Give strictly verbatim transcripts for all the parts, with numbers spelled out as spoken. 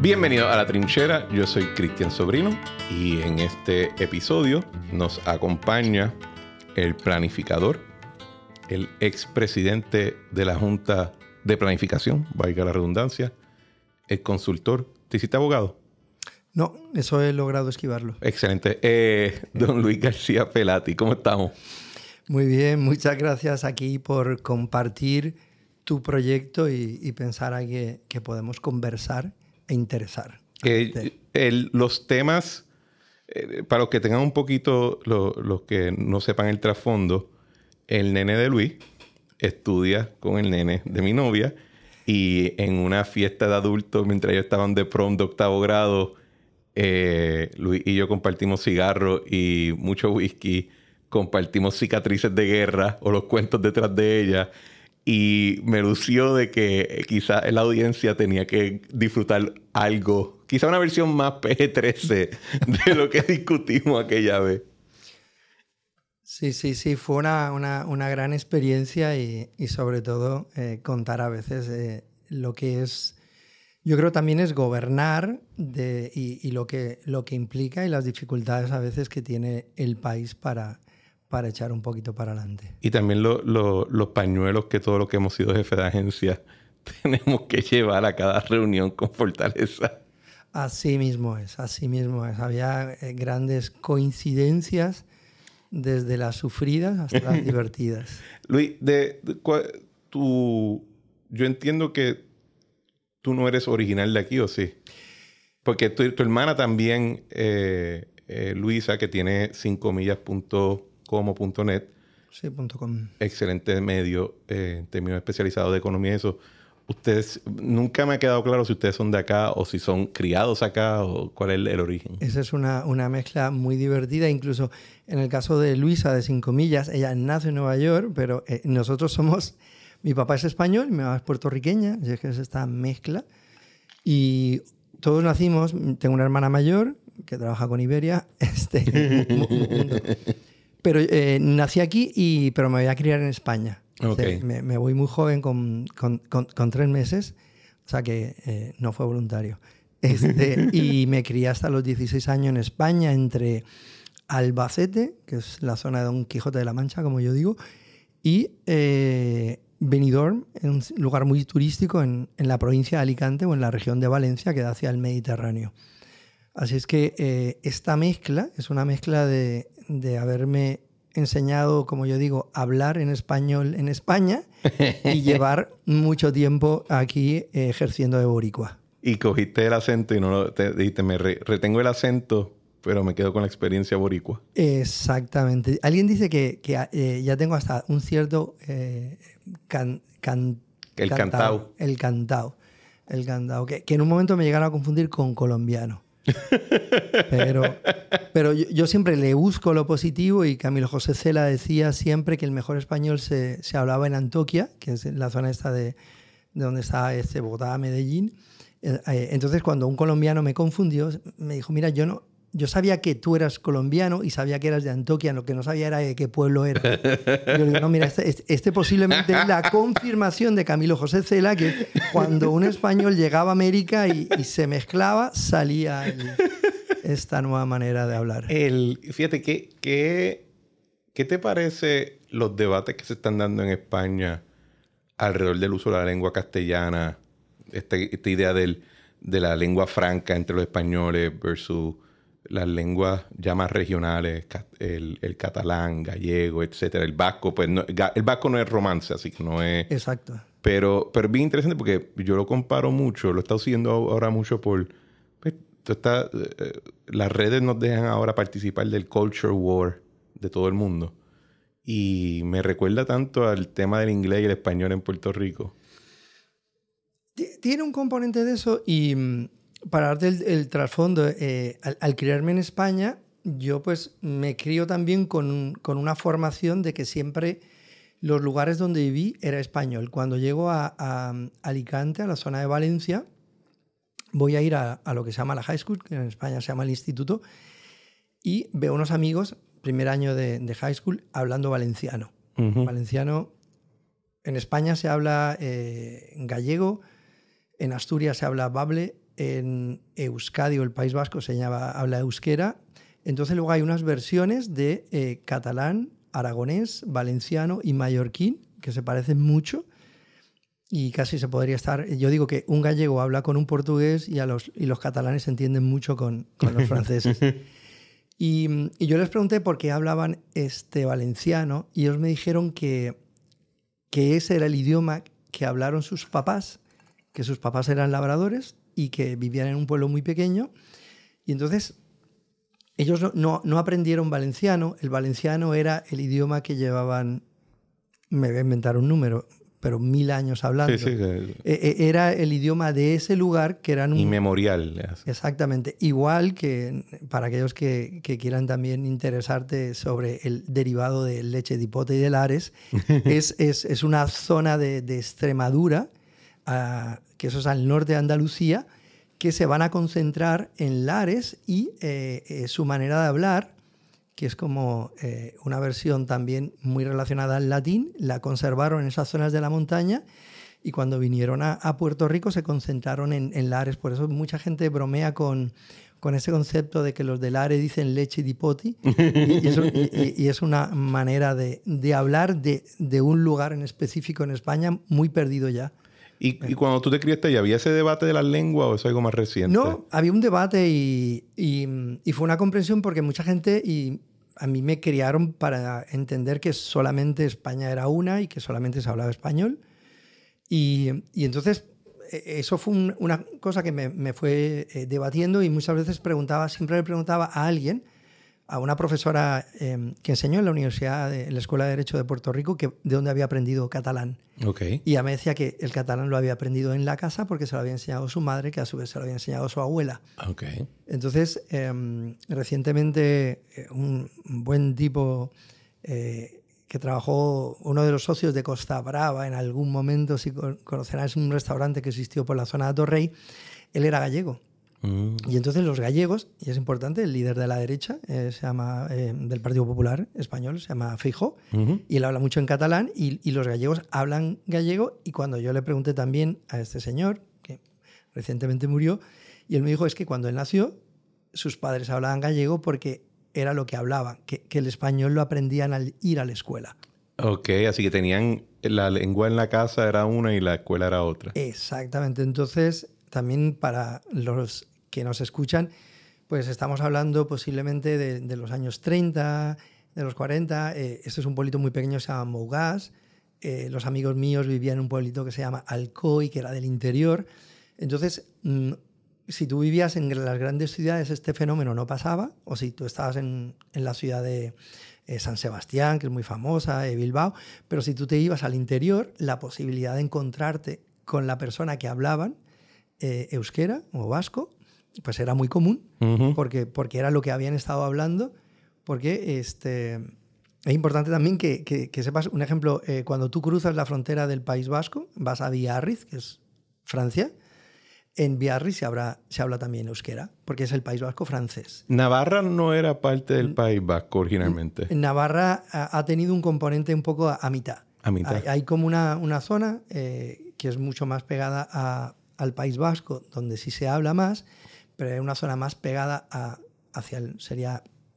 Bienvenido a La Trinchera, yo soy Cristian Sobrino y en este episodio nos acompaña el planificador, el expresidente de la Junta de Planificación, valga la redundancia, el consultor. ¿Te hiciste abogado? No, eso he logrado esquivarlo. Excelente. Eh, don Luis García Pelati, ¿cómo estamos? Muy bien, muchas gracias aquí por compartir tu proyecto y, y pensar a que, que podemos conversar e interesar. Eh, el, los temas, eh, para los que tengan un poquito, lo, los que no sepan el trasfondo, el nene de Luis estudia con el nene de mi novia y en una fiesta de adultos, mientras ellos estaban de prom de octavo grado, eh, Luis y yo compartimos cigarros y mucho whisky, compartimos cicatrices de guerra o los cuentos detrás de ella. Y me lució de que quizá la audiencia tenía que disfrutar algo, quizá una versión más P G trece de lo que discutimos aquella vez. Sí, sí, sí, fue una, una, una gran experiencia y, y sobre todo eh, contar a veces eh, lo que es, yo creo también es gobernar de, y, y lo, que, lo que implica y las dificultades a veces que tiene el país para... para echar un poquito para adelante. Y también lo, lo, los pañuelos que todos los que hemos sido jefe de agencia tenemos que llevar a cada reunión con Fortaleza. Así mismo es, así mismo es. Había eh, grandes coincidencias desde las sufridas hasta las divertidas. Luis, de, de, tú, yo entiendo que tú no eres original de aquí, ¿o sí? Porque tu, tu hermana también, eh, eh, Luisa, que tiene cinco millas punto como punto net. Sí, punto com. Excelente medio eh, en términos especializados de economía y eso. Ustedes, nunca me ha quedado claro si ustedes son de acá o si son criados acá o cuál es el, el origen. Esa es una, una mezcla muy divertida. Incluso en el caso de Luisa, de cinco millas, ella nace en Nueva York, pero eh, nosotros somos... Mi papá es español, mi mamá es puertorriqueña, es que es esta mezcla. Y todos nacimos... Tengo una hermana mayor que trabaja con Iberia. Este, pero eh, nací aquí, y, pero me voy a criar en España. Okay. O sea, me, me voy muy joven, con, con, con, con tres meses, o sea que eh, no fue voluntario. Este, y me crié hasta los dieciséis años en España, entre Albacete, que es la zona de Don Quijote de la Mancha, como yo digo, y eh, Benidorm, en un lugar muy turístico en, en la provincia de Alicante o en la región de Valencia, que da hacia el Mediterráneo. Así es que eh, esta mezcla es una mezcla de, de haberme enseñado, como yo digo, a hablar en español en España y llevar mucho tiempo aquí eh, ejerciendo de boricua. Y cogiste el acento y no lo, te dijiste, me re, retengo el acento, pero me quedo con la experiencia boricua. Exactamente. Alguien dice que, que eh, ya tengo hasta un cierto eh, can, can, el cantao. El cantao. El cantao. Que, que en un momento me llegaron a confundir con colombiano. Pero, pero yo, yo siempre le busco lo positivo, y Camilo José Cela decía siempre que el mejor español se, se hablaba en Antoquia, que es la zona esta de, de donde está este, Bogotá, Medellín. Eh, entonces, cuando un colombiano me confundió, me dijo, mira, yo no... Yo sabía que tú eras colombiano y sabía que eras de Antoquia, lo que no sabía era de qué pueblo eras. Y yo digo, no, mira, este, este posiblemente es la confirmación de Camilo José Cela, que cuando un español llegaba a América y, y se mezclaba, salía el, esta nueva manera de hablar. El, fíjate, ¿qué, qué, ¿qué te parece los debates que se están dando en España alrededor del uso de la lengua castellana? Este, esta idea del, de la lengua franca entre los españoles versus las lenguas ya más regionales, el, el catalán, gallego, etcétera. El vasco, pues no, el vasco no es romance, así que no es... Exacto. Pero, pero es bien interesante porque yo lo comparo mucho, lo he estado siguiendo ahora mucho por... Pues, está, eh, las redes nos dejan ahora participar del culture war de todo el mundo. Y me recuerda tanto al tema del inglés y el español en Puerto Rico. Tiene un componente de eso, y... Para darte el, el trasfondo, eh, al, al criarme en España, yo pues me crío también con, con una formación de que siempre los lugares donde viví era español. Cuando llego a, a Alicante, a la zona de Valencia, voy a ir a, a lo que se llama la high school, que en España se llama el instituto, y veo unos amigos, primer año de, de high school, hablando valenciano. Uh-huh. Valenciano, en España se habla eh, gallego, en Asturias se habla bable, en Euskadi o el País Vasco se llama, habla euskera. Entonces luego hay unas versiones de eh, catalán, aragonés, valenciano y mallorquín que se parecen mucho y casi se podría estar... Yo digo que un gallego habla con un portugués y, a los, y los catalanes se entienden mucho con, con los franceses. y, y yo les pregunté por qué hablaban este valenciano y ellos me dijeron que, que ese era el idioma que hablaron sus papás, que sus papás eran labradores y que vivían en un pueblo muy pequeño. Y entonces ellos no, no, no aprendieron valenciano. El valenciano era el idioma que llevaban, me voy a inventar un número, pero mil años hablando. Sí, sí, que... Era el idioma de ese lugar que eran... Un... Inmemorial. Exactamente. Igual que para aquellos que, que quieran también interesarte sobre el derivado de leche de hipote y de Lares, es, es, es una zona de, de Extremadura, uh, que eso es al norte de Andalucía, que se van a concentrar en Lares y eh, eh, su manera de hablar, que es como eh, una versión también muy relacionada al latín, la conservaron en esas zonas de la montaña y cuando vinieron a, a Puerto Rico se concentraron en, en Lares. Por eso mucha gente bromea con, con ese concepto de que los de Lares dicen leche di poti y, y, eso, y, y es una manera de, de hablar de, de un lugar en específico en España muy perdido ya. ¿Y, y cuando tú te criaste ya había ese debate de las lenguas o es algo más reciente? No, había un debate y, y, y fue una comprensión porque mucha gente, y a mí me criaron para entender que solamente España era una y que solamente se hablaba español. Y, y entonces eso fue un, una cosa que me, me fue eh, debatiendo y muchas veces preguntaba, siempre le preguntaba a alguien, a una profesora eh, que enseñó en la Universidad, de, en la Escuela de Derecho de Puerto Rico, que, de dónde había aprendido catalán. Okay. Y ella me decía que el catalán lo había aprendido en la casa porque se lo había enseñado su madre, que a su vez se lo había enseñado su abuela. Okay. Entonces, eh, recientemente, eh, un buen tipo eh, que trabajó, uno de los socios de Costa Brava, en algún momento, si conocerán, es un restaurante que existió por la zona de Torrey, él era gallego. Y entonces los gallegos, y es importante, el líder de la derecha, eh, se llama, eh, del Partido Popular Español, se llama Feijóo, uh-huh. y él habla mucho en catalán, y, y los gallegos hablan gallego, y cuando yo le pregunté también a este señor, que recientemente murió, y él me dijo, es que cuando él nació, sus padres hablaban gallego porque era lo que hablaban, que, que el español lo aprendían al ir a la escuela. Ok, así que tenían, la lengua en la casa era una y la escuela era otra. Exactamente, entonces también para los que nos escuchan, pues estamos hablando posiblemente de, de los años treinta, de los cuarenta. Eh, este es un pueblito muy pequeño, se llama Mougás. Eh, los amigos míos vivían en un pueblito que se llama Alcoy, que era del interior. Entonces, mmm, si tú vivías en las grandes ciudades, este fenómeno no pasaba, o si tú estabas en, en la ciudad de eh, San Sebastián, que es muy famosa, eh, Bilbao, pero si tú te ibas al interior, la posibilidad de encontrarte con la persona que hablaban eh, euskera o vasco, pues era muy común, uh-huh. porque, porque era lo que habían estado hablando, porque este, es importante también que, que, que sepas, un ejemplo, eh, cuando tú cruzas la frontera del País Vasco, vas a Biarritz, que es Francia, en Biarritz se habla, se habla también euskera, porque es el País Vasco francés. ¿Navarra no era parte del País Vasco originalmente? En Navarra ha, ha tenido un componente un poco a, a mitad. A mitad. Hay, hay como una, una zona eh, que es mucho más pegada a, al País Vasco, donde sí se habla más, pero hay una zona más pegada a, hacia el, sería,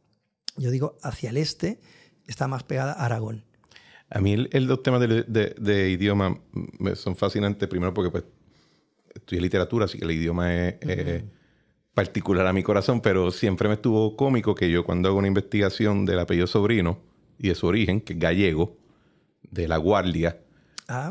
yo digo, hacia el este, está más pegada a Aragón. A mí el, el, los temas de, de, de idioma me son fascinantes, primero porque pues, estudié literatura, así que el idioma es uh-huh. eh, particular a mi corazón, pero siempre me estuvo cómico que yo cuando hago una investigación del apellido Sobrino y de su origen, que es gallego, de La Guardia, ah.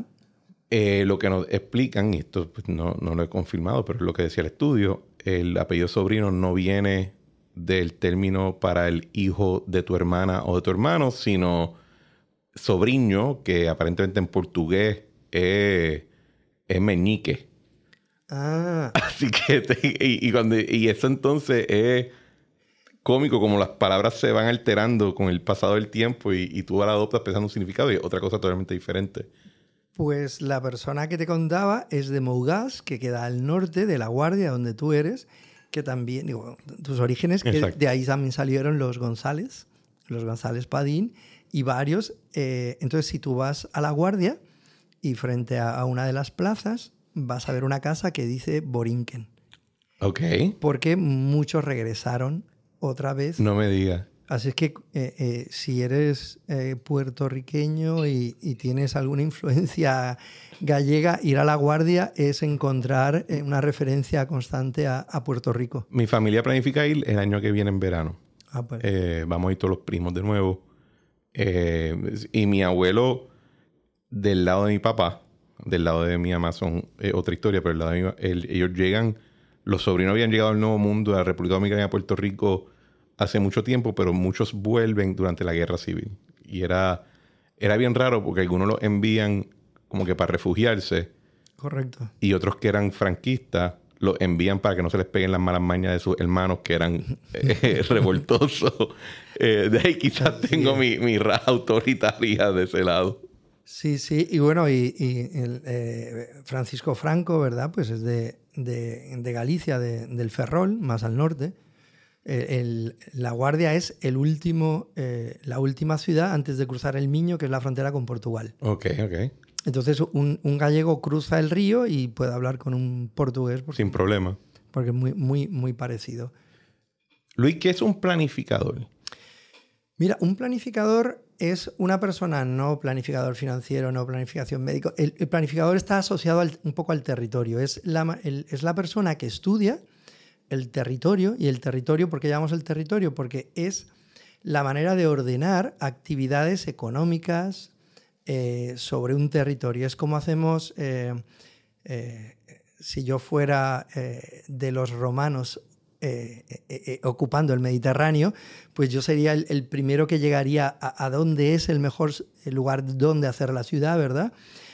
eh, lo que nos explican, y esto pues, no, no lo he confirmado, pero es lo que decía el estudio, el apellido Sobrino no viene del término para el hijo de tu hermana o de tu hermano, sino sobriño, que aparentemente en portugués es, es meñique. Ah. Así que, te, y, y, cuando, y eso entonces es cómico, como las palabras se van alterando con el pasado del tiempo y, y tú la adoptas pensando un significado y otra cosa totalmente diferente. Pues la persona que te contaba es de Mougás, que queda al norte de La Guardia, donde tú eres, que también, digo, tus orígenes, que de ahí también salieron los González, los González Padín y varios. Eh, entonces, si tú vas a La Guardia y frente a, a una de las plazas, vas a ver una casa que dice Borinquen. Ok. Porque muchos regresaron otra vez. No me digas. Así es que eh, eh, si eres eh, puertorriqueño y, y tienes alguna influencia gallega, ir a La Guardia es encontrar eh, una referencia constante a, a Puerto Rico. Mi familia planifica ir el año que viene en verano. Ah, pues. Eh, vamos a ir todos los primos de nuevo. Eh, y mi abuelo, del lado de mi papá, del lado de mi mamá son eh, otra historia, pero del lado de mi, el, ellos llegan, los sobrinos habían llegado al Nuevo Mundo, a la República Dominicana y a Puerto Rico hace mucho tiempo, pero muchos vuelven durante la Guerra Civil. Y era, era bien raro porque algunos los envían como que para refugiarse. Correcto. Y otros que eran franquistas los envían para que no se les peguen las malas mañas de sus hermanos que eran eh, revoltosos. Eh, de ahí quizás sí, tengo mi, mi raja autoritaria de ese lado. Sí, sí. Y bueno, y, y el, eh, Francisco Franco, ¿verdad? Pues es de, de, de Galicia, de, del Ferrol, más al norte. El, La Guardia es el último, eh, la última ciudad antes de cruzar el Miño, que es la frontera con Portugal. Ok, ok. Entonces un, un gallego cruza el río y puede hablar con un portugués. Porque, sin problema. Porque es muy, muy, muy parecido. Luis, ¿qué es un planificador? Mira, un planificador es una persona, no planificador financiero, no planificación médico. El, el planificador está asociado al, un poco al territorio. Es la, el, es la persona que estudia el territorio, y el territorio, ¿por qué llamamos el territorio? Porque es la manera de ordenar actividades económicas eh, sobre un territorio. Es como hacemos, eh, eh, si yo fuera eh, de los romanos eh, eh, eh, ocupando el Mediterráneo, pues yo sería el, el primero que llegaría a, a dónde es el mejor lugar donde hacer la ciudad, ¿verdad?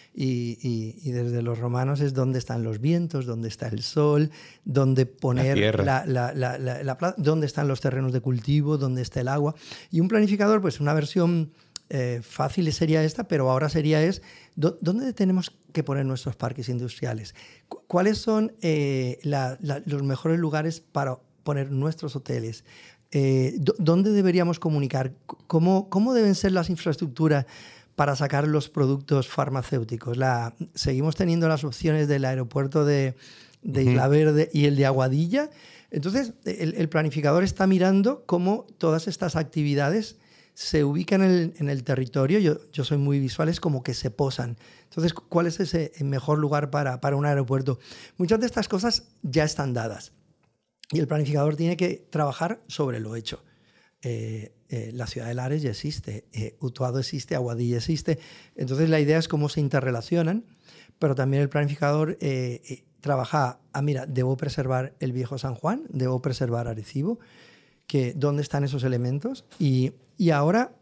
Y, y, y desde los romanos es dónde están los vientos, dónde está el sol, dónde poner la, la, la, la, la plaza, dónde están los terrenos de cultivo, dónde está el agua. Y un planificador, pues una versión eh, fácil sería esta, pero ahora sería es dónde tenemos que poner nuestros parques industriales, cuáles son eh, la, la, los mejores lugares para poner nuestros hoteles, eh, dónde deberíamos comunicar, cómo, cómo deben ser las infraestructuras para sacar los productos farmacéuticos. La, seguimos teniendo las opciones del aeropuerto de, de Isla Verde y el de Aguadilla. Entonces, el, el planificador está mirando cómo todas estas actividades se ubican en el, en el territorio. Yo, yo soy muy visual, es como que se posan. Entonces, ¿cuál es ese mejor lugar para, para un aeropuerto? Muchas de estas cosas ya están dadas y el planificador tiene que trabajar sobre lo hecho. Eh, eh, la ciudad de Lares ya existe, eh, Utuado existe, Aguadilla existe. Entonces la idea es cómo se interrelacionan, pero también el planificador eh, eh, trabaja, ah, mira, debo preservar el viejo San Juan, debo preservar Arecibo, que, ¿dónde están esos elementos? Y, y ahora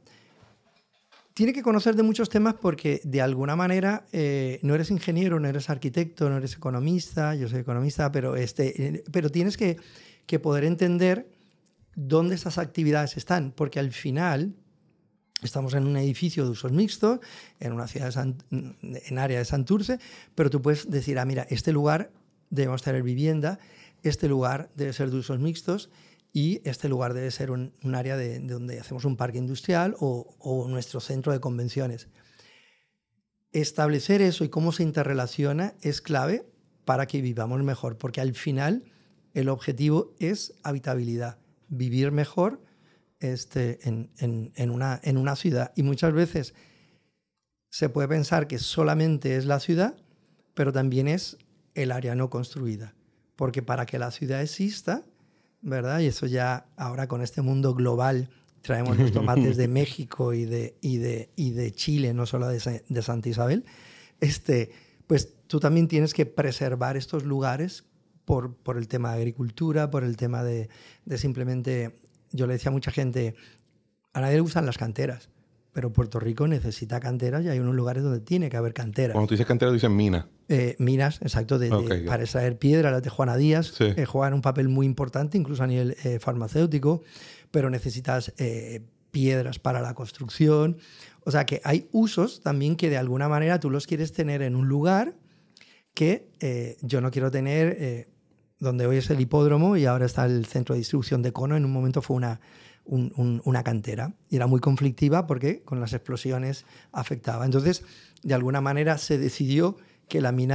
tiene que conocer de muchos temas porque de alguna manera eh, no eres ingeniero, no eres arquitecto, no eres economista, yo soy economista, pero, este, eh, pero tienes que, que poder entender dónde esas actividades están, porque al final estamos en un edificio de usos mixtos, en una ciudad de San, en área de Santurce, pero tú puedes decir, ah, mira, este lugar debemos tener vivienda, este lugar debe ser de usos mixtos y este lugar debe ser un, un área de, de donde hacemos un parque industrial o, o nuestro centro de convenciones. Establecer eso y cómo se interrelaciona es clave para que vivamos mejor, porque al final el objetivo es habitabilidad. Vivir mejor este, en, en, en, una, en una ciudad. Y muchas veces se puede pensar que solamente es la ciudad, pero también es el área no construida. Porque para que la ciudad exista, ¿verdad? Y eso ya ahora con este mundo global, traemos los tomates de México y de, y de, y de Chile, no solo de, de Santa Isabel, este, pues tú también tienes que preservar estos lugares Por, por el tema de agricultura, por el tema de, de simplemente... Yo le decía a mucha gente, a nadie le gustan las canteras, pero Puerto Rico necesita canteras y hay unos lugares donde tiene que haber canteras. Cuando tú dices canteras, dices minas. Eh, minas, exacto, de, okay, de, para extraer piedra. Las de Juana Díaz sí. eh, juegan un papel muy importante, incluso a nivel eh, farmacéutico, pero necesitas eh, piedras para la construcción. O sea que hay usos también que de alguna manera tú los quieres tener en un lugar que eh, yo no quiero tener... Eh, donde hoy es el hipódromo y ahora está el centro de distribución de cono, en un momento fue una, un, un, una cantera. Y era muy conflictiva porque con las explosiones afectaba. Entonces, de alguna manera se decidió que la mina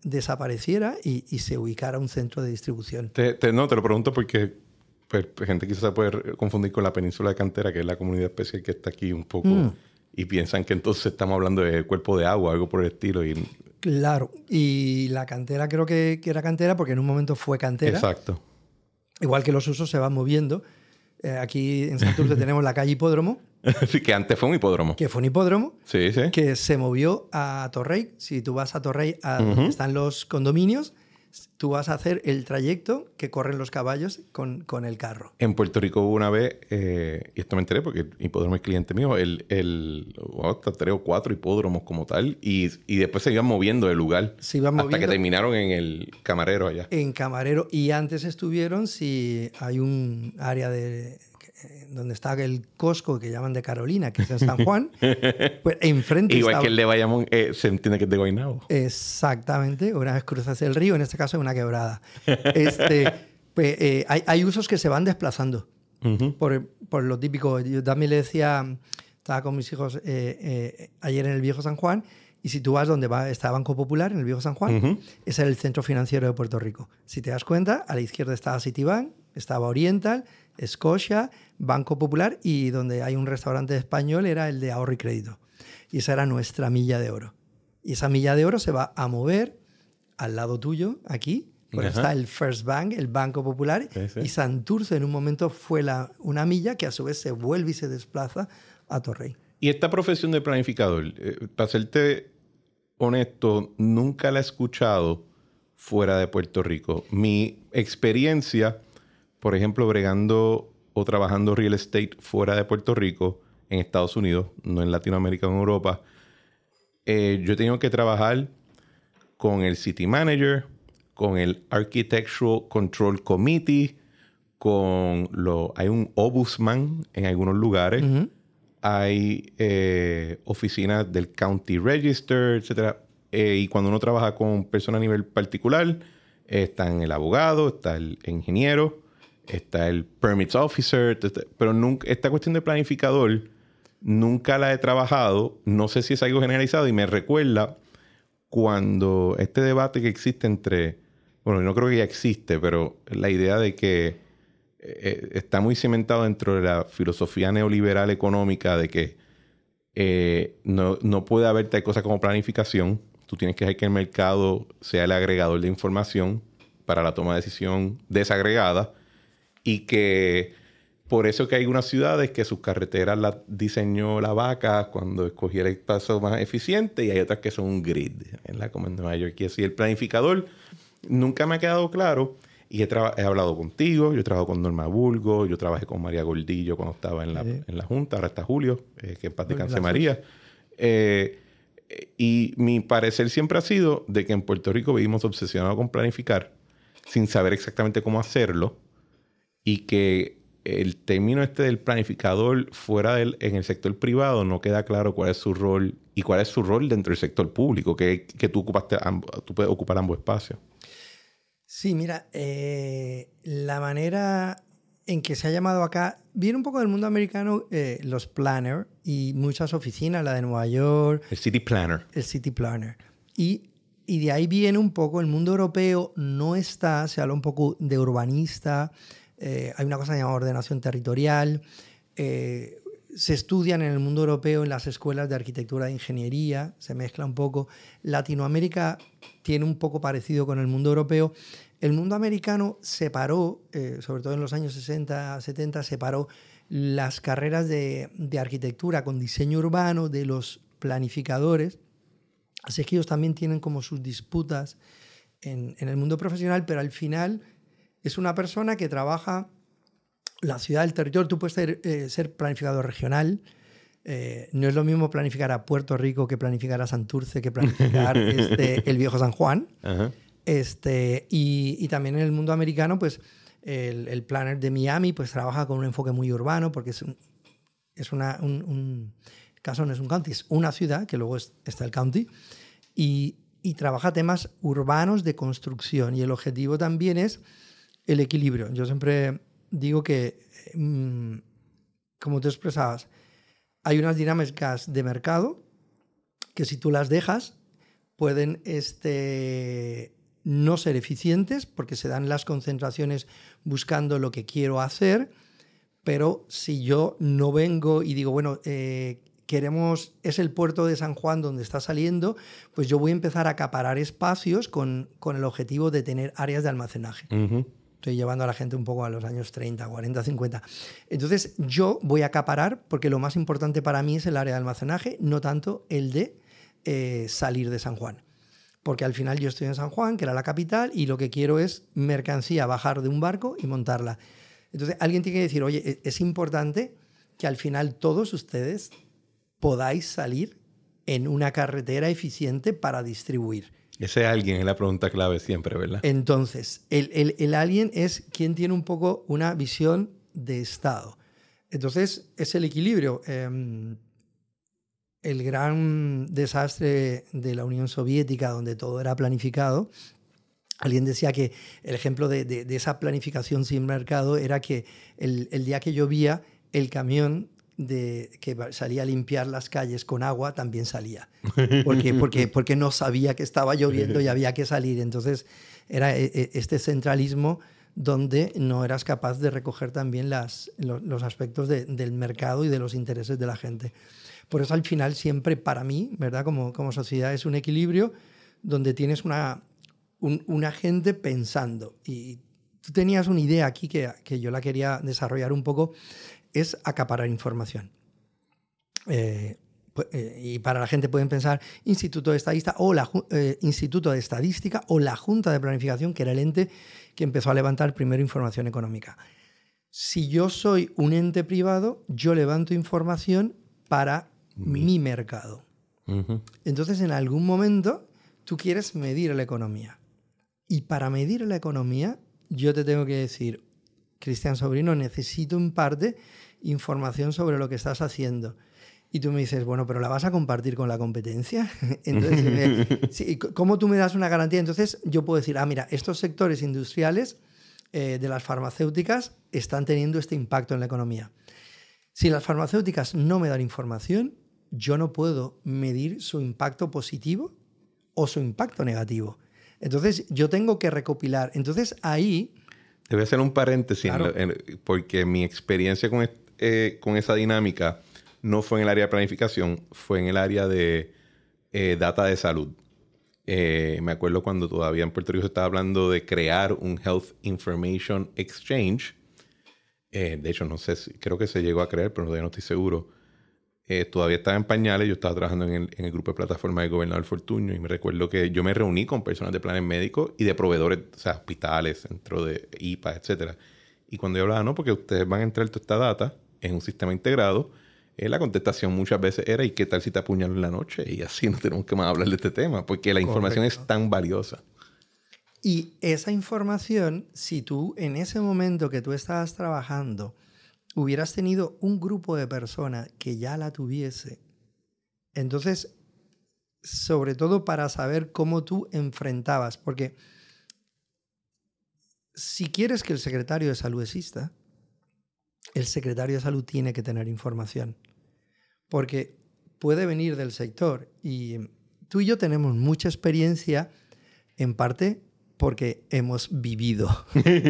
desapareciera y, y se ubicara un centro de distribución. Te, te, no, te lo pregunto porque pues, gente quizás se puede confundir con la península de Cantera, que es la comunidad especial que está aquí un poco, mm. y piensan que entonces estamos hablando de cuerpo de agua, algo por el estilo. Y... Claro, y la cantera creo que, que era cantera porque en un momento fue cantera. Exacto. Igual que los usos se van moviendo. Eh, aquí en Santurce tenemos la calle Hipódromo. Sí, que antes fue un hipódromo. Que fue un hipódromo. Sí, sí. Que se movió a Torrey. Si tú vas a Torrey, a uh-huh. donde están los condominios, tú vas a hacer el trayecto que corren los caballos con, con el carro. En Puerto Rico hubo una vez, eh, y esto me enteré porque el hipódromo es cliente mío, el, el, wow, hasta tres o cuatro hipódromos como tal, y, y después se iban moviendo de lugar. Se iban hasta moviendo que terminaron en el Camarero allá. En Camarero. Y antes estuvieron, si hay un área de... donde está el Costco que llaman de Carolina, que es en San Juan, pues enfrente igual estaba... que el de Bayamón, eh, se entiende que es de Guaynabo. Exactamente, una vez cruzas el río, en este caso es una quebrada. Este, pues, eh, hay, hay usos que se van desplazando uh-huh. por, por lo típico. Yo también le decía, estaba con mis hijos eh, eh, ayer en el Viejo San Juan, y si tú vas donde va, está Banco Popular, en el Viejo San Juan, uh-huh. ese era el centro financiero de Puerto Rico. Si te das cuenta, a la izquierda estaba Citibank, estaba Oriental, Scotia, Banco Popular, y donde hay un restaurante español era el de Ahorro y Crédito. Y esa era nuestra milla de oro. Y esa milla de oro se va a mover al lado tuyo, aquí, pues uh-huh. está el First Bank, el Banco Popular, sí, sí. y Santurce en un momento fue la, una milla que a su vez se vuelve y se desplaza a Torrey. Y esta profesión de planificador, eh, para serte honesto, nunca la he escuchado fuera de Puerto Rico. Mi experiencia, por ejemplo, bregando o trabajando real estate fuera de Puerto Rico, en Estados Unidos, no en Latinoamérica o en Europa, eh, yo he tenido que trabajar con el City Manager, con el Architectural Control Committee, con lo, hay un Ombudsman en algunos lugares, uh-huh. hay eh, oficinas del County Register, etcétera. Eh, y cuando uno trabaja con personas a nivel particular, eh, está el abogado, está el ingeniero, está el Permits Officer, pero nunca, esta cuestión de planificador nunca la he trabajado. No sé si es algo generalizado y me recuerda cuando este debate que existe entre, bueno, no creo que ya existe, pero la idea de que eh, está muy cimentado dentro de la filosofía neoliberal económica de que eh, no, no puede haber tal cosa como planificación. Tú tienes que dejar que el mercado sea el agregador de información para la toma de decisión desagregada, y que por eso que hay unas ciudades que sus carreteras las diseñó la vaca cuando escogiera el paso más eficiente, y hay otras que son un grid, en la como en Nueva York. Y así el planificador nunca me ha quedado claro, y he, traba- he hablado contigo, yo he trabajado con Norma Burgos, yo trabajé con María Gordillo cuando estaba en la, sí. en la Junta, ahora está Julio, eh, que en paz descanse María. Eh, y mi parecer siempre ha sido de que en Puerto Rico vivimos obsesionados con planificar sin saber exactamente cómo hacerlo, y que el término este del planificador fuera del, en el sector privado no queda claro cuál es su rol y cuál es su rol dentro del sector público, que, que tú, ocupaste, tú puedes ocupar ambos espacios. Sí, mira, eh, la manera en que se ha llamado acá viene un poco del mundo americano, eh, los planners y muchas oficinas, la de Nueva York. El City Planner. El City Planner. Y, y de ahí viene un poco, el mundo europeo no está, se habla un poco de urbanista. Eh, hay una cosa llamada ordenación territorial. Eh, se estudian en el mundo europeo en las escuelas de arquitectura e ingeniería. Se mezcla un poco. Latinoamérica tiene un poco parecido con el mundo europeo. El mundo americano separó, eh, sobre todo en los años sesenta, setenta, separó las carreras de, de arquitectura con diseño urbano de los planificadores. Así que ellos también tienen como sus disputas en, en el mundo profesional, pero al final es una persona que trabaja la ciudad, el territorio. Tú puedes ser, eh, ser planificador regional. Eh, no es lo mismo planificar a Puerto Rico que planificar a Santurce, que planificar este, el Viejo San Juan. Uh-huh. Este, y, y también en el mundo americano, pues el, el planner de Miami pues, trabaja con un enfoque muy urbano, porque es, un, es una, un, un caso no es un county, es una ciudad, que luego es, está el county, y, y trabaja temas urbanos de construcción. Y el objetivo también es el equilibrio. Yo siempre digo que, mmm, como tú expresabas, hay unas dinámicas de mercado que si tú las dejas, pueden este, no ser eficientes porque se dan las concentraciones buscando lo que quiero hacer, pero si yo no vengo y digo, bueno, eh, queremos, es el puerto de San Juan donde está saliendo, pues yo voy a empezar a acaparar espacios con, con el objetivo de tener áreas de almacenaje. Uh-huh. Estoy llevando a la gente un poco a los años treinta, cuarenta, cincuenta. Entonces yo voy a acaparar porque lo más importante para mí es el área de almacenaje, no tanto el de eh, salir de San Juan. Porque al final yo estoy en San Juan, que era la capital, y lo que quiero es mercancía, bajar de un barco y montarla. Entonces alguien tiene que decir, oye, es importante que al final todos ustedes podáis salir en una carretera eficiente para distribuir. Ese alguien es la pregunta clave siempre, ¿verdad? Entonces, el, el, el alguien es quien tiene un poco una visión de Estado. Entonces, es el equilibrio. Eh, el gran desastre de la Unión Soviética, donde todo era planificado, alguien decía que el ejemplo de, de, de esa planificación sin mercado era que el, el día que llovía, el camión de, que salía a limpiar las calles con agua también salía. Porque, porque, porque no sabía que estaba lloviendo y había que salir. Entonces era este centralismo donde no eras capaz de recoger también las, los, los aspectos de, del mercado y de los intereses de la gente. Por eso al final siempre para mí, ¿verdad? Como, como sociedad es un equilibrio donde tienes una, un, una gente pensando. Y tú tenías una idea aquí que, que yo la quería desarrollar un poco, es acaparar información. Eh, y para la gente pueden pensar Instituto de Estadística o la eh, Instituto de Estadística o la Junta de Planificación, que era el ente que empezó a levantar primero información económica. Si yo soy un ente privado, yo levanto información para mi, mi mercado. Uh-huh. Entonces, en algún momento, tú quieres medir la economía. Y para medir la economía, yo te tengo que decir, Cristian Sobrino, necesito en parte información sobre lo que estás haciendo. Y tú me dices, bueno, pero ¿la vas a compartir con la competencia? Entonces, eh, sí, ¿cómo tú me das una garantía? Entonces yo puedo decir, ah, mira, estos sectores industriales eh, de las farmacéuticas están teniendo este impacto en la economía. Si las farmacéuticas no me dan información, yo no puedo medir su impacto positivo o su impacto negativo. Entonces yo tengo que recopilar. Entonces ahí... Te voy a hacer un paréntesis, Claro. en, en, porque mi experiencia con, eh, con esa dinámica no fue en el área de planificación, fue en el área de eh, data de salud. Eh, me acuerdo cuando todavía en Puerto Rico se estaba hablando de crear un Health Information Exchange. Eh, de hecho, no sé, si, creo que se llegó a crear, pero todavía no estoy seguro. Eh, todavía estaba en pañales, yo estaba trabajando en el, en el grupo de plataforma del gobernador Fortuño y me recuerdo que yo me reuní con personas de planes médicos y de proveedores, o sea, hospitales, centros de I P A, etcétera. Y cuando yo hablaba, no, porque ustedes van a entrar toda esta data en un sistema integrado, eh, la contestación muchas veces era, ¿y qué tal si te apuñalan en la noche? Y así no tenemos que más hablar de este tema, porque la información Correcto. Es tan valiosa. Y esa información, si tú en ese momento que tú estabas trabajando hubieras tenido un grupo de personas que ya la tuviese, entonces, sobre todo para saber cómo tú enfrentabas, porque si quieres que el secretario de salud exista, el secretario de salud tiene que tener información, porque puede venir del sector y tú y yo tenemos mucha experiencia, en parte porque hemos vivido.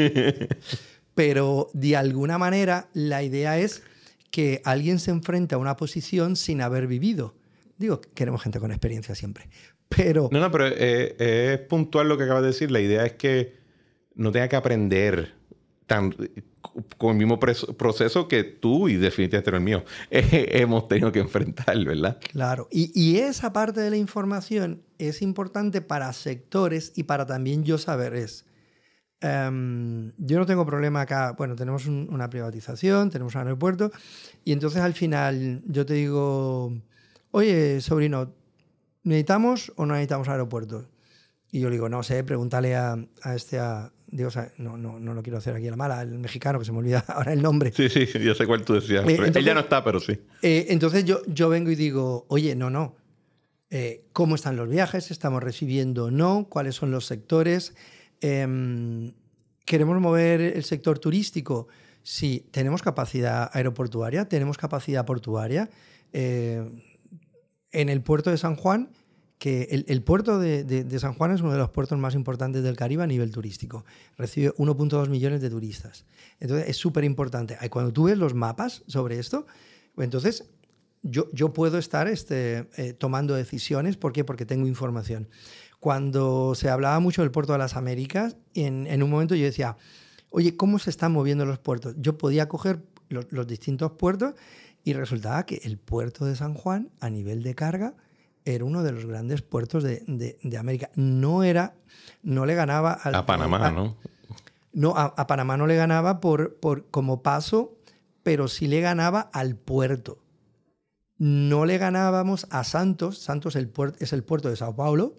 Pero de alguna manera la idea es que alguien se enfrente a una posición sin haber vivido. Digo, queremos gente con experiencia siempre. Pero... No, no, pero eh, eh, es puntual lo que acabas de decir. La idea es que no tenga que aprender tan, con el mismo proceso que tú y definitivamente el mío eh, hemos tenido que enfrentar, ¿verdad? Claro. Y, y esa parte de la información es importante para sectores y para también yo saber es... Um, yo no tengo problema acá, bueno, tenemos un, una privatización, tenemos un aeropuerto y entonces al final yo te digo, oye, sobrino, ¿necesitamos o no necesitamos aeropuertos? Y yo le digo, no sé, pregúntale a, a este, a, digo, o sea, no, no, no lo quiero hacer aquí a la mala, el mexicano, que se me olvida ahora el nombre. Sí, sí, yo sé cuál tú decías. Eh, entonces, él ya no está, pero sí. Eh, entonces yo, yo vengo y digo, oye, no, no, eh, ¿cómo están los viajes? ¿Estamos recibiendo o no? ¿Cuáles son los sectores? Eh, ¿Queremos mover el sector turístico? Sí. ¿Tenemos capacidad aeroportuaria? ¿Tenemos capacidad portuaria? Eh, en el puerto de San Juan, que el, el puerto de, de, de San Juan es uno de los puertos más importantes del Caribe a nivel turístico. Recibe uno punto dos millones de turistas. Entonces es súper importante. Cuando tú ves los mapas sobre esto, entonces yo, yo puedo estar este, eh, tomando decisiones. ¿Por qué? Porque tengo información. Cuando se hablaba mucho del puerto de las Américas, en, en un momento yo decía, oye, ¿cómo se están moviendo los puertos? Yo podía coger los, los distintos puertos y resultaba que el puerto de San Juan, a nivel de carga, era uno de los grandes puertos de, de, de América. No era, no le ganaba al, a Panamá, a, ¿no? No, a, a Panamá no le ganaba por, por, como paso, pero sí le ganaba al puerto. No le ganábamos a Santos. Santos el puer, es el puerto de Sao Paulo,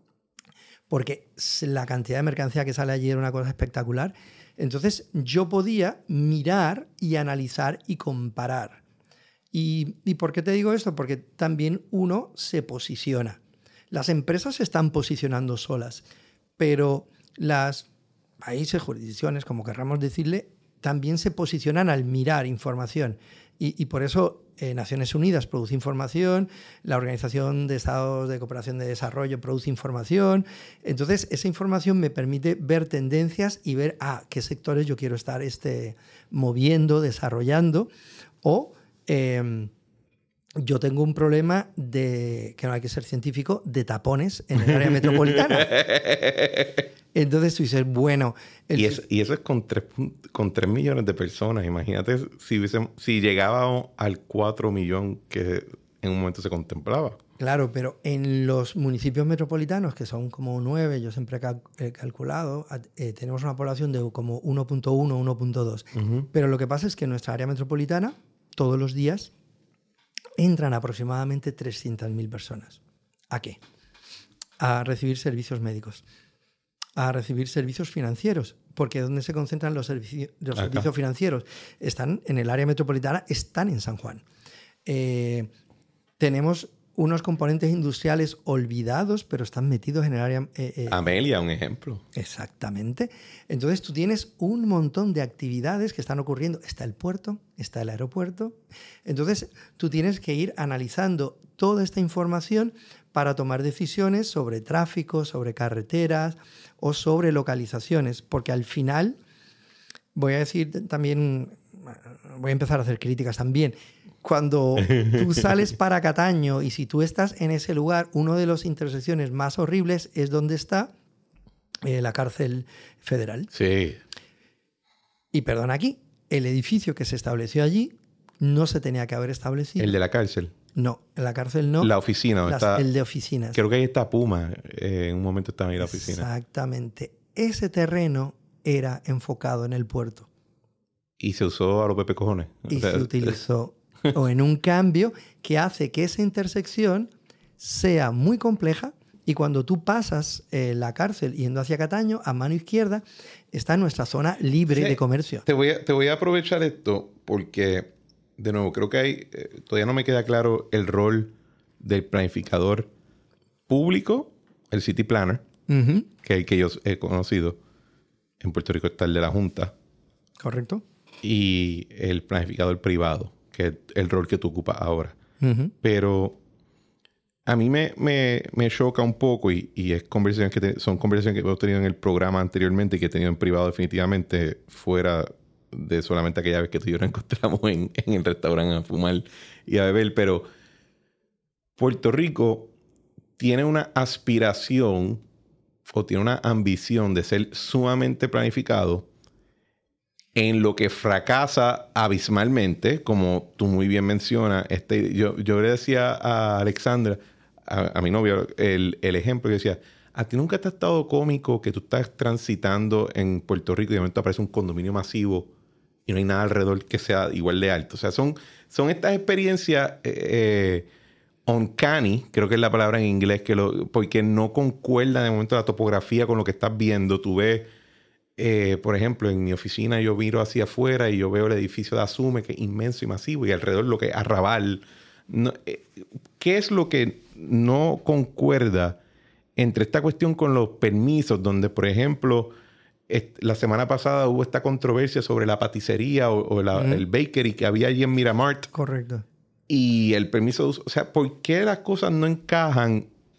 porque la cantidad de mercancía que sale allí era una cosa espectacular. Entonces yo podía mirar y analizar y comparar. ¿Y, ¿Y por qué te digo esto? Porque también uno se posiciona. Las empresas se están posicionando solas, pero las países, jurisdicciones, como querramos decirle, también se posicionan al mirar información. Y, y por eso eh, Naciones Unidas produce información, la Organización de Estados de Cooperación de Desarrollo produce información. Entonces, esa información me permite ver tendencias y ver a ah, qué sectores yo quiero estar este, moviendo, desarrollando. O eh, yo tengo un problema de, que no hay que ser científico, de tapones en el área metropolitana. Entonces tú dices, bueno... El... Y, eso, y eso es con tres, con tres millones de personas. Imagínate si, hubiese, si llegábamos al cuatro millones que en un momento se contemplaba. Claro, pero en los municipios metropolitanos, que son como nueve, yo siempre he calculado, eh, tenemos una población de como uno punto uno, uno punto dos. Uh-huh. Pero lo que pasa es que en nuestra área metropolitana, todos los días, entran aproximadamente trescientas mil personas. ¿A qué? A recibir servicios médicos, a recibir servicios financieros, porque ¿dónde se concentran los, servici- los servicios financieros? Están en el área metropolitana, están en San Juan. Eh, tenemos unos componentes industriales olvidados, pero están metidos en el área... Eh, eh, Amelia, un ejemplo. Exactamente. Entonces tú tienes un montón de actividades que están ocurriendo. Está el puerto, está el aeropuerto. Entonces tú tienes que ir analizando toda esta información para tomar decisiones sobre tráfico, sobre carreteras o sobre localizaciones, porque al final, voy a decir también, voy a empezar a hacer críticas también, cuando tú sales para Cataño y si tú estás en ese lugar, una de las intersecciones más horribles es donde está eh, la cárcel federal. Sí. Y perdón, aquí, el edificio que se estableció allí no se tenía que haber establecido. ¿El de la cárcel? No, en la cárcel no. La oficina. Las, está, el de oficinas. Creo que ahí está Puma. Eh, en un momento estaba ahí la oficina. Exactamente. Ese terreno era enfocado en el puerto. Y se usó a los Pepe Cojones. Y o sea, se utilizó o en un cambio que hace que esa intersección sea muy compleja y cuando tú pasas eh, la cárcel yendo hacia Cataño, a mano izquierda está nuestra zona libre sí, de comercio. Te voy, a, te voy a aprovechar esto porque, de nuevo, creo que hay, eh, todavía no me queda claro el rol del planificador público, el City Planner, uh-huh. que es el que yo he conocido. En Puerto Rico está el de la Junta. Correcto. Y el planificador privado, que es el rol que tú ocupas ahora. Uh-huh. Pero a mí me, me, me choca un poco y, y es conversaciones que te, son conversaciones que hemos tenido en el programa anteriormente y que he tenido en privado definitivamente fuera de solamente aquella vez que tú y yo nos encontramos en, en el restaurante a fumar y a beber. Pero Puerto Rico tiene una aspiración o tiene una ambición de ser sumamente planificado, en lo que fracasa abismalmente, como tú muy bien mencionas. Este, yo, yo le decía a Alexandra, a, a mi novia, el, el ejemplo que decía, ¿a ti nunca te ha estado cómico que tú estás transitando en Puerto Rico y de momento aparece un condominio masivo y no hay nada alrededor que sea igual de alto? O sea, son, son estas experiencias eh, uncanny, creo que es la palabra en inglés, que lo, porque no concuerda de momento la topografía con lo que estás viendo. Tú ves... Eh, por ejemplo, en mi oficina yo miro hacia afuera y yo veo el edificio de Asume, que es inmenso y masivo, y alrededor lo que es Arrabal. No, eh, ¿Qué es lo que no concuerda entre esta cuestión con los permisos? Donde, por ejemplo, est- la semana pasada hubo esta controversia sobre la paticería o, o la, uh-huh. el bakery que había allí en Miramart. Correcto. Y el permiso de uso. O sea, ¿por qué las cosas no encajan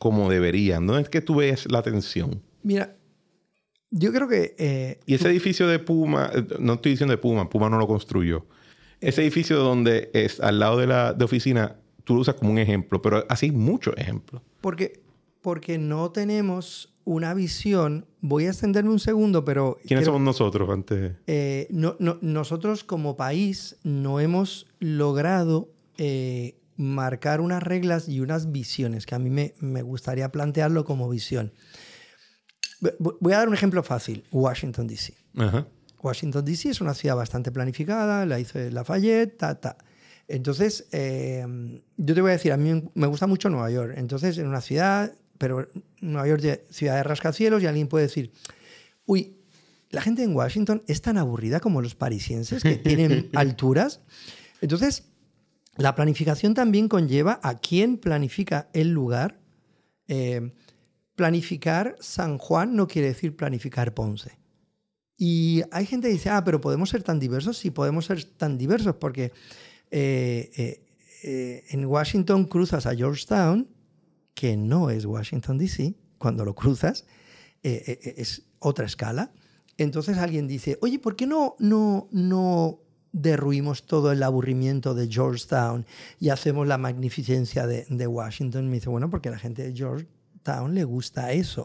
como deberían? ¿Dónde es que tú ves la tensión? Mira, yo creo que... Eh, y ese tú... edificio de Puma, no estoy diciendo de Puma, Puma no lo construyó. Ese edificio donde es al lado de la de oficina, tú lo usas como un ejemplo, pero así hay muchos ejemplos. Porque, porque no tenemos una visión. Voy a extenderme un segundo, pero... ¿Quiénes quiero, somos nosotros antes? Eh, no, no, nosotros como país no hemos logrado eh, marcar unas reglas y unas visiones, que a mí me, me gustaría plantearlo como visión. Voy a dar un ejemplo fácil. Washington, D C Ajá. Washington, D C es una ciudad bastante planificada, la hizo Lafayette, ta, ta. Entonces, eh, yo te voy a decir, a mí me gusta mucho Nueva York. Entonces, en una ciudad, pero Nueva York es ciudad de rascacielos, y alguien puede decir, uy, la gente en Washington es tan aburrida como los parisienses, que tienen alturas. Entonces, la planificación también conlleva a quién planifica el lugar. Eh, planificar San Juan no quiere decir planificar Ponce. Y hay gente que dice, ah, pero ¿podemos ser tan diversos? Sí, podemos ser tan diversos, porque eh, eh, eh, en Washington cruzas a Georgetown, que no es Washington, D C Cuando lo cruzas, eh, eh, es otra escala. Entonces alguien dice, oye, ¿por qué no, no, no derruimos todo el aburrimiento de Georgetown y hacemos la magnificencia de, de Washington? Me dice, bueno, porque a la gente de Georgetown le gusta eso.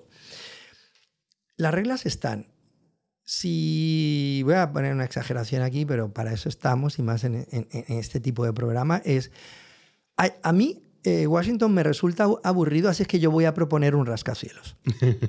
Las reglas están. Si voy a poner una exageración aquí, pero para eso estamos, y más en, en, en este tipo de programa, es a, a mí eh, Washington me resulta aburrido, así es que yo voy a proponer un rascacielos.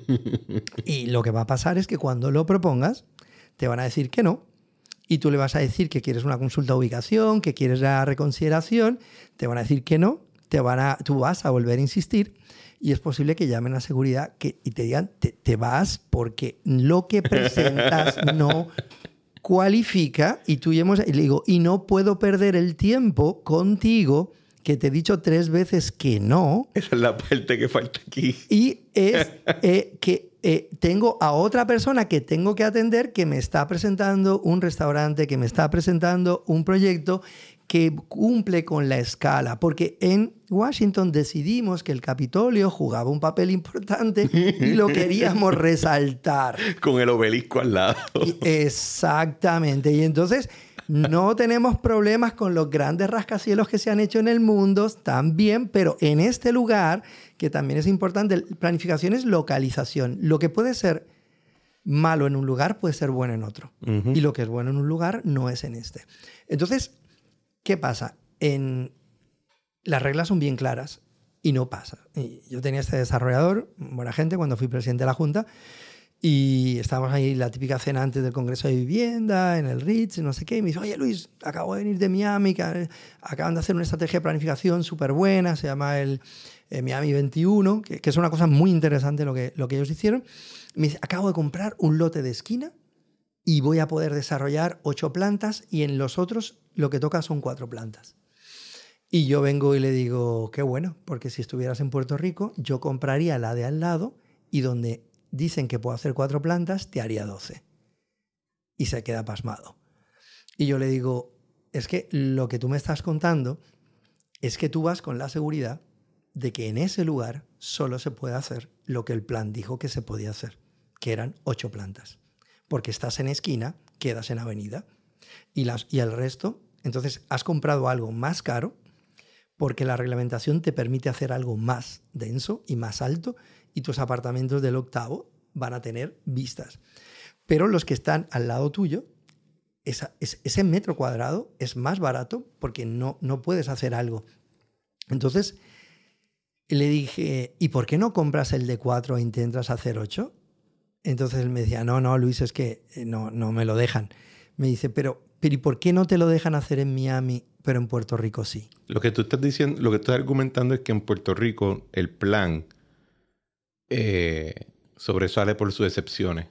Y lo que va a pasar es que cuando lo propongas, te van a decir que no, y tú le vas a decir que quieres una consulta de ubicación, que quieres la reconsideración, te van a decir que no, te van a, tú vas a volver a insistir, y es posible que llamen a seguridad que, y te digan, te, te vas porque lo que presentas no cualifica, y tú y, hemos, y le digo, y no puedo perder el tiempo contigo, que te he dicho tres veces que no. Esa es la parte que falta aquí. Y es eh, que eh, tengo a otra persona que tengo que atender, que me está presentando un restaurante, que me está presentando un proyecto que cumple con la escala, porque en Washington decidimos que el Capitolio jugaba un papel importante y lo queríamos resaltar. Con el obelisco al lado. Y exactamente. Y entonces no tenemos problemas con los grandes rascacielos que se han hecho en el mundo también, pero en este lugar, que también es importante, planificación es localización. Lo que puede ser malo en un lugar puede ser bueno en otro. Uh-huh. Y lo que es bueno en un lugar no es en este. Entonces, ¿qué pasa? En... Las reglas son bien claras y no pasa. Y yo tenía este desarrollador, buena gente, cuando fui presidente de la Junta, y estábamos ahí la típica cena antes del Congreso de Vivienda, en el Ritz, no sé qué, y me dice, oye Luis, acabo de venir de Miami, que acaban de hacer una estrategia de planificación súper buena, se llama el eh, Miami veintiuno, que, que es una cosa muy interesante lo que, lo que ellos hicieron. Me dice, acabo de comprar un lote de esquina y voy a poder desarrollar ocho plantas, y en los otros lo que toca son cuatro plantas. Y yo vengo y le digo, qué bueno, porque si estuvieras en Puerto Rico, yo compraría la de al lado, y donde dicen que puedo hacer cuatro plantas, te haría doce. Y se queda pasmado. Y yo le digo, es que lo que tú me estás contando es que tú vas con la seguridad de que en ese lugar solo se puede hacer lo que el plan dijo que se podía hacer, que eran ocho plantas. Porque estás en esquina, quedas en avenida, y, las, y el resto, entonces has comprado algo más caro, porque la reglamentación te permite hacer algo más denso y más alto, y tus apartamentos del octavo van a tener vistas. Pero los que están al lado tuyo, esa, es, ese metro cuadrado es más barato porque no, no puedes hacer algo. Entonces le dije, ¿y por qué no compras el de cuatro e intentas hacer ocho? Entonces él me decía, no, no, Luis, es que no, no me lo dejan. Me dice, pero, pero ¿y por qué no te lo dejan hacer en Miami, pero en Puerto Rico sí? Lo que tú estás diciendo, lo que tú estás argumentando es que en Puerto Rico el plan eh, sobresale por sus excepciones.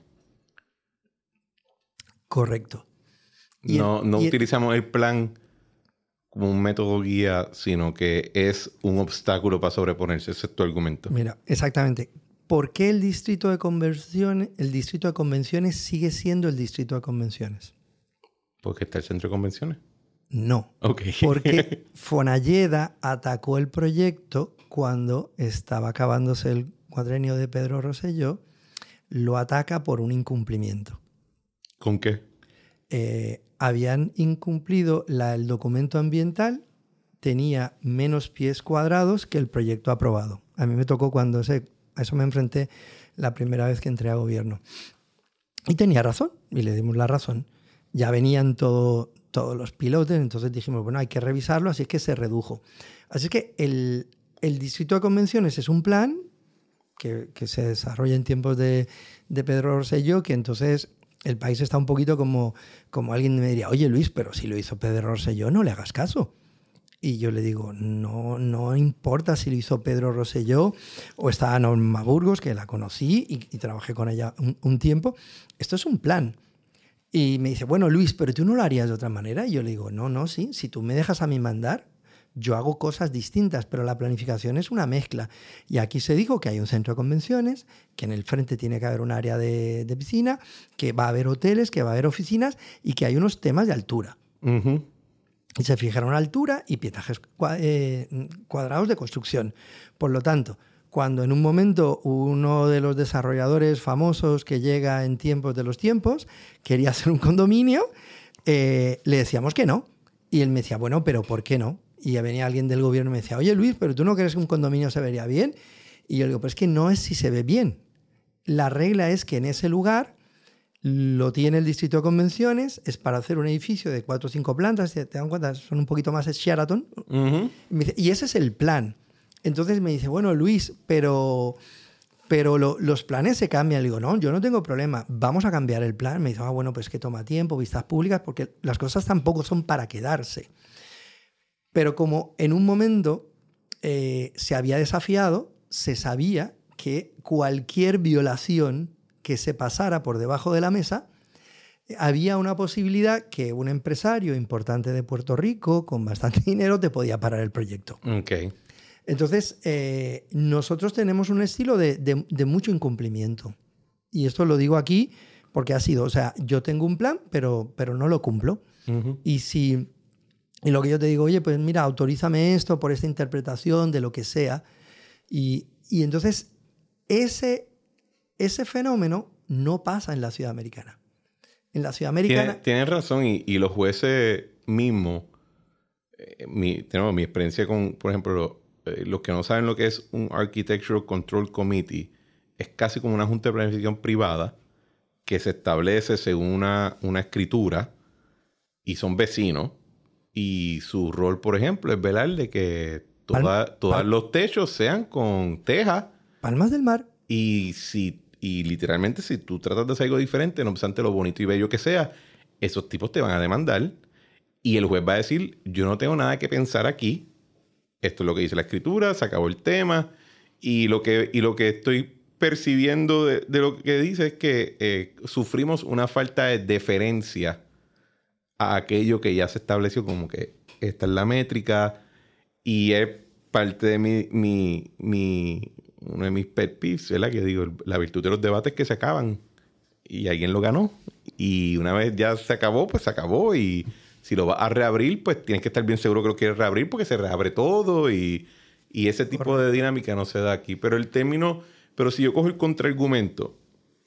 Correcto. Y no el, no y utilizamos el, el plan como un método guía, sino que es un obstáculo para sobreponerse. Ese es tu argumento. Mira, exactamente. ¿Por qué el distrito de convenciones, el distrito de convenciones sigue siendo el distrito de convenciones? Porque está el centro de convenciones. No. Okay. Porque Fonalleda atacó el proyecto cuando estaba acabándose el cuatrenio de Pedro Rosselló, lo ataca por un incumplimiento. ¿Con qué? Eh, habían incumplido la, el documento ambiental, tenía menos pies cuadrados que el proyecto aprobado. A mí me tocó cuando ese, a eso me enfrenté la primera vez que entré a gobierno. Y tenía razón, y le dimos la razón. Ya venían todo, todos los pilotes, entonces dijimos, bueno, hay que revisarlo, así que se redujo. Así que el, el Distrito de Convenciones es un plan que, que se desarrolla en tiempos de, de Pedro Rosselló, que entonces el país está un poquito como, como alguien me diría, oye Luis, pero si lo hizo Pedro Rosselló, no le hagas caso. Y yo le digo, no, no importa si lo hizo Pedro Rosselló o estaba Norma Burgos, que la conocí y, y trabajé con ella un, un tiempo. Esto es un plan. Y me dice, bueno, Luis, pero tú no lo harías de otra manera. Y yo le digo, no, no, sí, si tú me dejas a mí mandar, yo hago cosas distintas, pero la planificación es una mezcla. Y aquí se dijo que hay un centro de convenciones, que en el frente tiene que haber un área de, de piscina, que va a haber hoteles, que va a haber oficinas y que hay unos temas de altura. Uh-huh. Y se fijaron altura y pietajes cuadrados de construcción. Por lo tanto, cuando en un momento uno de los desarrolladores famosos que llega en tiempos de los tiempos quería hacer un condominio, eh, le decíamos que no. Y él me decía, bueno, pero ¿por qué no? Y ya venía alguien del gobierno y me decía, oye Luis, ¿pero tú no crees que un condominio se vería bien? Y yo le digo, pues es que no es si se ve bien. La regla es que en ese lugar lo tiene el Distrito de Convenciones, es para hacer un edificio de cuatro o cinco plantas, te dan cuenta, son un poquito más es Sheraton. Uh-huh. Y, me dice, y ese es el plan. Entonces me dice, bueno, Luis, pero, pero lo, los planes se cambian. Le digo, no, yo no tengo problema, vamos a cambiar el plan. Me dice, ah, bueno, pues que toma tiempo, vistas públicas, porque las cosas tampoco son para quedarse. Pero como en un momento eh, se había desafiado, se sabía que cualquier violación que se pasara por debajo de la mesa, había una posibilidad que un empresario importante de Puerto Rico, con bastante dinero, te podía parar el proyecto. Okay. Entonces, eh, nosotros tenemos un estilo de, de, de mucho incumplimiento. Y esto lo digo aquí porque ha sido, o sea, yo tengo un plan, pero, pero no lo cumplo. Uh-huh. Y si, y lo que yo te digo, oye, pues mira, autorízame esto por esta interpretación de lo que sea. Y, y entonces, ese... Ese fenómeno no pasa en la ciudad americana. En la ciudad americana... Tienes, tienes razón. Y, y los jueces mismos... Eh, mi, tenemos mi experiencia con, por ejemplo, eh, los que no saben lo que es un Architectural Control Committee, es casi como una junta de planificación privada que se establece según una, una escritura y son vecinos. Y su rol, por ejemplo, es velar de que toda, todos los techos sean con teja. Palmas del Mar. Y si... Y literalmente, si tú tratas de hacer algo diferente, no obstante lo bonito y bello que sea, esos tipos te van a demandar. Y el juez va a decir, yo no tengo nada que pensar aquí. Esto es lo que dice la escritura, se acabó el tema. Y lo que, y lo que estoy percibiendo de, de lo que dice es que eh, sufrimos una falta de deferencia a aquello que ya se estableció, como que esta es la métrica. Y es parte de mi... mi, mi uno de mis pet peeves, ¿verdad? Que digo, la virtud de los debates que se acaban y alguien lo ganó. Y una vez ya se acabó, pues se acabó. Y si lo vas a reabrir, pues tienes que estar bien seguro que lo quieres reabrir porque se reabre todo. Y, y ese tipo Correcto. De dinámica no se da aquí. Pero el término... Pero si yo cojo el contraargumento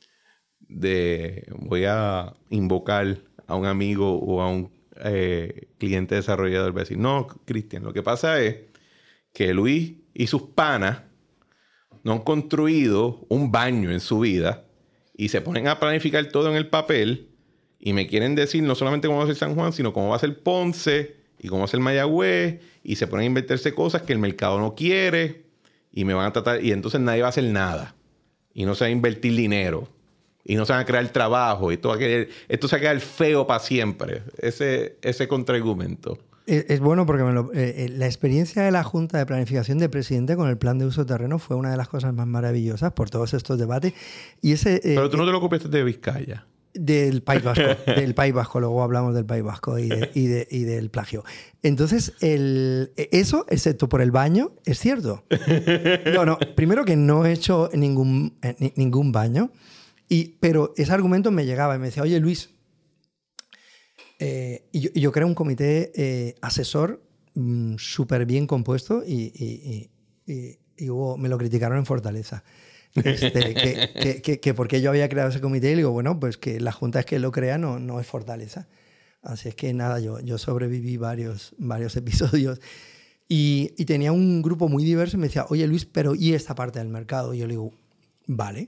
de... Voy a invocar a un amigo o a un eh, cliente desarrollador. Va a decir, no, Cristian, lo que pasa es que Luis y sus panas no han construido un baño en su vida y se ponen a planificar todo en el papel y me quieren decir no solamente cómo va a ser San Juan, sino cómo va a ser Ponce y cómo va a ser Mayagüez y se ponen a inventarse cosas que el mercado no quiere y me van a tratar y entonces nadie va a hacer nada y no se va a invertir dinero y no se van a crear trabajo y esto, va a quedar, esto se va a quedar feo para siempre. Ese, ese contraargumento. Es, es bueno porque me lo, eh, la experiencia de la Junta de Planificación de Presidente con el plan de uso de terreno fue una de las cosas más maravillosas por todos estos debates. Y ese, eh, Pero tú no te lo copiaste de Vizcaya. Del País Vasco, del País Vasco, luego hablamos del País Vasco y, de, y, de, y del plagio. Entonces, el, eso, excepto por el baño, es cierto. No, no, primero que no he hecho ningún, eh, ningún baño, y, pero ese argumento me llegaba y me decía, oye Luis, Eh, y, yo, y yo creo un comité eh, asesor mmm, súper bien compuesto y, y, y, y, y hubo, me lo criticaron en Fortaleza. Este, que, que, que, que porque yo había creado ese comité y digo, bueno, pues que la junta es que lo crea, no, no es Fortaleza. Así es que nada, yo, yo sobreviví varios, varios episodios. Y, y tenía un grupo muy diverso y me decía, oye Luis, pero ¿y esta parte del mercado? Y yo le digo, vale.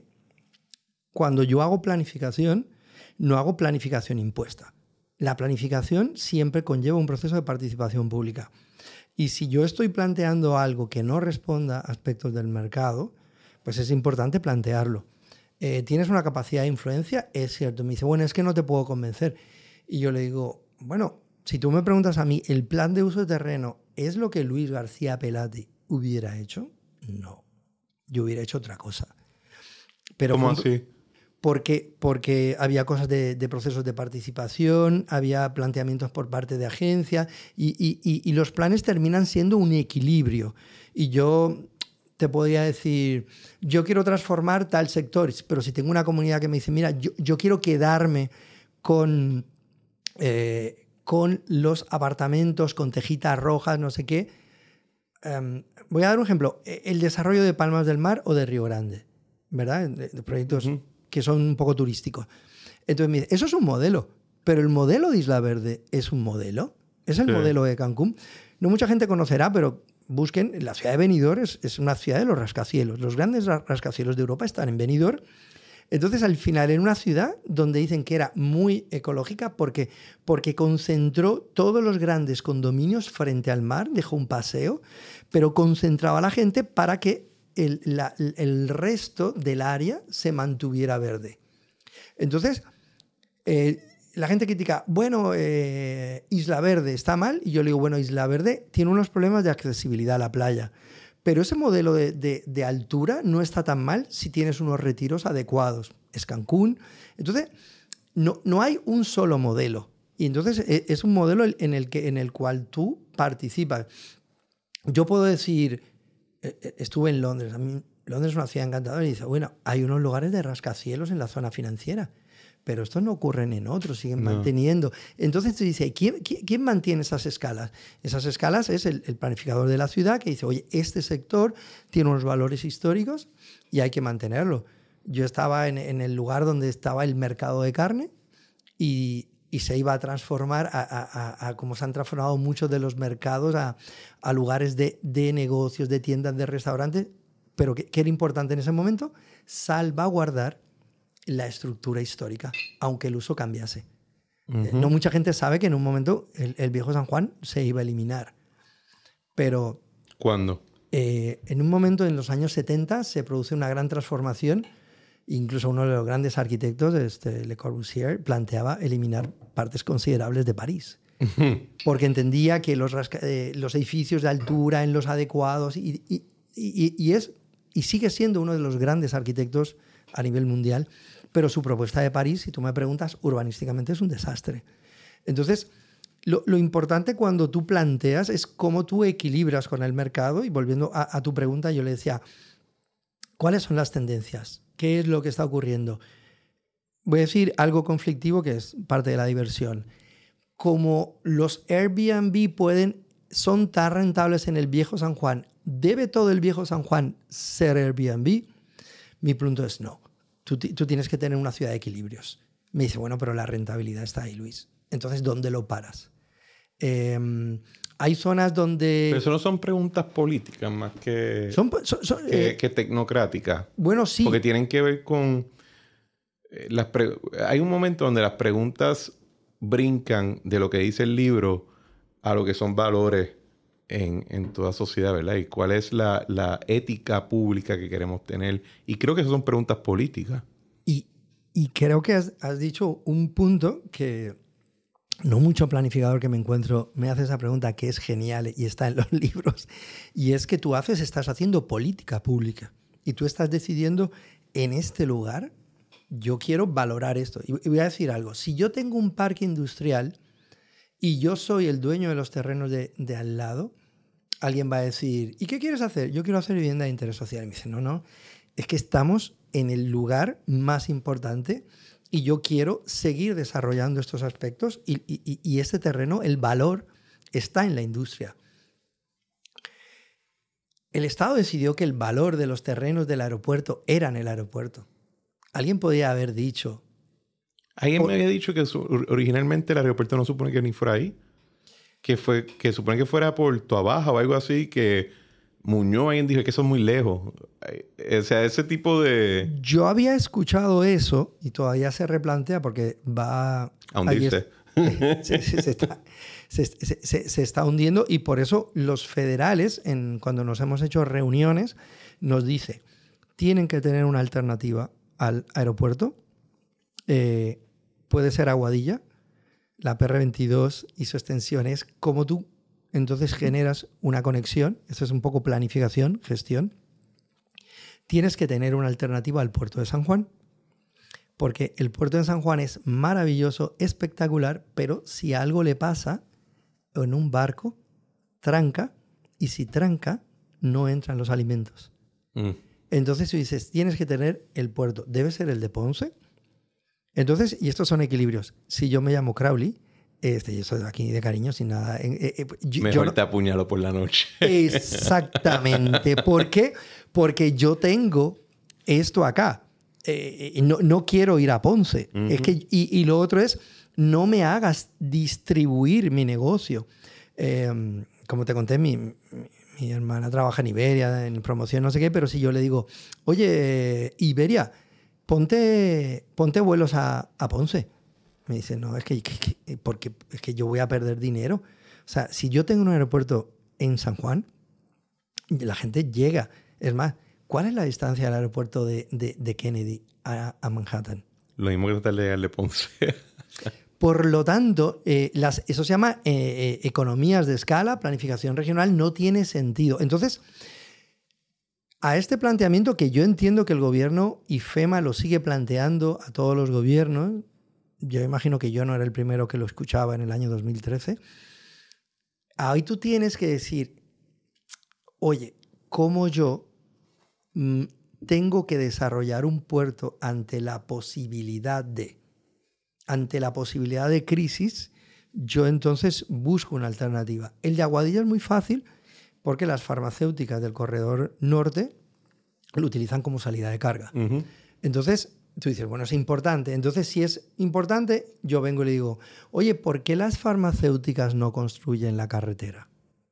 Cuando yo hago planificación, no hago planificación impuesta. La planificación siempre conlleva un proceso de participación pública. Y si yo estoy planteando algo que no responda a aspectos del mercado, pues es importante plantearlo. Eh, ¿Tienes una capacidad de influencia? Es cierto. Me dice, bueno, es que no te puedo convencer. Y yo le digo, bueno, si tú me preguntas a mí, ¿el plan de uso de terreno es lo que Luis García Pelati hubiera hecho? No. Yo hubiera hecho otra cosa. Pero ¿Cómo fue, así? Porque, porque había cosas de, de procesos de participación, había planteamientos por parte de agencia y, y, y, y los planes terminan siendo un equilibrio. Y yo te podría decir, yo quiero transformar tal sector, pero si tengo una comunidad que me dice, mira, yo, yo quiero quedarme con, eh, con los apartamentos, con tejitas rojas, no sé qué. Um, voy a dar un ejemplo. El desarrollo de Palmas del Mar o de Río Grande, ¿verdad? De, de proyectos... Uh-huh. que son un poco turísticos. Entonces me dice, eso es un modelo, pero el modelo de Isla Verde es un modelo, es el sí. modelo de Cancún. No mucha gente conocerá, pero busquen, la ciudad de Benidorm es, es una ciudad de los rascacielos. Los grandes rascacielos de Europa están en Benidorm. Entonces, al final, en una ciudad donde dicen que era muy ecológica porque, porque concentró todos los grandes condominios frente al mar, dejó un paseo, pero concentraba a la gente para que El, la, el resto del área se mantuviera verde. Entonces, eh, la gente critica, bueno, eh, Isla Verde está mal, y yo le digo, bueno, Isla Verde tiene unos problemas de accesibilidad a la playa, pero ese modelo de, de, de altura no está tan mal si tienes unos retiros adecuados. Es Cancún. Entonces, no, no hay un solo modelo, y entonces es un modelo en el, que, en el cual tú participas. Yo puedo decir... Estuve en Londres. A mí, Londres es una ciudad encantadora y dice, bueno, hay unos lugares de rascacielos en la zona financiera, pero estos no ocurren en otros, siguen no. manteniendo. Entonces te dice, ¿quién, quién, ¿quién mantiene esas escalas? Esas escalas es el, el planificador de la ciudad que dice, oye, este sector tiene unos valores históricos y hay que mantenerlo. Yo estaba en, en el lugar donde estaba el mercado de carne y... y se iba a transformar a, a, a, a como se han transformado muchos de los mercados a, a lugares de, de negocios, de tiendas, de restaurantes, pero ¿qué, qué era importante en ese momento? Salvaguardar la estructura histórica, aunque el uso cambiase. Uh-huh. eh, no mucha gente sabe que en un momento el, el viejo San Juan se iba a eliminar, pero... ¿Cuándo? Eh, en un momento, en los años setenta, se produce una gran transformación. Incluso uno de los grandes arquitectos, este, Le Corbusier, planteaba eliminar partes considerables de París. Porque entendía que los, rasca- eh, los edificios de altura en los adecuados... Y, y, y, y, es, y sigue siendo uno de los grandes arquitectos a nivel mundial, pero su propuesta de París, si tú me preguntas, urbanísticamente es un desastre. Entonces, lo, lo importante cuando tú planteas es cómo tú equilibras con el mercado. Y volviendo a, a tu pregunta, yo le decía, ¿cuáles son las tendencias? ¿Qué es lo que está ocurriendo? Voy a decir algo conflictivo que es parte de la diversión. Como los Airbnb pueden, son tan rentables en el viejo San Juan, ¿debe todo el viejo San Juan ser Airbnb? Mi punto es no. Tú, tú tienes que tener una ciudad de equilibrios. Me dice, bueno, pero la rentabilidad está ahí, Luis. Entonces, ¿dónde lo paras? Eh, hay zonas donde... Pero eso no son preguntas políticas más que, son, son, son, que, eh, que tecnocráticas. Bueno, sí. Porque tienen que ver con... Eh, las pre... Hay un momento donde las preguntas brincan de lo que dice el libro a lo que son valores en, en toda sociedad, ¿verdad? Y cuál es la, la ética pública que queremos tener. Y creo que esas son preguntas políticas. Y, y creo que has, has dicho un punto que... No mucho planificador que me encuentro me hace esa pregunta que es genial y está en los libros. Y es que tú haces, estás haciendo política pública. Y tú estás decidiendo, en este lugar, yo quiero valorar esto. Y voy a decir algo. Si yo tengo un parque industrial y yo soy el dueño de los terrenos de, de al lado, alguien va a decir, ¿y qué quieres hacer? Yo quiero hacer vivienda de interés social. Y me dice, no, no, es que estamos en el lugar más importante y yo quiero seguir desarrollando estos aspectos y, y, y este terreno, el valor, está en la industria. El Estado decidió que el valor de los terrenos del aeropuerto era en el aeropuerto. Alguien podía haber dicho... Alguien me había dicho que su, originalmente el aeropuerto no supone que ni fuera ahí. Que, fue, que supone que fuera por Tuabaja o algo así, que Muñoz alguien dijo que eso es muy lejos. O sea, ese tipo de... Yo había escuchado eso y todavía se replantea porque va... A hundirse. Se, se, se, está, se, se, se está hundiendo y por eso los federales, en, cuando nos hemos hecho reuniones, nos dice, tienen que tener una alternativa al aeropuerto. Eh, puede ser Aguadilla, la P R veintidós y su extensión es como tú. Entonces generas una conexión, eso es un poco planificación, gestión. Tienes que tener una alternativa al puerto de San Juan, porque el puerto de San Juan es maravilloso, espectacular, pero si algo le pasa en un barco, tranca, y si tranca, no entran los alimentos. Mm. Entonces tú dices, tienes que tener el puerto, debe ser el de Ponce. Entonces, y estos son equilibrios. Si yo me llamo Crowley, este, yo soy de aquí de cariño, sin nada. Eh, eh, yo, Mejor yo no... te apuñalo por la noche. Exactamente. ¿Por qué? Porque yo tengo esto acá. Eh, no, no quiero ir a Ponce. Uh-huh. Es que, y, y lo otro es, no me hagas distribuir mi negocio. Eh, como te conté, mi, mi, mi hermana trabaja en Iberia, en promoción, no sé qué, pero si yo le digo, oye, Iberia, ponte, ponte vuelos a, a Ponce. Me dice, no, es que, que, que, porque, es que yo voy a perder dinero. O sea, si yo tengo un aeropuerto en San Juan, la gente llega. Es más, ¿cuál es la distancia del aeropuerto de, de, de Kennedy a, a Manhattan? Lo mismo que tratar de llegarle a Ponce. Por lo tanto, eh, las, eso se llama eh, eh, economías de escala, planificación regional, no tiene sentido. Entonces, a este planteamiento que yo entiendo que el gobierno y FEMA lo sigue planteando a todos los gobiernos, yo imagino que yo no era el primero que lo escuchaba en el año dos mil trece, ahí tú tienes que decir, oye, ¿cómo yo mm, tengo que desarrollar un puerto ante la posibilidad de, ante la posibilidad de crisis? Yo entonces busco una alternativa. El de Aguadilla es muy fácil porque las farmacéuticas del corredor norte lo utilizan como salida de carga. Uh-huh. Entonces, tú dices, bueno, es importante. Entonces, si es importante, yo vengo y le digo, oye, ¿por qué las farmacéuticas no construyen la carretera?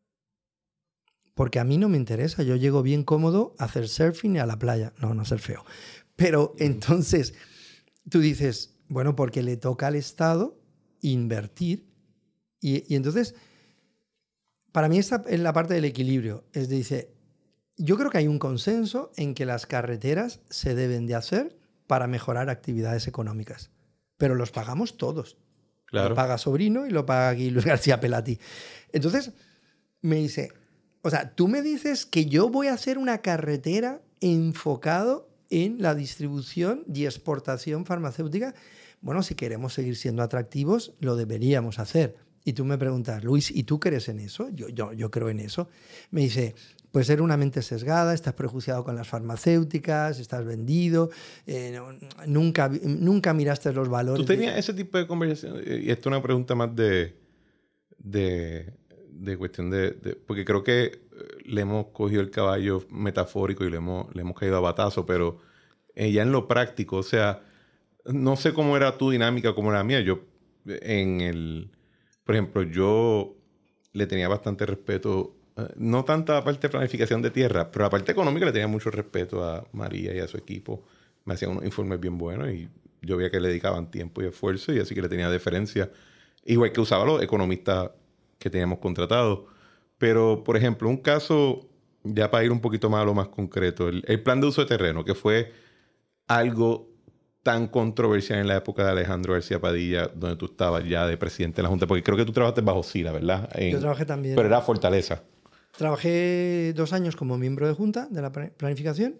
Porque a mí no me interesa. Yo llego bien cómodo a hacer surfing y a la playa. No, no ser feo. Pero entonces, tú dices, bueno, porque le toca al Estado invertir. Y, y entonces, para mí esta es la parte del equilibrio. Es decir, yo creo que hay un consenso en que las carreteras se deben de hacer para mejorar actividades económicas. Pero los pagamos todos. Claro. Lo paga Sobrino y lo paga aquí Luis García Pelati. Entonces, me dice, o sea, tú me dices que yo voy a hacer una carretera enfocado en la distribución y exportación farmacéutica. Bueno, si queremos seguir siendo atractivos, lo deberíamos hacer. Y tú me preguntas, Luis, ¿y tú crees en eso? Yo, yo, yo creo en eso. Me dice, pues eres una mente sesgada, estás prejuiciado con las farmacéuticas, estás vendido, eh, no, nunca, nunca miraste los valores. ¿Tú tenías de... ese tipo de conversación? Y esto es una pregunta más de, de, de cuestión de, de... Porque creo que le hemos cogido el caballo metafórico y le hemos, le hemos caído a batazo, pero eh, ya en lo práctico, o sea, no sé cómo era tu dinámica, cómo era la mía. Yo, en el... Por ejemplo, yo le tenía bastante respeto, eh, no tanta la parte de planificación de tierra, pero la parte económica le tenía mucho respeto a María y a su equipo. Me hacían unos informes bien buenos y yo veía que le dedicaban tiempo y esfuerzo y así que le tenía deferencia. Igual que usaba los economistas que teníamos contratados. Pero, por ejemplo, un caso, ya para ir un poquito más a lo más concreto, el, el plan de uso de terreno, que fue algo tan controversial en la época de Alejandro García Padilla, donde tú estabas ya de presidente de la Junta, porque creo que tú trabajaste bajo Sila, ¿verdad? En, Yo trabajé también. Pero era Fortaleza. Trabajé dos años como miembro de Junta de la planificación.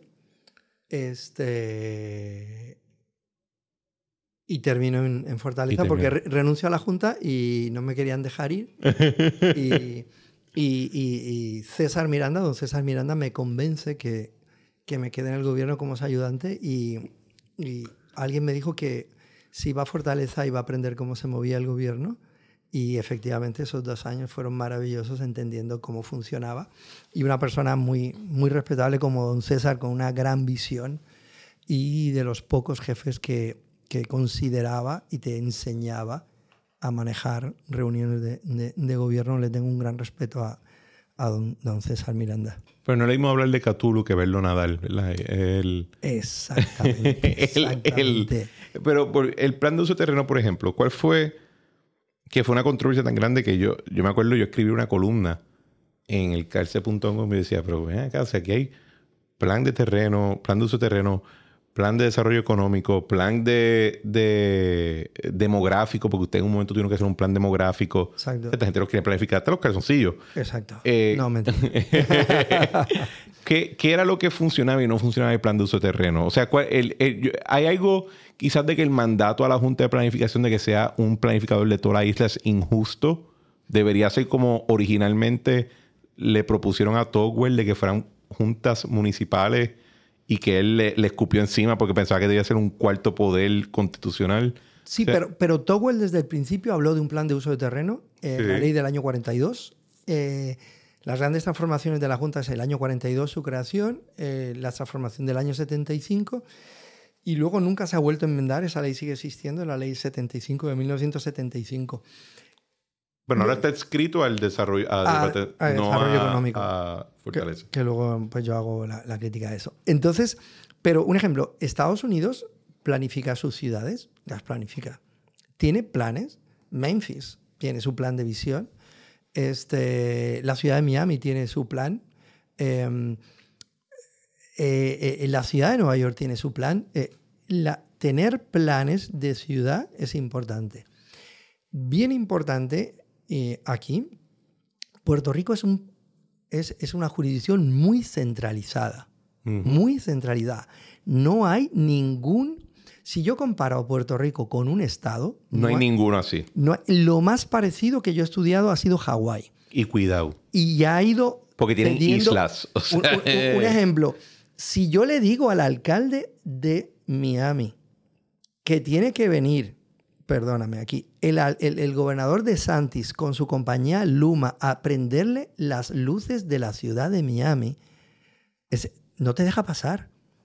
Este... Y termino en, en Fortaleza porque re renuncio a la Junta y no me querían dejar ir. y, y, y, y César Miranda, don César Miranda, me convence que, que me quede en el gobierno como su ayudante y... y alguien me dijo que se iba a Fortaleza, iba a aprender cómo se movía el gobierno. Y efectivamente esos dos años fueron maravillosos entendiendo cómo funcionaba. Y una persona muy, muy respetable como don César, con una gran visión, y de los pocos jefes que, que consideraba y te enseñaba a manejar reuniones de, de, de gobierno. Le tengo un gran respeto a, a don, don César Miranda. Pero no le dimos a hablar de Cthulhu que verlo Nadal, ¿verdad? El... Exactamente. exactamente. el, el, pero por el plan de uso de terreno, por ejemplo, ¿cuál fue? Que fue una controversia tan grande que yo, yo me acuerdo, yo escribí una columna en el calce punto com y me decía, pero ven acá, o sea, aquí hay plan de terreno, plan de uso de terreno, plan de desarrollo económico, plan de, de demográfico, porque usted en un momento tiene que hacer un plan demográfico. Exacto. Esta gente los quiere planificar hasta los calzoncillos. Exacto. Eh, no, mentira. ¿Qué, ¿Qué era lo que funcionaba y no funcionaba el plan de uso de terreno? O sea, ¿cuál, el, el, ¿hay algo quizás de que el mandato a la Junta de Planificación de que sea un planificador de toda la isla es injusto? ¿Debería ser como originalmente le propusieron a Togwell de que fueran juntas municipales y que él le, le escupió encima porque pensaba que debía ser un cuarto poder constitucional? Sí, o sea, pero, pero Togwell desde el principio habló de un plan de uso de terreno, eh, sí. la ley del año cuarenta y dos. Eh, las grandes transformaciones de la Junta es el año cuarenta y dos, su creación, eh, la transformación del año setenta y cinco, y luego nunca se ha vuelto a enmendar. Esa ley sigue existiendo, la ley setenta y cinco de mil novecientos setenta y cinco. Bueno, ahora está escrito al desarrollo, a, a, debate, a no desarrollo a, económico. A fortaleza. Que, que luego pues yo hago la, la crítica de eso. Entonces, pero un ejemplo, Estados Unidos planifica sus ciudades, las planifica. Tiene planes. Memphis tiene su plan de visión. Este, la ciudad de Miami tiene su plan. Eh, eh, eh, la ciudad de Nueva York tiene su plan. Eh, la, tener planes de ciudad es importante. Bien importante eh, aquí, Puerto Rico es, un, es, es una jurisdicción muy centralizada. Uh-huh. Muy centralizada. No hay ningún... Si yo comparo a Puerto Rico con un estado... No, no hay, hay ninguno así. No, lo más parecido que yo he estudiado ha sido Hawái. Y cuidado. Y ya ha ido... Porque tienen islas. O sea, un, un, un ejemplo. Si yo le digo al alcalde de Miami que tiene que venir, perdóname aquí, el, el, el gobernador de Santis con su compañía Luma a prenderle las luces de la ciudad de Miami, es, no te deja pasar.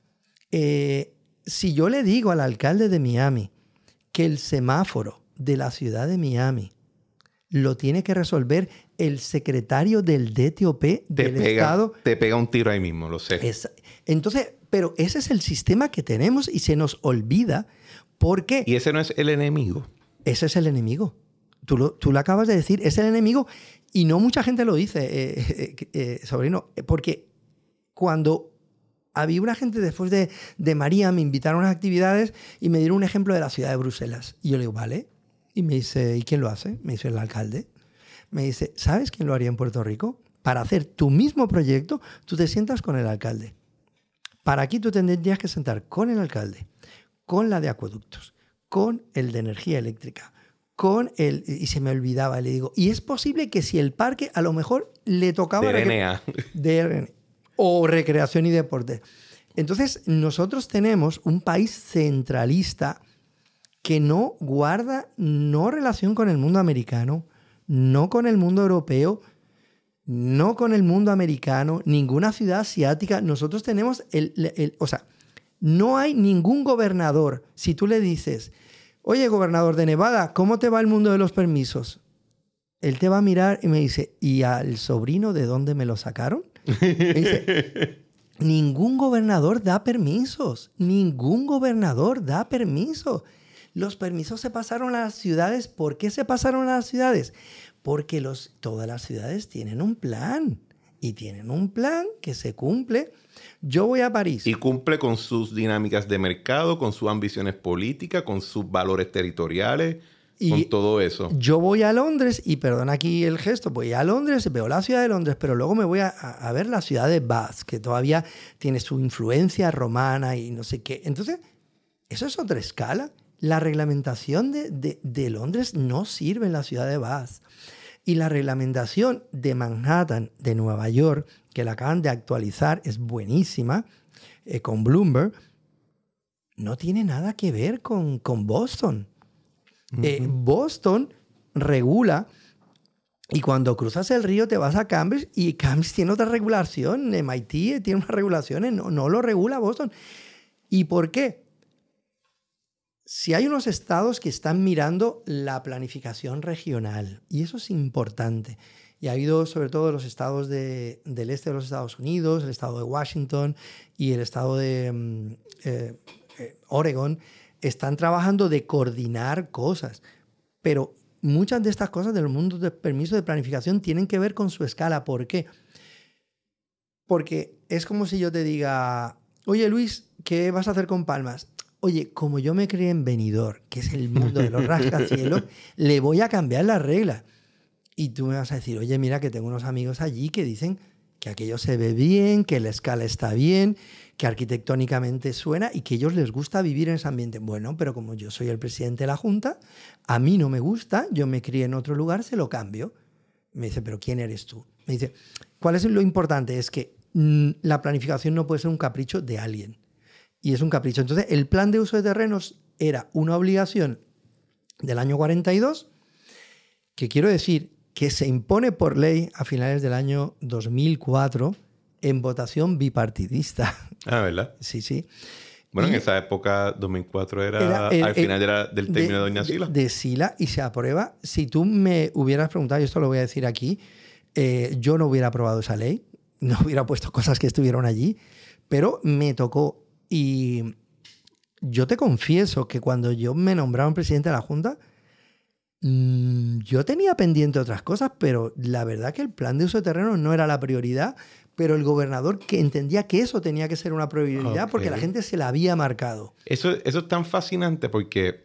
Eh... Si yo le digo al alcalde de Miami que el semáforo de la ciudad de Miami lo tiene que resolver el secretario del D T O P te del pega, Estado... Te pega un tiro ahí mismo, lo sé. Es, entonces, pero ese es el sistema que tenemos y se nos olvida. ¿Por qué? Y ese no es el enemigo. Ese es el enemigo. Tú lo, tú lo acabas de decir, es el enemigo y no mucha gente lo dice, eh, eh, eh, sobrino, porque cuando... Había una gente después de, de María, me invitaron a unas actividades y me dieron un ejemplo de la ciudad de Bruselas. Y yo le digo, vale. Y me dice, ¿y quién lo hace? Me dice, el alcalde. Me dice, ¿sabes quién lo haría en Puerto Rico? Para hacer tu mismo proyecto, tú te sientas con el alcalde. Para aquí tú tendrías que sentar con el alcalde, con la de acueductos, con el de energía eléctrica, con el... Y se me olvidaba, le digo, y es posible que si el parque a lo mejor le tocaba... De R N A. De R N A. O recreación y deporte. Entonces, nosotros tenemos un país centralista que no guarda no relación con el mundo americano, no con el mundo europeo, no con el mundo americano, ninguna ciudad asiática. Nosotros tenemos el, el, el... O sea, no hay ningún gobernador. Si tú le dices, oye, gobernador de Nevada, ¿cómo te va el mundo de los permisos? Él te va a mirar y me dice, ¿y al sobrino de dónde me lo sacaron? Me dice, ningún gobernador da permisos. Ningún gobernador da permisos. Los permisos se pasaron a las ciudades. ¿Por qué se pasaron a las ciudades? Porque los, todas las ciudades tienen un plan. Y tienen un plan que se cumple. Yo voy a París. Y cumple con sus dinámicas de mercado, con sus ambiciones políticas, con sus valores territoriales. Y con todo eso. Yo voy a Londres, y perdona aquí el gesto, voy a Londres, veo la ciudad de Londres, pero luego me voy a, a ver la ciudad de Bath, que todavía tiene su influencia romana y no sé qué. Entonces, eso es otra escala. La reglamentación de, de, de Londres no sirve en la ciudad de Bath. Y la reglamentación de Manhattan, de Nueva York, que la acaban de actualizar, es buenísima, eh, con Bloomberg, no tiene nada que ver con, con Boston. Uh-huh. Eh, Boston regula, y cuando cruzas el río te vas a Cambridge, y Cambridge tiene otra regulación, M I T tiene unas regulaciones, no, no lo regula Boston. ¿Y por qué? Si hay unos estados que están mirando la planificación regional, y eso es importante, y ha habido sobre todo los estados de, del este de los Estados Unidos, el estado de Washington y el estado de eh, eh, Oregon, están trabajando de coordinar cosas, pero muchas de estas cosas del mundo de permiso de planificación tienen que ver con su escala. ¿Por qué? Porque es como si yo te diga, oye Luis, ¿qué vas a hacer con Palmas? Oye, como yo me crié en Benidorm, que es el mundo de los rascacielos, le voy a cambiar la regla. Y tú me vas a decir, oye, mira que tengo unos amigos allí que dicen que aquello se ve bien, que la escala está bien, que arquitectónicamente suena y que a ellos les gusta vivir en ese ambiente. Bueno, pero como yo soy el presidente de la Junta, a mí no me gusta, yo me crié en otro lugar, se lo cambio. Me dice, ¿pero quién eres tú? Me dice, ¿cuál es lo importante? Es que mmm, la planificación no puede ser un capricho de alguien. Y es un capricho. Entonces, el plan de uso de terrenos era una obligación del año cuarenta y dos, que quiero decir que se impone por ley a finales del año dos mil cuatro en votación bipartidista. Ah, ¿verdad? Sí, sí. Bueno, y en esa época, dos mil cuatro era, era el, al final de la, del término de, de Doña Sila. De, de Sila, y se aprueba. Si tú me hubieras preguntado, y esto lo voy a decir aquí, eh, yo no hubiera aprobado esa ley, no hubiera puesto cosas que estuvieron allí, pero me tocó. Y yo te confieso que cuando yo me nombraron presidente de la Junta, mmm, yo tenía pendiente otras cosas, pero la verdad que el plan de uso de terreno no era la prioridad, pero el gobernador que entendía que eso tenía que ser una prioridad, okay, porque la gente se la había marcado. Eso, eso es tan fascinante porque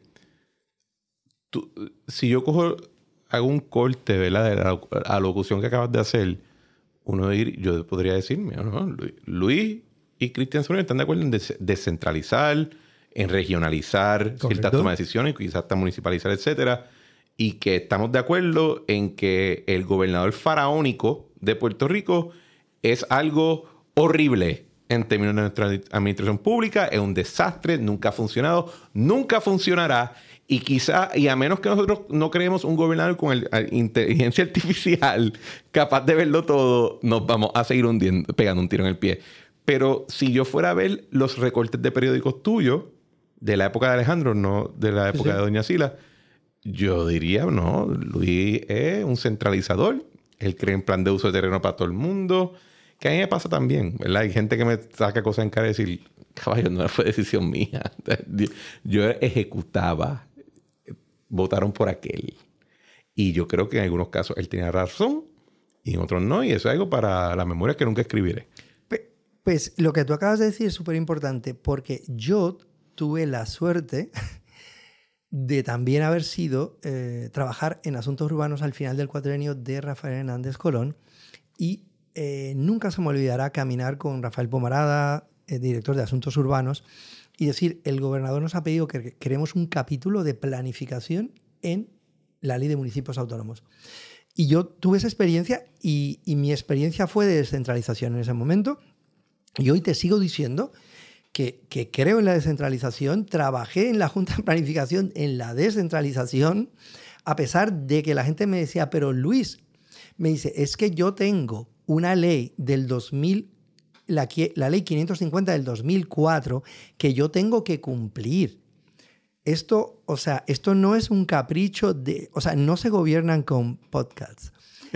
tú, si yo cojo, hago un corte, ¿verdad?, de la alocución que acabas de hacer, uno de, yo podría decir, mira, no, Luis, Luis y Cristian Zúñiga están de acuerdo en des- descentralizar, en regionalizar Correcto. Ciertas tomas de decisiones, quizás hasta municipalizar, etcétera, y que estamos de acuerdo en que el gobernador faraónico de Puerto Rico es algo horrible en términos de nuestra administración pública, es un desastre, nunca ha funcionado, nunca funcionará, y quizá, y a menos que nosotros no creemos un gobernador con el, el, inteligencia artificial capaz de verlo todo, nos vamos a seguir hundiendo, pegando un tiro en el pie. Pero si yo fuera a ver los recortes de periódicos tuyos, de la época de Alejandro, no de la época sí. de Doña Sila, yo diría, no, Luis es un centralizador, él cree en plan de uso de terreno para todo el mundo, que a mí me pasa también, ¿verdad? Hay gente que me saca cosas en cara y decir, caballo, no fue decisión mía. Yo ejecutaba, votaron por aquel. Y yo creo que en algunos casos él tenía razón y en otros no, y eso es algo para la memoria que nunca escribiré. Pues lo que tú acabas de decir es súper importante, porque yo tuve la suerte de también haber sido, eh, trabajar en asuntos urbanos al final del cuatrienio de Rafael Hernández Colón, y eh, nunca se me olvidará caminar con Rafael Pomarada, eh, director de asuntos urbanos, y decir, el gobernador nos ha pedido que queremos un capítulo de planificación en la ley de municipios autónomos. Y yo tuve esa experiencia, y, y mi experiencia fue de descentralización en ese momento. Y hoy te sigo diciendo que, que creo en la descentralización, trabajé en la Junta de Planificación en la descentralización, a pesar de que la gente me decía, pero Luis, me dice, es que yo tengo una ley del dos mil, la, la ley quinientos cincuenta del dos mil cuatro, que yo tengo que cumplir. Esto, o sea, esto no es un capricho de, o sea, no se gobiernan con podcasts.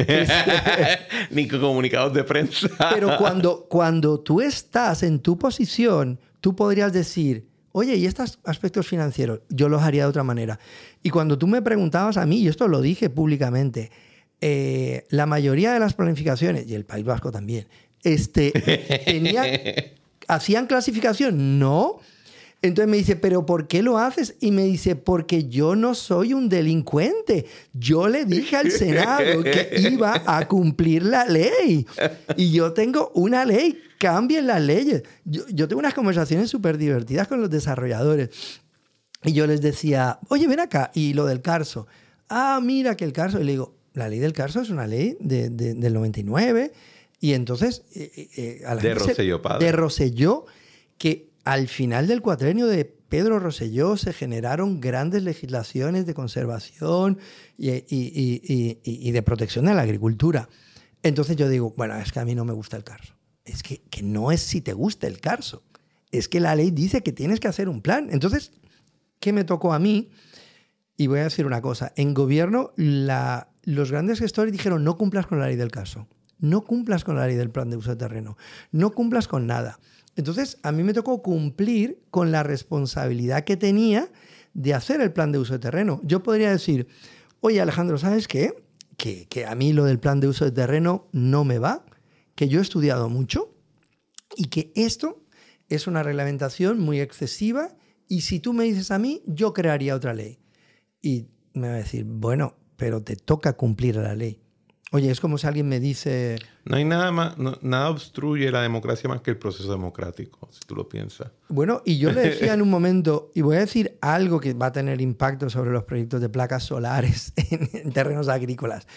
Ni con comunicados de prensa. Pero cuando, cuando tú estás en tu posición, tú podrías decir, oye, ¿y estos aspectos financieros? Yo los haría de otra manera. Y cuando tú me preguntabas a mí, y esto lo dije públicamente, eh, la mayoría de las planificaciones, y el País Vasco también, este, tenían, ¿hacían clasificación? No. Entonces me dice, ¿pero por qué lo haces? Y me dice, porque yo no soy un delincuente. Yo le dije al Senado que iba a cumplir la ley. Y yo tengo una ley. Cambien las leyes. Yo, yo tengo unas conversaciones súper divertidas con los desarrolladores. Y yo les decía, oye, ven acá. Y lo del Carso. Ah, mira que el Carso. Y le digo, la ley del Carso es una ley de, de, del noventa y nueve. Y entonces... Eh, eh, a la de Rosselló, padre. De Rosselló, que... al final del cuatrenio de Pedro Rosselló se generaron grandes legislaciones de conservación y, y, y, y, y de protección de la agricultura. Entonces yo digo, bueno, es que a mí no me gusta el carso. Es que, que no es si te gusta el carso. Es que la ley dice que tienes que hacer un plan. Entonces, ¿qué me tocó a mí? Y voy a decir una cosa. En gobierno, la, los grandes gestores dijeron, no cumplas con la ley del carso. No cumplas con la ley del plan de uso de terreno. No cumplas con nada. Entonces, a mí me tocó cumplir con la responsabilidad que tenía de hacer el plan de uso de terreno. Yo podría decir, oye, Alejandro, ¿sabes qué? Que, que a mí lo del plan de uso de terreno no me va, que yo he estudiado mucho y que esto es una reglamentación muy excesiva y si tú me dices a mí, yo crearía otra ley. Y me va a decir, bueno, pero te toca cumplir la ley. Oye, es como si alguien me dice... No hay nada más, no, nada obstruye la democracia más que el proceso democrático, si tú lo piensas. Bueno, y yo le decía en un momento, y voy a decir algo que va a tener impacto sobre los proyectos de placas solares en, en terrenos agrícolas.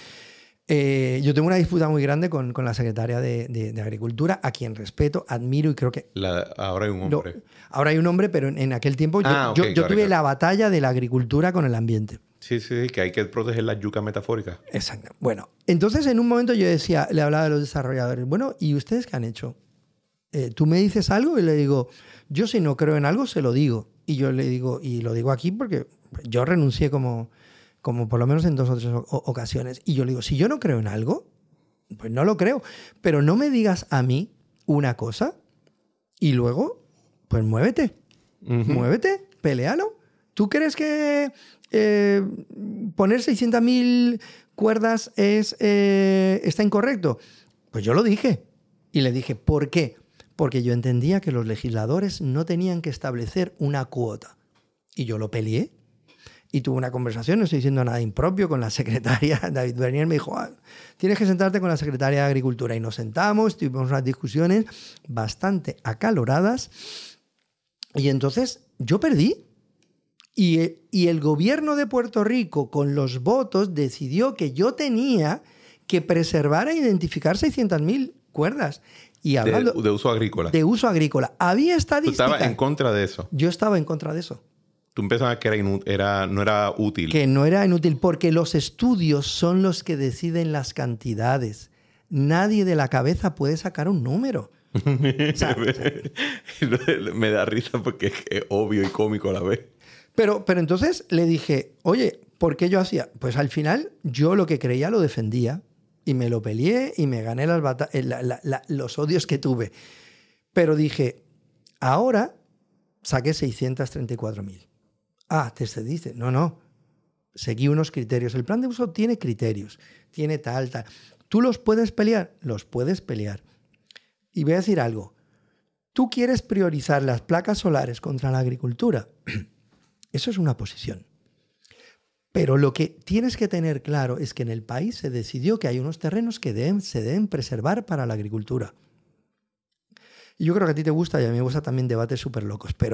Eh, yo tengo una disputa muy grande con, con la secretaria de, de, de Agricultura, a quien respeto, admiro y creo que... La, ahora hay un hombre. Lo, ahora hay un hombre, pero en, en aquel tiempo yo, ah, okay, yo, yo claro, tuve claro. la batalla de la agricultura con el ambiente. Sí, sí, que hay que proteger las yucas metafóricas. Exacto. Bueno, entonces en un momento yo decía, le hablaba a los desarrolladores, bueno, ¿y ustedes qué han hecho? Eh, tú me dices algo y le digo, yo si no creo en algo se lo digo. Y yo le digo, y lo digo aquí porque yo renuncié como, como por lo menos en dos o tres o- ocasiones. Y yo le digo, si yo no creo en algo, pues no lo creo. Pero no me digas a mí una cosa y luego, pues muévete. Uh-huh. Muévete, pelealo. ¿Tú crees que eh, poner seiscientas mil cuerdas es, eh, está incorrecto? Pues yo lo dije. Y le dije, ¿por qué? Porque yo entendía que los legisladores no tenían que establecer una cuota. Y yo lo peleé. Y tuve una conversación, no estoy diciendo nada impropio, con la secretaria. David Bernier me dijo, ah, tienes que sentarte con la secretaria de Agricultura. Y nos sentamos, tuvimos unas discusiones bastante acaloradas. Y entonces yo perdí. Y, y el gobierno de Puerto Rico, con los votos, decidió que yo tenía que preservar e identificar seiscientas mil cuerdas. Y hablando de, de uso agrícola. De uso agrícola. Había estadísticas. Tú estabas en contra de eso. Yo estaba en contra de eso. Tú empezabas que era inú- era, no era útil. Que no era inútil, porque los estudios son los que deciden las cantidades. Nadie de la cabeza puede sacar un número. O sea, me da risa porque es, es obvio y cómico a la vez. Pero, pero entonces le dije, oye, ¿por qué yo hacía? Pues al final yo lo que creía lo defendía y me lo peleé y me gané las bata- la, la, la, los odios que tuve. Pero dije, ahora saqué seiscientas treinta y cuatro mil. Ah, te excediste. No, no. Seguí unos criterios. El plan de uso tiene criterios. Tiene tal, tal. ¿Tú los puedes pelear? Los puedes pelear. Y voy a decir algo. Tú quieres priorizar las placas solares contra la agricultura. Eso es una posición. Pero lo que tienes que tener claro es que en el país se decidió que hay unos terrenos que deben, se deben preservar para la agricultura. Y yo creo que a ti te gusta y a mí me gusta también debates súper locos, pero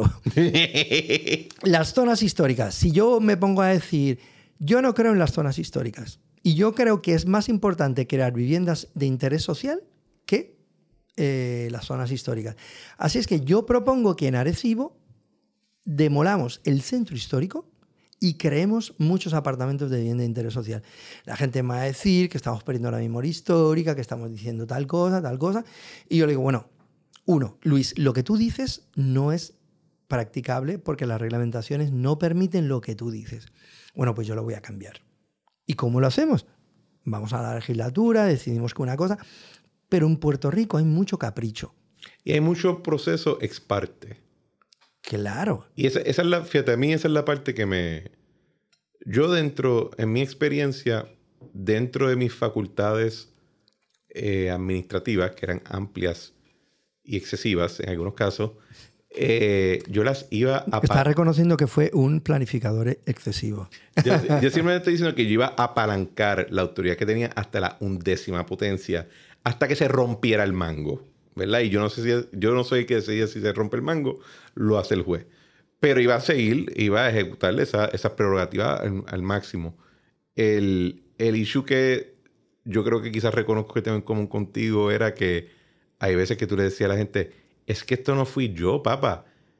las zonas históricas, si yo me pongo a decir, yo no creo en las zonas históricas y yo creo que es más importante crear viviendas de interés social que eh, las zonas históricas. Así es que yo propongo que en Arecibo demolamos el centro histórico y creemos muchos apartamentos de vivienda de interés social. La gente me va a decir que estamos perdiendo la memoria histórica, que estamos diciendo tal cosa, tal cosa. Y yo le digo, bueno, uno, Luis, lo que tú dices no es practicable porque las reglamentaciones no permiten lo que tú dices. Bueno, pues yo lo voy a cambiar. ¿Y cómo lo hacemos? Vamos a la legislatura, decidimos que una cosa, pero en Puerto Rico hay mucho capricho. Y hay mucho proceso ex parte. Claro. Y esa, esa es la, fíjate, a mí esa es la parte que me... Yo dentro, en mi experiencia, dentro de mis facultades eh, administrativas, que eran amplias y excesivas en algunos casos, eh, yo las iba a... Está reconociendo que fue un planificador excesivo. Yo, yo siempre estoy diciendo que yo iba a apalancar la autoridad que tenía hasta la undécima potencia, hasta que se rompiera el mango, ¿verdad? Y yo no sé si yo no soy el que decide si se rompe el mango, lo hace el juez. Pero iba a seguir, iba a ejecutarle esa, esa prerrogativa al, al máximo. El, el issue que yo creo que quizás reconozco que tengo en común contigo era que hay veces que tú le decías a la gente, es que esto no fui yo, papá.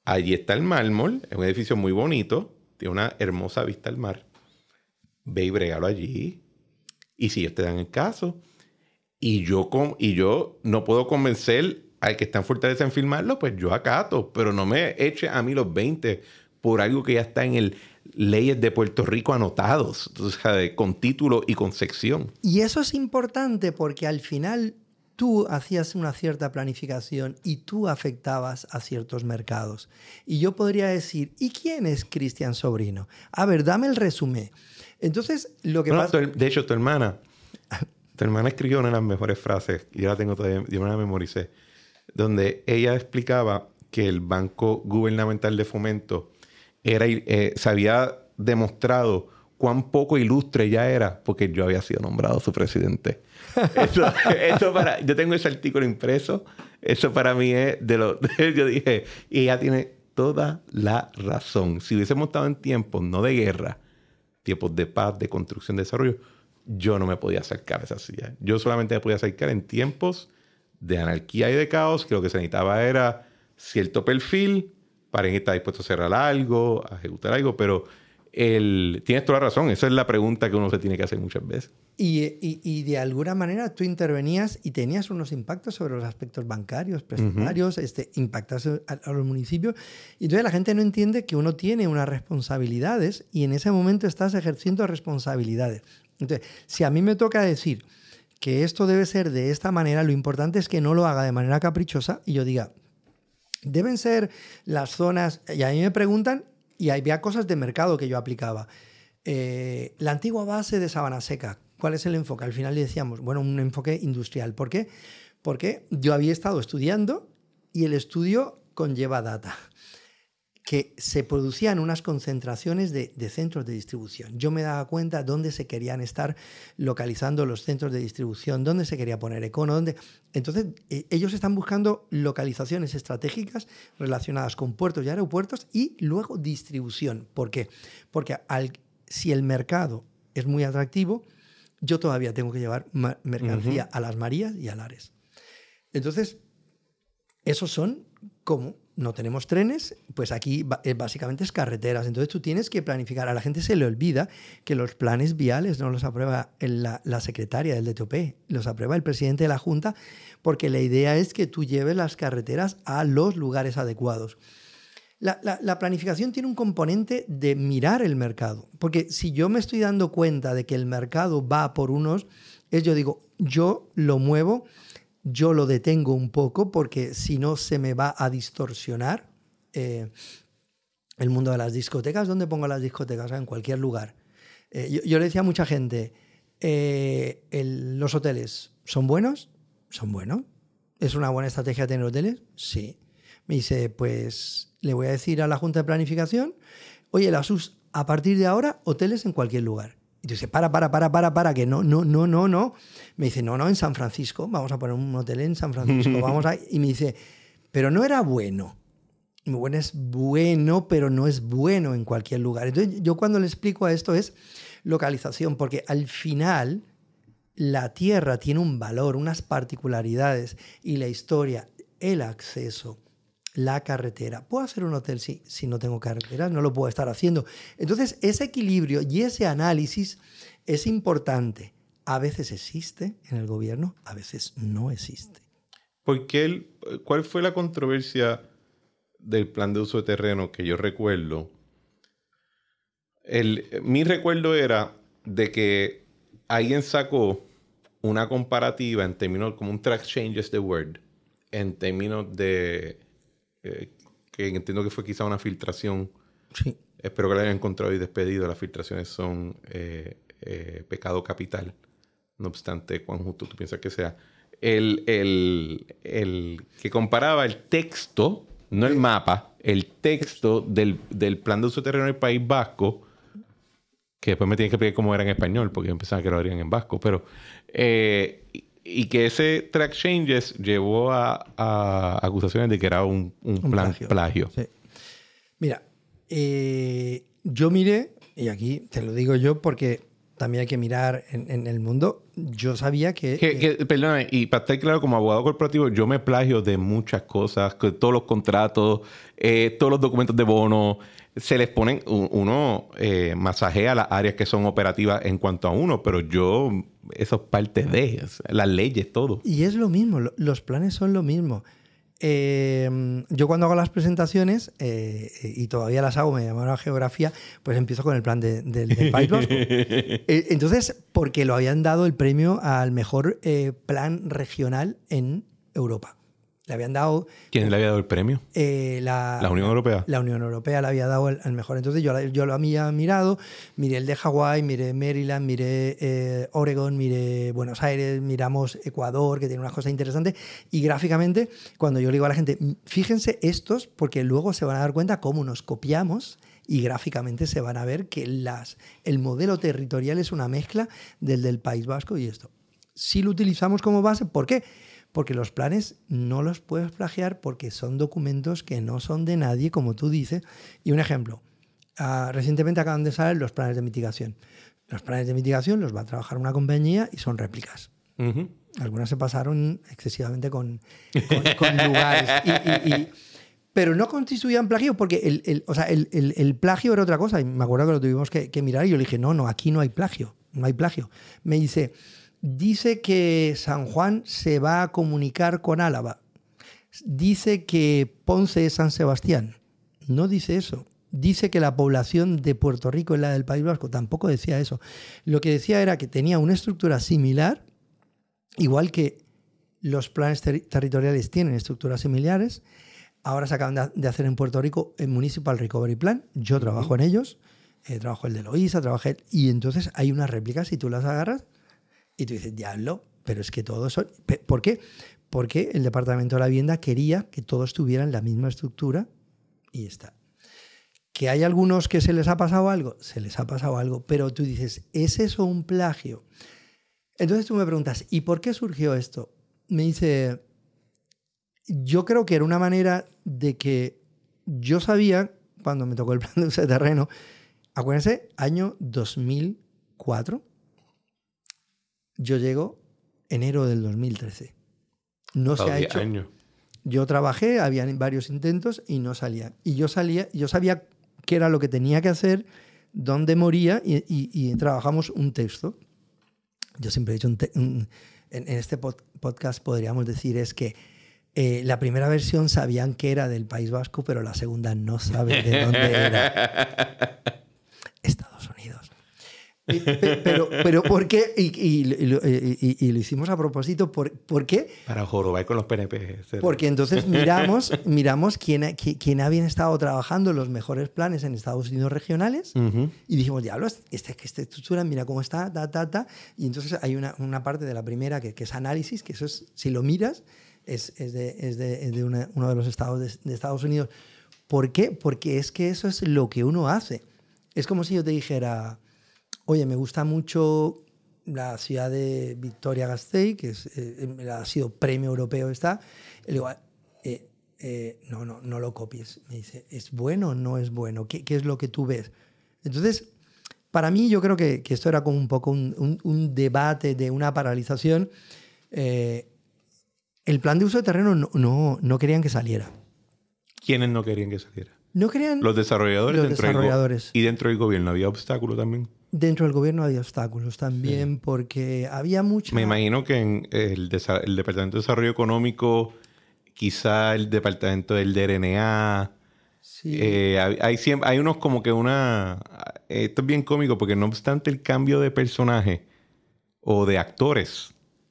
allí está el mármol, es un edificio muy bonito, tiene una hermosa vista al mar. Ve y brégalo allí. Y si ellos te dan el caso, y yo, con, y yo no puedo convencer al que está en Fortaleza en firmarlo, pues yo acato, pero no me eche a mí los veinte por algo que ya está en el leyes de Puerto Rico anotados, o sea, con título y con sección. Y eso es importante porque al final tú hacías una cierta planificación y tú afectabas a ciertos mercados. Y yo podría decir, ¿y quién es Cristian Sobrino? A ver, dame el resumen. Entonces, lo que no, pasa... Tu, de hecho, tu hermana, tu hermana escribió una de las mejores frases, y yo la tengo todavía, yo me la memoricé, donde ella explicaba que el Banco Gubernamental de Fomento era, eh, se había demostrado cuán poco ilustre ya era porque yo había sido nombrado su presidente. Eso, eso para, yo tengo ese artículo impreso. Eso para mí es de lo... Yo dije, y ella tiene toda la razón. Si hubiésemos estado en tiempos no de guerra, tiempos de paz, de construcción, de desarrollo, yo no me podía acercar a esa silla. Yo solamente me podía acercar en tiempos de anarquía y de caos, que lo que se necesitaba era cierto perfil para alguien que está dispuesto a cerrar algo, a ejecutar algo, pero el, tienes toda la razón. Esa es la pregunta que uno se tiene que hacer muchas veces. Y, y, y de alguna manera tú intervenías y tenías unos impactos sobre los aspectos bancarios, presupuestarios, uh-huh. este, impactas a, a los municipios. Y entonces la gente no entiende que uno tiene unas responsabilidades y en ese momento estás ejerciendo responsabilidades. Entonces, si a mí me toca decir que esto debe ser de esta manera, lo importante es que no lo haga de manera caprichosa y yo diga, deben ser las zonas... Y a mí me preguntan, y había cosas de mercado que yo aplicaba. Eh, la antigua base de Sabana Seca, ¿cuál es el enfoque? Al final le decíamos, bueno, un enfoque industrial. ¿Por qué? Porque yo había estado estudiando y el estudio conlleva data, que se producían unas concentraciones de, de centros de distribución. Yo me daba cuenta dónde se querían estar localizando los centros de distribución, dónde se quería poner Econo, dónde... Entonces, eh, ellos están buscando localizaciones estratégicas relacionadas con puertos y aeropuertos y luego distribución. ¿Por qué? Porque al, si el mercado es muy atractivo, yo todavía tengo que llevar mercancía uh-huh. a Las Marías y a Lares. Entonces, esos son como... No tenemos trenes, pues aquí básicamente es carreteras. Entonces tú tienes que planificar. A la gente se le olvida que los planes viales no los aprueba la, la secretaria del D T O P, los aprueba el presidente de la Junta, porque la idea es que tú lleves las carreteras a los lugares adecuados. La, la, la planificación tiene un componente de mirar el mercado, porque si yo me estoy dando cuenta de que el mercado va por unos, es yo digo, yo lo muevo, yo lo detengo un poco porque si no se me va a distorsionar eh, el mundo de las discotecas. ¿Dónde pongo las discotecas? En cualquier lugar. Eh, yo, yo le decía a mucha gente, eh, el, ¿los hoteles son buenos? Son buenos. ¿Es una buena estrategia tener hoteles? Sí. Me dice, pues le voy a decir a la Junta de Planificación, oye, la S U S, a partir de ahora, hoteles en cualquier lugar. Y yo dice, para, para, para, para, para, que no, no, no, no, no. Me dice, no, no, en San Francisco, vamos a poner un hotel en San Francisco, vamos a... Y me dice, pero no era bueno. Bueno, es bueno, pero no es bueno en cualquier lugar. Entonces, yo cuando le explico a esto es localización, porque al final la tierra tiene un valor, unas particularidades, y la historia, el acceso, la carretera. ¿Puedo hacer un hotel si, si no tengo carretera? No lo puedo estar haciendo. Entonces, ese equilibrio y ese análisis es importante. A veces existe en el gobierno, a veces no existe. ¿Por qué el, ¿Cuál fue la controversia del plan de uso de terreno que yo recuerdo? El, mi recuerdo era de que alguien sacó una comparativa en términos como un track changes de Word, en términos de... Eh, que entiendo que fue quizá una filtración. Sí. Espero que la hayan encontrado y despedido. Las filtraciones son eh, eh, pecado capital. No obstante, cuán justo tú piensas que sea. El, el, el que comparaba el texto, no el mapa, el texto del, del plan de uso de terreno del País Vasco, que después me tienen que explicar cómo era en español, porque yo pensaba que lo harían en vasco, pero... Eh, y que ese track changes llevó a, a acusaciones de que era un, un, un plan plagio. plagio. Sí. Mira, eh, yo miré, y aquí te lo digo yo porque también hay que mirar en, en el mundo. Yo sabía que... que, que perdóname, y para estar claro, como abogado corporativo, yo me plagio de muchas cosas, que todos los contratos, eh, todos los documentos de bono, se les ponen, uno eh, masajea las áreas que son operativas en cuanto a uno, pero yo, eso es parte de las leyes, todo. Y es lo mismo, los planes son lo mismo. Eh, yo cuando hago las presentaciones, eh, y todavía las hago, me llamaron a geografía, pues empiezo con el plan de, de, del País Vasco. eh, entonces, porque lo habían dado el premio al mejor eh, plan regional en Europa. Le habían dado... ¿Quién le había dado el premio? Eh, la, ¿La Unión Europea? La Unión Europea le había dado el, el mejor. Entonces yo, yo lo había mirado, miré el de Hawái, miré Maryland, miré eh, Oregon, miré Buenos Aires, miramos Ecuador, que tiene unas cosas interesantes. Y gráficamente, cuando yo le digo a la gente, fíjense estos, porque luego se van a dar cuenta cómo nos copiamos y gráficamente se van a ver que las, el modelo territorial es una mezcla del del País Vasco y esto. Si lo utilizamos como base, ¿por qué? Porque los planes no los puedes plagiar porque son documentos que no son de nadie, como tú dices. Y un ejemplo, uh, recientemente acaban de salir los planes de mitigación. Los planes de mitigación los va a trabajar una compañía y son réplicas. Uh-huh. Algunas se pasaron excesivamente con, con, con lugares. Y, y, y, pero no constituían plagio porque el, el, o sea, el, el, el plagio era otra cosa. Y me acuerdo que lo tuvimos que, que mirar y yo le dije, no, no, aquí no hay plagio. No hay plagio. Me dice... Dice que San Juan se va a comunicar con Álava. Dice que Ponce es San Sebastián. No dice eso. Dice que la población de Puerto Rico es la del País Vasco. Tampoco decía eso. Lo que decía era que tenía una estructura similar, igual que los planes ter- territoriales tienen estructuras similares. Ahora se acaban de hacer en Puerto Rico el Municipal Recovery Plan. Yo trabajo uh-huh. en ellos. Eh, trabajo el de Loíza, trabajé... Y entonces hay unas réplicas, si tú las agarras, y tú dices, diablo, pero es que todos son... ¿Por qué? Porque el Departamento de la Vivienda quería que todos tuvieran la misma estructura y está. ¿Que hay algunos que se les ha pasado algo? Se les ha pasado algo, pero tú dices, ¿es eso un plagio? Entonces tú me preguntas, ¿y por qué surgió esto? Me dice, yo creo que era una manera de que yo sabía, cuando me tocó el plan de uso de terreno, acuérdense, año dos mil cuatro, yo llego enero del dos mil trece. No se ha hecho. Años. Yo trabajé, había varios intentos y no salía. Y yo salía, yo sabía qué era lo que tenía que hacer, dónde moría y, y, y trabajamos un texto. Yo siempre he dicho, un te, un, en, en este pod, podcast podríamos decir es que eh, la primera versión sabían que era del País Vasco, pero la segunda no saben de dónde era. Estados Unidos. Pero, pero ¿por qué? Y, y, y, y, y lo hicimos a propósito. ¿Por, ¿por qué? Para jorobar con los P N P. Porque entonces miramos, miramos quién, quién habían estado trabajando los mejores planes en Estados Unidos regionales uh-huh. y dijimos, diablo, esta, esta estructura, mira cómo está, ta, ta, ta. Y entonces hay una, una parte de la primera que, que es análisis, que eso es, si lo miras, es, es de, es de, es de una, uno de los estados de, de Estados Unidos. ¿Por qué? Porque es que eso es lo que uno hace. Es como si yo te dijera... Oye, me gusta mucho la ciudad de Vitoria-Gasteiz, que es, eh, ha sido premio europeo, está. Y le digo, eh, eh, no, no, no lo copies. Me dice, ¿es bueno o no es bueno? ¿Qué, qué es lo que tú ves? Entonces, para mí yo creo que, que esto era como un poco un, un, un debate de una paralización. Eh, el plan de uso de terreno no, no, no querían que saliera. ¿Quiénes no querían que saliera? No querían... Los desarrolladores. Los dentro desarrolladores. Del, ¿Y dentro del gobierno había obstáculos también? Dentro del gobierno había obstáculos también, sí. Porque había mucha... Me imagino que en el, desa- el Departamento de Desarrollo Económico, quizá el Departamento del D R N A... Sí. Eh, hay, hay, siempre, hay unos como que una... Esto es bien cómico porque no obstante el cambio de personaje o de actores,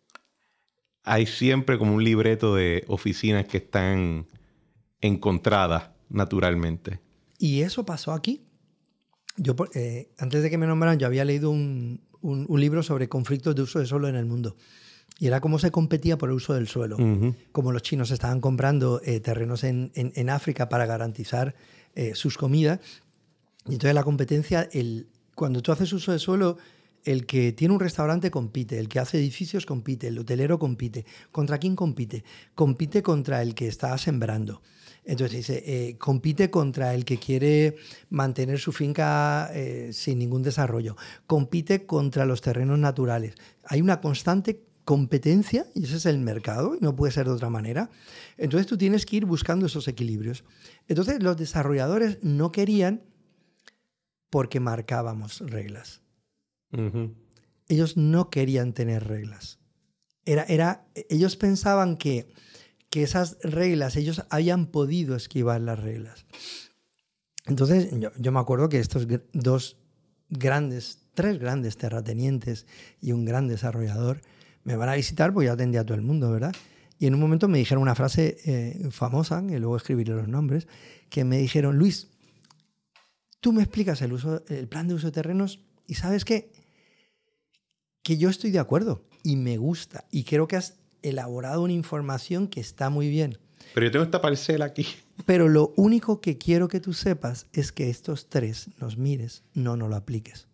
hay siempre como un libreto de oficinas que están encontradas naturalmente. Y eso pasó aquí. Yo, eh, antes de que me nombraran, yo había leído un, un, un libro sobre conflictos de uso de suelo en el mundo. Y era cómo se competía por el uso del suelo. Uh-huh. Como los chinos estaban comprando eh, terrenos en, en, en África para garantizar eh, sus comidas. Y entonces la competencia, el, cuando tú haces uso de suelo, el que tiene un restaurante compite, el que hace edificios compite, el hotelero compite. ¿Contra quién compite? Compite contra el que está sembrando. Entonces dice, eh, compite contra el que quiere mantener su finca eh, sin ningún desarrollo. Compite contra los terrenos naturales. Hay una constante competencia y ese es el mercado y no puede ser de otra manera. Entonces tú tienes que ir buscando esos equilibrios. Entonces los desarrolladores no querían porque marcábamos reglas. Uh-huh. Ellos no querían tener reglas. Era, era, ellos pensaban que, que esas reglas, ellos habían podido esquivar las reglas. Entonces, yo, yo me acuerdo que estos dos grandes, tres grandes terratenientes y un gran desarrollador me van a visitar porque ya atendía a todo el mundo, ¿verdad? Y en un momento me dijeron una frase eh, famosa, que luego escribiré los nombres, que me dijeron, Luis, tú me explicas el, uso, el plan de uso de terrenos y ¿sabes qué? Que yo estoy de acuerdo y me gusta y creo que has elaborado una información que está muy bien. Pero yo tengo esta parcela aquí. Pero lo único que quiero que tú sepas es que estos tres nos mires, no nos lo apliques.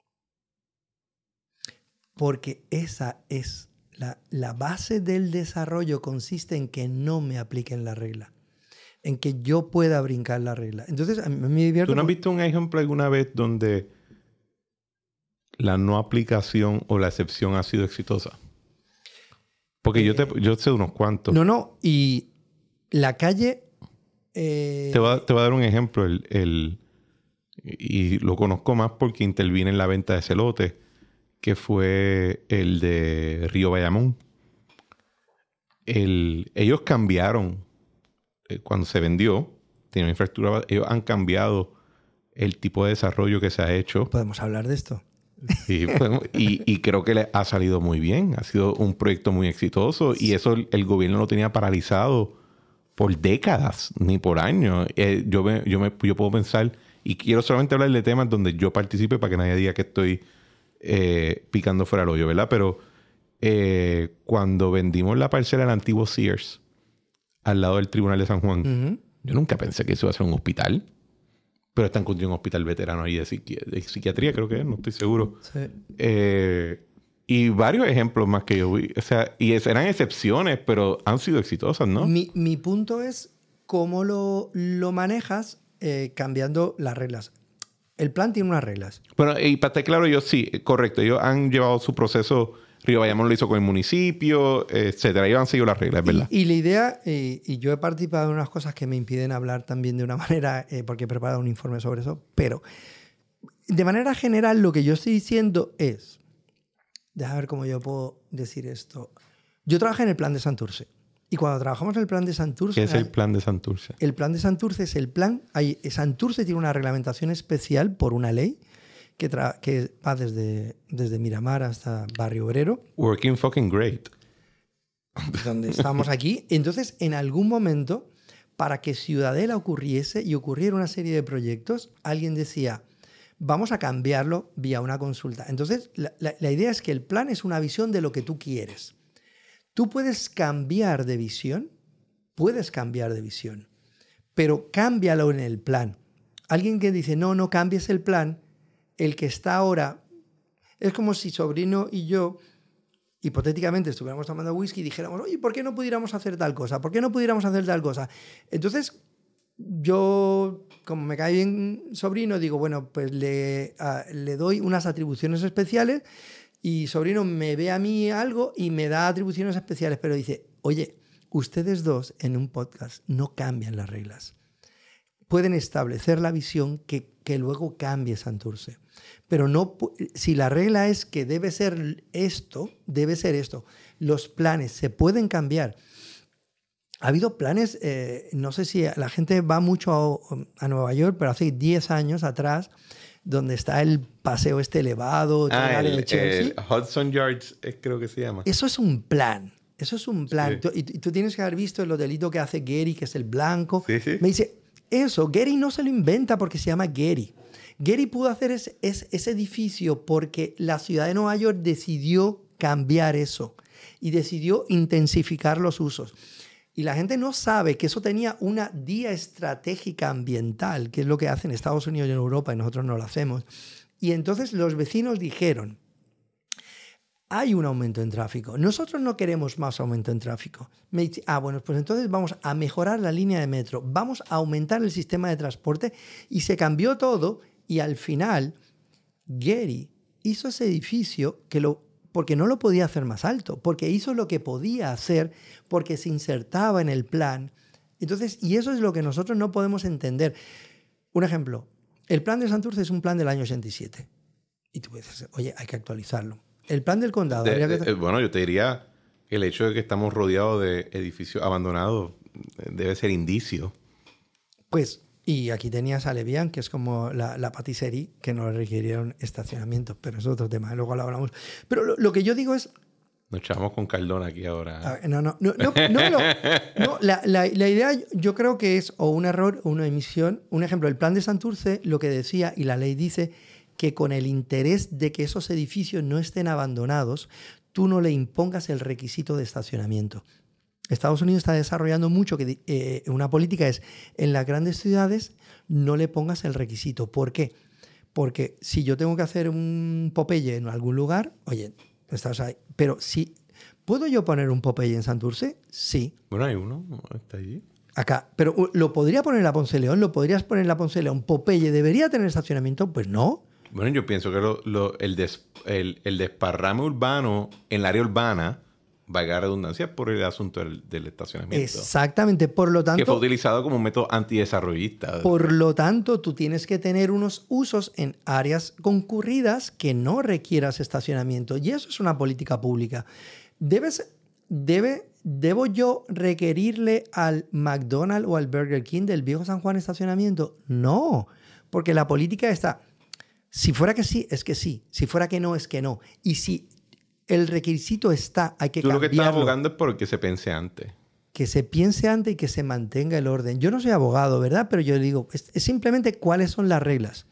Porque esa es la, la base del desarrollo, consiste en que no me apliquen la regla, en que yo pueda brincar la regla. Entonces, a mí me divierto. ¿Tú no has visto un ejemplo alguna vez donde la no aplicación o la excepción ha sido exitosa? Porque eh, yo, te, yo sé unos cuantos. No, no. Y la calle... Eh... Te, va, te voy a dar un ejemplo. El, el, y lo conozco más porque intervine en la venta de ese lote, que fue el de Río Bayamón. El, ellos cambiaron, eh, cuando se vendió, tiene infraestructura, ellos han cambiado el tipo de desarrollo que se ha hecho. ¿Podemos hablar de esto? Sí, bueno, y, y creo que le ha salido muy bien. Ha sido un proyecto muy exitoso y eso el, el gobierno lo tenía paralizado por décadas, ni por años. Eh, yo, me, yo, me, yo puedo pensar, y quiero solamente hablar de temas donde yo participe para que nadie diga que estoy eh, picando fuera el hoyo, ¿verdad? Pero eh, cuando vendimos la parcela del antiguo Sears al lado del Tribunal de San Juan, uh-huh. yo nunca pensé que eso iba a ser un hospital. Pero están construyendo un hospital veterano ahí de, psiqui- de psiquiatría, creo que es, no estoy seguro. Sí. Eh, y varios ejemplos más que yo vi. O sea, y es, eran excepciones, pero han sido exitosas, ¿no? Mi, mi punto es cómo lo, lo manejas eh, cambiando las reglas. El plan tiene unas reglas. Bueno, y para estar claro, ellos sí, correcto. Ellos han llevado su proceso. Río Bayamón lo hizo con el municipio, etcétera. Ellos han seguido las reglas, ¿verdad? Y, y la idea, eh, y yo he participado en unas cosas que me impiden hablar también de una manera, eh, porque he preparado un informe sobre eso, pero de manera general lo que yo estoy diciendo es, déjame ver cómo yo puedo decir esto. Yo trabajé en el plan de Santurce. Y cuando trabajamos en el plan de Santurce... ¿Qué es el plan de Santurce? El plan de Santurce es el plan... Hay, Santurce tiene una reglamentación especial por una ley que, tra- que va desde, desde Miramar hasta Barrio Obrero. Working fucking great. Donde estamos aquí. Entonces, en algún momento, para que Ciudadela ocurriese y ocurriera una serie de proyectos, alguien decía, vamos a cambiarlo vía una consulta. Entonces, la, la, la idea es que el plan es una visión de lo que tú quieres. Tú puedes cambiar de visión, puedes cambiar de visión, pero cámbialo en el plan. Alguien que dice, no, no cambies el plan, el que está ahora, es como si Sobrino y yo, hipotéticamente, estuviéramos tomando whisky y dijéramos, oye, ¿por qué no pudiéramos hacer tal cosa? ¿Por qué no pudiéramos hacer tal cosa? Entonces, yo, como me cae bien Sobrino, digo, bueno, pues le, uh, le doy unas atribuciones especiales y Sobrino me ve a mí algo y me da atribuciones especiales, pero dice, oye, ustedes dos en un podcast no cambian las reglas. Pueden establecer la visión que, que luego cambie Santurce. Pero no, si la regla es que debe ser esto, debe ser esto. Los planes se pueden cambiar. Ha habido planes, eh, no sé si la gente va mucho a, a Nueva York, pero hace diez años atrás, donde está el paseo este elevado, ah, el, de Chelsea. El Hudson Yards, creo que se llama. Eso es un plan. Eso es un plan. Sí. Tú, y tú tienes que haber visto el hotelito que hace Getty, que es el blanco. Sí, sí. Me dice, eso, Getty no se lo inventa porque se llama Getty. Getty pudo hacer ese, ese, ese edificio porque la ciudad de Nueva York decidió cambiar eso y decidió intensificar los usos. Y la gente no sabe que eso tenía una guía estratégica ambiental, que es lo que hacen Estados Unidos y en Europa y nosotros no lo hacemos. Y entonces los vecinos dijeron, hay un aumento en tráfico. Nosotros no queremos más aumento en tráfico. Me dice, ah, bueno, pues entonces vamos a mejorar la línea de metro, vamos a aumentar el sistema de transporte y se cambió todo y al final Getty hizo ese edificio que lo, porque no lo podía hacer más alto, porque hizo lo que podía hacer, porque se insertaba en el plan. Entonces, y eso es lo que nosotros no podemos entender. Un ejemplo, el plan de Santurce es un plan del año ochenta y siete. Y tú dices, oye, hay que actualizarlo. El plan del condado... De, habría que... de, bueno, yo te diría que el hecho de que estamos rodeados de edificios abandonados debe ser indicio. Pues, y aquí tenías a Levian, que es como la, la patisserie, que no requirieron estacionamiento, pero es otro tema, luego lo hablamos. Pero lo, lo que yo digo es... Nos echamos con Cardona aquí ahora. No, no, no, no, no, no, no la, la, la idea yo creo que es o un error o una emisión. Un ejemplo, el plan de Santurce lo que decía, y la ley dice, que con el interés de que esos edificios no estén abandonados, tú no le impongas el requisito de estacionamiento. Estados Unidos está desarrollando mucho que eh, una política es, en las grandes ciudades no le pongas el requisito. ¿Por qué? Porque si yo tengo que hacer un Popeye en algún lugar, oye, estás ahí. Pero si, ¿puedo yo poner un Popeye en Santurce? Sí. Bueno, hay uno, está allí. Acá, pero ¿lo podría poner en la Ponce León? ¿Lo podrías poner en la Ponce León? ¿Popeye debería tener estacionamiento? Pues no. Bueno, yo pienso que lo, lo, el, des, el, el desparrame urbano en el área urbana, valga la redundancia, por el asunto del, del estacionamiento. Exactamente, por lo tanto... Que fue utilizado como un método antidesarrollista. Por lo tanto, tú tienes que tener unos usos en áreas concurridas que no requieras estacionamiento. Y eso es una política pública. Debes, debe, ¿Debo yo requerirle al McDonald's o al Burger King del Viejo San Juan estacionamiento? No, porque la política está... Si fuera que sí, es que sí. Si fuera que no, es que no. Y si el requisito está, hay que cambiarlo. Tú lo que estás abogando es porque se piense antes. Que se piense antes y que se mantenga el orden. Yo no soy abogado, ¿verdad? Pero yo digo, es, es simplemente cuáles son las reglas.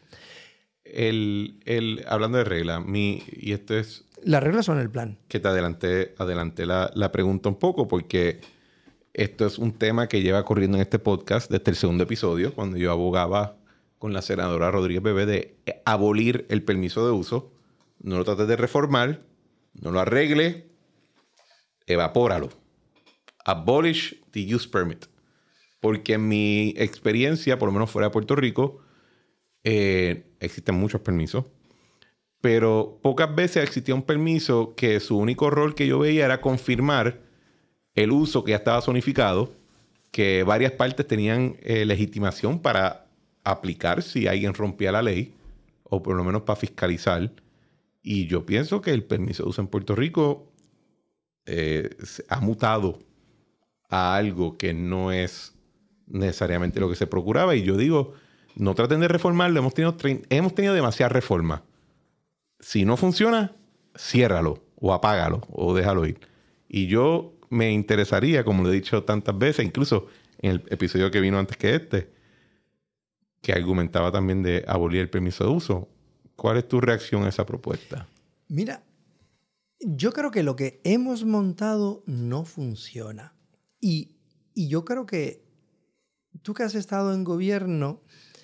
El, el, hablando de reglas, mi, y esto es... Las reglas son el plan. Que te adelanté, adelanté la, la pregunta un poco porque esto es un tema que lleva corriendo en este podcast desde el segundo episodio, cuando yo abogaba con la senadora Rodríguez Bebé de abolir el permiso de uso. No lo trates de reformar, no lo arregle, evapóralo. Abolish the use permit. Porque en mi experiencia, por lo menos fuera de Puerto Rico, eh, existen muchos permisos. Pero pocas veces existía un permiso que su único rol que yo veía era confirmar el uso que ya estaba zonificado, que varias partes tenían eh, legitimación para aplicar si alguien rompía la ley, o por lo menos para fiscalizar. Y yo pienso que el permiso de uso en Puerto Rico eh, ha mutado a algo que no es necesariamente lo que se procuraba. Y yo digo, no traten de reformarlo. Hemos tenido, hemos tenido demasiadas reformas. Si no funciona, ciérralo o apágalo o déjalo ir. Y yo me interesaría, como lo he dicho tantas veces, incluso en el episodio que vino antes que este, que argumentaba también de abolir el permiso de uso. ¿Cuál es tu reacción a esa propuesta? Mira, yo creo que lo que hemos montado no funciona. Y, y yo creo que tú que has estado en gobierno,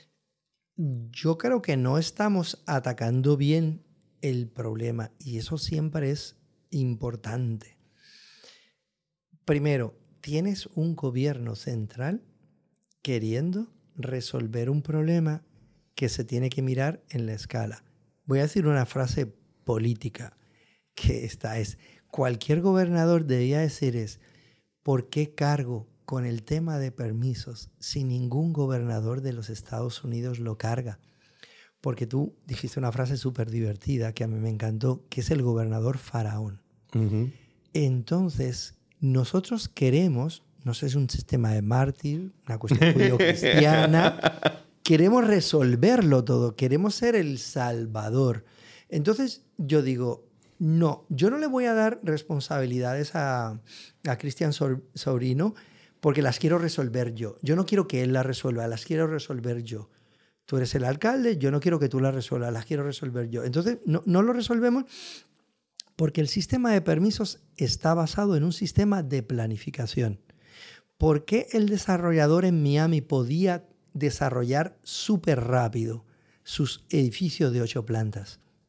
yo creo que no estamos atacando bien el problema. Y eso siempre es importante. Primero, tienes un gobierno central queriendo resolver un problema que se tiene que mirar en la escala. Voy a decir una frase política que esta es, cualquier gobernador debía decir es, ¿por qué cargo con el tema de permisos si ningún gobernador de los Estados Unidos lo carga? Porque tú dijiste una frase súper divertida que a mí me encantó, que es el gobernador faraón. Uh-huh. Entonces, nosotros queremos, no sé, es un sistema de mártir, una cuestión judío-cristiana, queremos resolverlo todo, queremos ser el salvador. Entonces, yo digo, no, yo no le voy a dar responsabilidades a, a Cristian Sobrino porque las quiero resolver yo. Yo no quiero que él las resuelva, las quiero resolver yo. Tú eres el alcalde, yo no quiero que tú las resuelvas, las quiero resolver yo. Entonces, no, no lo resolvemos porque el sistema de permisos está basado en un sistema de planificación. ¿Por qué el desarrollador en Miami podía desarrollar súper rápido sus edificios de ocho plantas?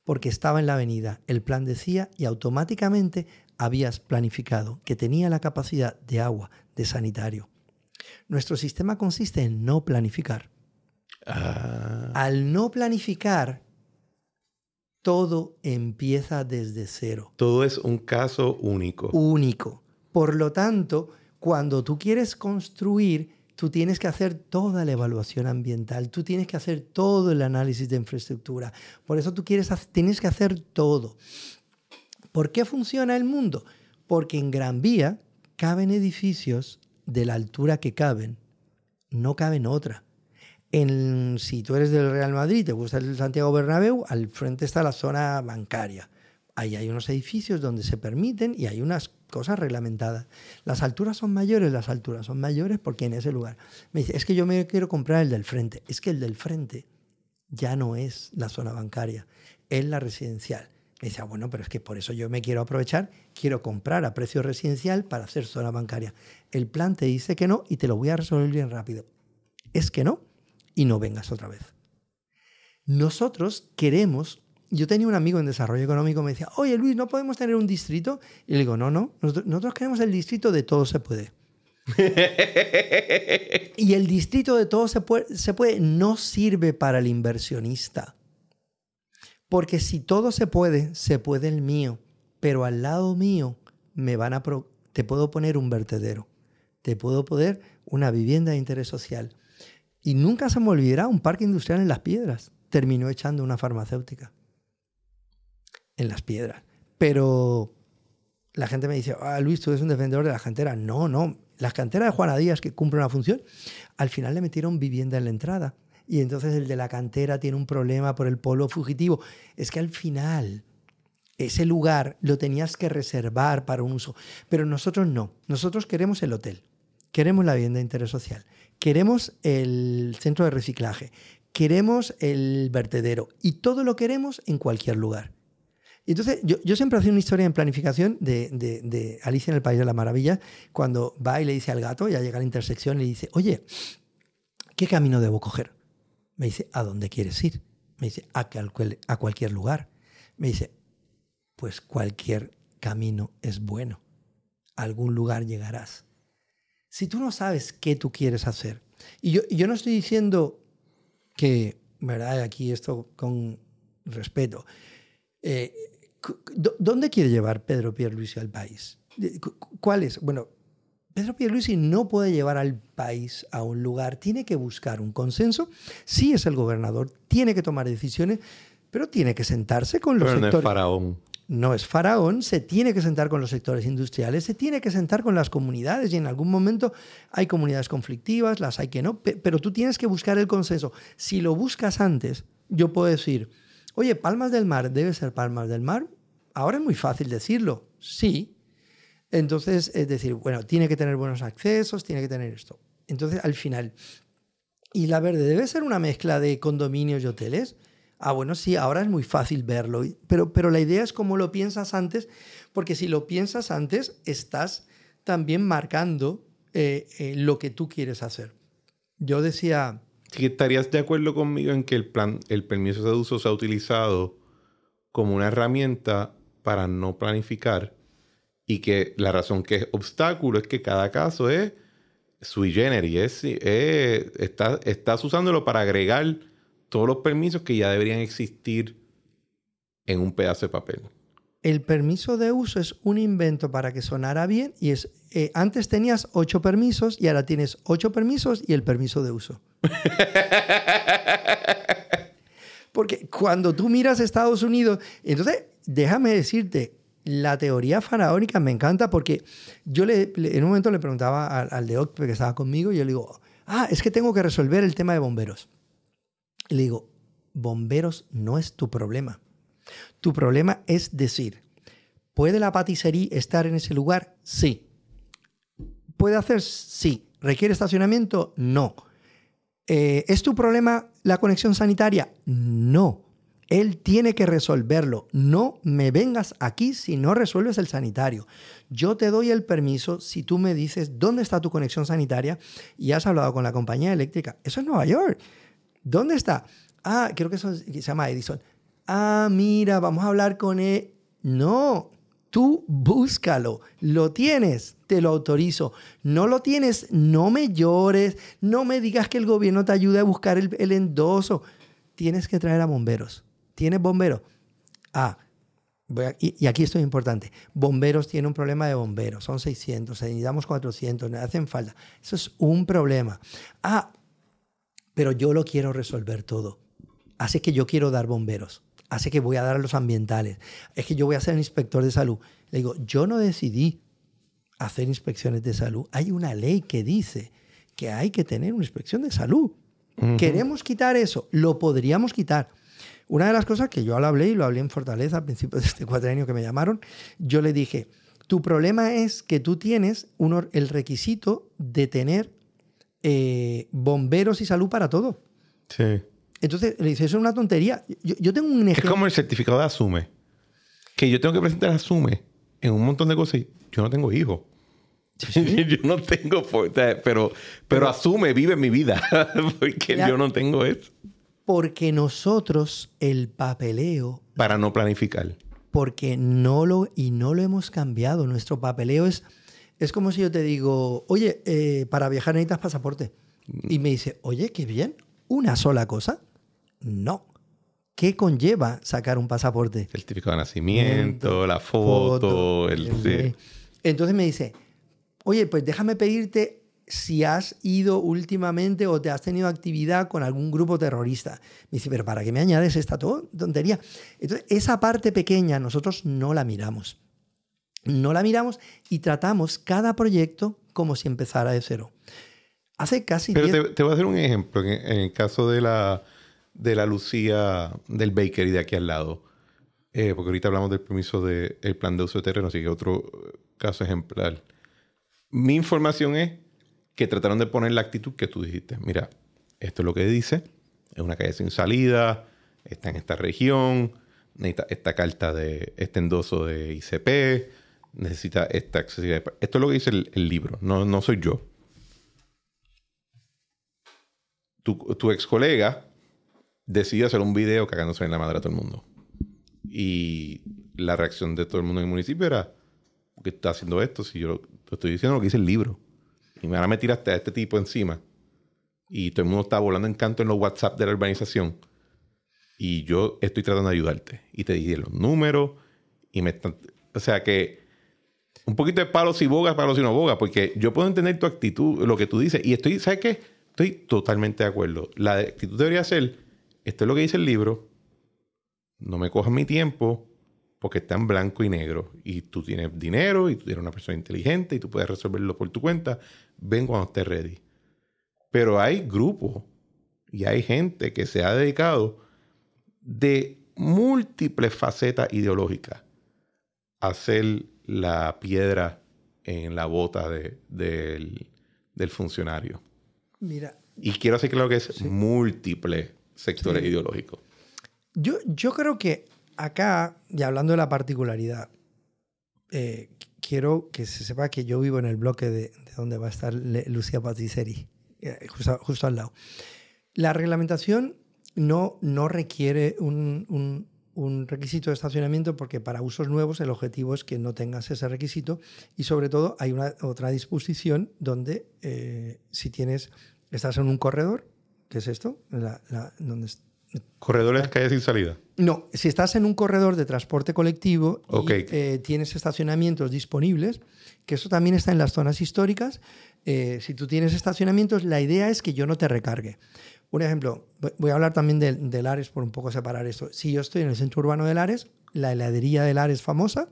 porque estaba en la avenida. El plan decía y automáticamente habías planificado que tenía la capacidad de agua, de sanitario. Nuestro sistema consiste en no planificar. Ah. Al no planificar, todo empieza desde cero. Todo es un caso único. Único. Por lo tanto, cuando tú quieres construir, tú tienes que hacer toda la evaluación ambiental, tú tienes que hacer todo el análisis de infraestructura. Por eso tú quieres, tienes que hacer todo. ¿Por qué funciona el mundo? Porque en Gran Vía caben edificios de la altura que caben, no caben otra. En, si tú eres del Real Madrid, te gusta el Santiago Bernabéu, al frente está la zona bancaria. Ahí hay unos edificios donde se permiten y hay unas cosas reglamentadas. Las alturas son mayores, las alturas son mayores porque en ese lugar. Me dice, es que yo me quiero comprar el del frente. Es que el del frente ya no es la zona bancaria, es la residencial. Me dice, ah, bueno, pero es que por eso yo me quiero aprovechar, quiero comprar a precio residencial para hacer zona bancaria. El plan te dice que no y te lo voy a resolver bien rápido. Es que no y no vengas otra vez. Nosotros queremos... Yo tenía un amigo en desarrollo económico que me decía, oye Luis, ¿no podemos tener un distrito? Y le digo, no, no, nosotros, nosotros queremos el distrito de todo se puede. Y el distrito de todo se puede, se puede no sirve para el inversionista. Porque si todo se puede, se puede el mío. Pero al lado mío me van a pro- te puedo poner un vertedero. Te puedo poner una vivienda de interés social. Y nunca se me olvidará un parque industrial en Las Piedras. Terminó echando una farmacéutica. En Las Piedras. Pero la gente me dice, ah, Luis, tú eres un defensor de las canteras. No, no. Las canteras de Juana Díaz, que cumplen una función, al final le metieron vivienda en la entrada. Y entonces el de la cantera tiene un problema por el polo fugitivo. Es que al final ese lugar lo tenías que reservar para un uso. Pero nosotros no. Nosotros queremos el hotel. Queremos la vivienda de interés social. Queremos el centro de reciclaje. Queremos el vertedero. Y todo lo queremos en cualquier lugar. Y entonces, yo, yo siempre hacía una historia en planificación de, de, de Alicia en el País de las Maravillas, cuando va y le dice al gato, ya llega a la intersección, y le dice, oye, ¿qué camino debo coger? Me dice, ¿a dónde quieres ir? Me dice, a, cual, a cualquier lugar. Me dice, pues cualquier camino es bueno. A algún lugar llegarás. Si tú no sabes qué tú quieres hacer, y yo, yo no estoy diciendo que, ¿verdad? Aquí esto con respeto, eh, ¿dónde quiere llevar Pedro Pierluisi al país? ¿Cuál es? Bueno, Pedro Pierluisi no puede llevar al país a un lugar, tiene que buscar un consenso. Sí es el gobernador, tiene que tomar decisiones, pero tiene que sentarse con los pero sectores. No es faraón. No es faraón, se tiene que sentar con los sectores industriales, se tiene que sentar con las comunidades y en algún momento hay comunidades conflictivas, las hay que no, pero tú tienes que buscar el consenso. Si lo buscas antes, yo puedo decir, oye, Palmas del Mar debe ser Palmas del Mar. Ahora es muy fácil decirlo, sí. Entonces, es decir, bueno, tiene que tener buenos accesos, tiene que tener esto. Entonces, al final, ¿y La Verde debe ser una mezcla de condominios y hoteles? Ah, bueno, sí, ahora es muy fácil verlo. Pero, pero la idea es cómo lo piensas antes, porque si lo piensas antes, estás también marcando eh, eh, lo que tú quieres hacer. Yo decía... ¿Sí estarías de acuerdo conmigo en que el plan, el permiso de uso se ha utilizado como una herramienta para no planificar y que la razón que es obstáculo es que cada caso es sui generis, es, es, está, estás usándolo para agregar todos los permisos que ya deberían existir en un pedazo de papel? El permiso de uso es un invento para que sonara bien y es eh, antes tenías ocho permisos y ahora tienes ocho permisos y el permiso de uso. Porque cuando tú miras Estados Unidos, entonces déjame decirte, la teoría faraónica me encanta porque yo le, le, en un momento le preguntaba al, al de O C P E que estaba conmigo y yo le digo, ah, es que tengo que resolver el tema de bomberos. Y le digo, bomberos no es tu problema. Tu problema es decir, ¿puede la patisería estar en ese lugar? Sí. ¿Puede hacer? Sí. ¿Requiere estacionamiento? No. Eh, ¿Es tu problema la conexión sanitaria? No. Él tiene que resolverlo. No me vengas aquí si no resuelves el sanitario. Yo te doy el permiso si tú me dices dónde está tu conexión sanitaria y has hablado con la compañía eléctrica. Eso es Nueva York. ¿Dónde está? Ah, creo que eso se llama Edison. ah, mira, vamos a hablar con él. No, tú búscalo. Lo tienes, te lo autorizo. No lo tienes, no me llores, no me digas que el gobierno te ayude a buscar el, el endoso. Tienes que traer a bomberos. ¿Tienes bomberos? Ah, voy a, y, y aquí esto es importante. Bomberos tiene un problema de bomberos. Son seiscientos, necesitamos cuatrocientos, me hacen falta. Eso es un problema. Ah, pero yo lo quiero resolver todo. Hace que yo quiero dar bomberos. Hace que voy a dar a los ambientales. Es que yo voy a ser el inspector de salud. Le digo, yo no decidí hacer inspecciones de salud. Hay una ley que dice que hay que tener una inspección de salud. Uh-huh. ¿Queremos quitar eso? Lo podríamos quitar. Una de las cosas que yo lo hablé, y lo hablé en Fortaleza al principio de este cuatrienio que me llamaron, yo le dije, tu problema es que tú tienes uno, el requisito de tener eh, bomberos y salud para todo. Sí. Entonces, le dice, eso es una tontería. Yo, yo tengo un ejemplo. Es como el certificado de ASUME. Que yo tengo que presentar ASUME en un montón de cosas y yo no tengo hijos. ¿Sí? Yo no tengo... Pero, pero, pero ASUME vive mi vida. Porque claro, yo no tengo eso. Porque nosotros el papeleo... Para no planificar. Porque no lo... Y no lo hemos cambiado. Nuestro papeleo es... Es como si yo te digo, oye, eh, para viajar necesitas pasaporte. Y me dice, oye, qué bien. ¿Una sola cosa? No. ¿Qué conlleva sacar un pasaporte? Certificado de nacimiento, la foto, foto el... el... Entonces me dice, oye, pues déjame pedirte si has ido últimamente o te has tenido actividad con algún grupo terrorista. Me dice, pero ¿para qué me añades esta tontería? Entonces, esa parte pequeña nosotros no la miramos. No la miramos y tratamos cada proyecto como si empezara de cero. Hace casi Pero diez... te, te voy a hacer un ejemplo. En, en el caso de la, de la Lucía del Bakery de aquí al lado. Eh, porque ahorita hablamos del permiso del plan de uso de terreno, así que otro caso ejemplar. Mi información es que trataron de poner la actitud que tú dijiste. Mira, esto es lo que dice. Es una calle sin salida. Está en esta región. Necesita esta carta de este endoso de I C P. Necesita esta accesibilidad. Esto es lo que dice el, el libro. No, no soy yo. Tu, tu ex colega decidió hacer un video cagándose en la madre a todo el mundo. Y la reacción de todo el mundo en el municipio era, ¿por qué está haciendo esto? Si yo te estoy diciendo lo que dice el libro. Y ahora me tiraste a este tipo encima. Y todo el mundo está volando en canto en los WhatsApp de la urbanización. Y yo estoy tratando de ayudarte. Y te dije los números. Y me están... O sea que un poquito de palo si boga, palo si no boga. Porque yo puedo entender tu actitud, lo que tú dices. Y estoy, ¿sabes qué? Estoy totalmente de acuerdo. La actitud debería ser, esto es lo que dice el libro. No me cojas mi tiempo porque está en blanco y negro. Y tú tienes dinero y tú eres una persona inteligente y tú puedes resolverlo por tu cuenta. Ven cuando estés ready. Pero hay grupos y hay gente que se ha dedicado de múltiples facetas ideológicas a hacer la piedra en la bota de, de, del, del funcionario. Mira, y quiero hacer claro que es sí. múltiples sectores sí. ideológicos. Yo, yo creo que acá, y hablando de la particularidad, eh, quiero que se sepa que yo vivo en el bloque de, de donde va a estar Lucía Patisserie, eh, justo, justo al lado. La reglamentación no, no requiere un, un, un requisito de estacionamiento porque para usos nuevos el objetivo es que no tengas ese requisito y sobre todo hay una otra disposición donde eh, si tienes, estás en un corredor, ¿qué es esto? La, la, donde ¿Corredores de calles sin salida? No, si estás en un corredor de transporte colectivo okay. y eh, tienes estacionamientos disponibles, que eso también está en las zonas históricas, eh, si tú tienes estacionamientos, la idea es que yo no te recargue. Un ejemplo, voy a hablar también de, de Lares por un poco separar esto. Si yo estoy en el centro urbano de Lares, la heladería de Lares famosa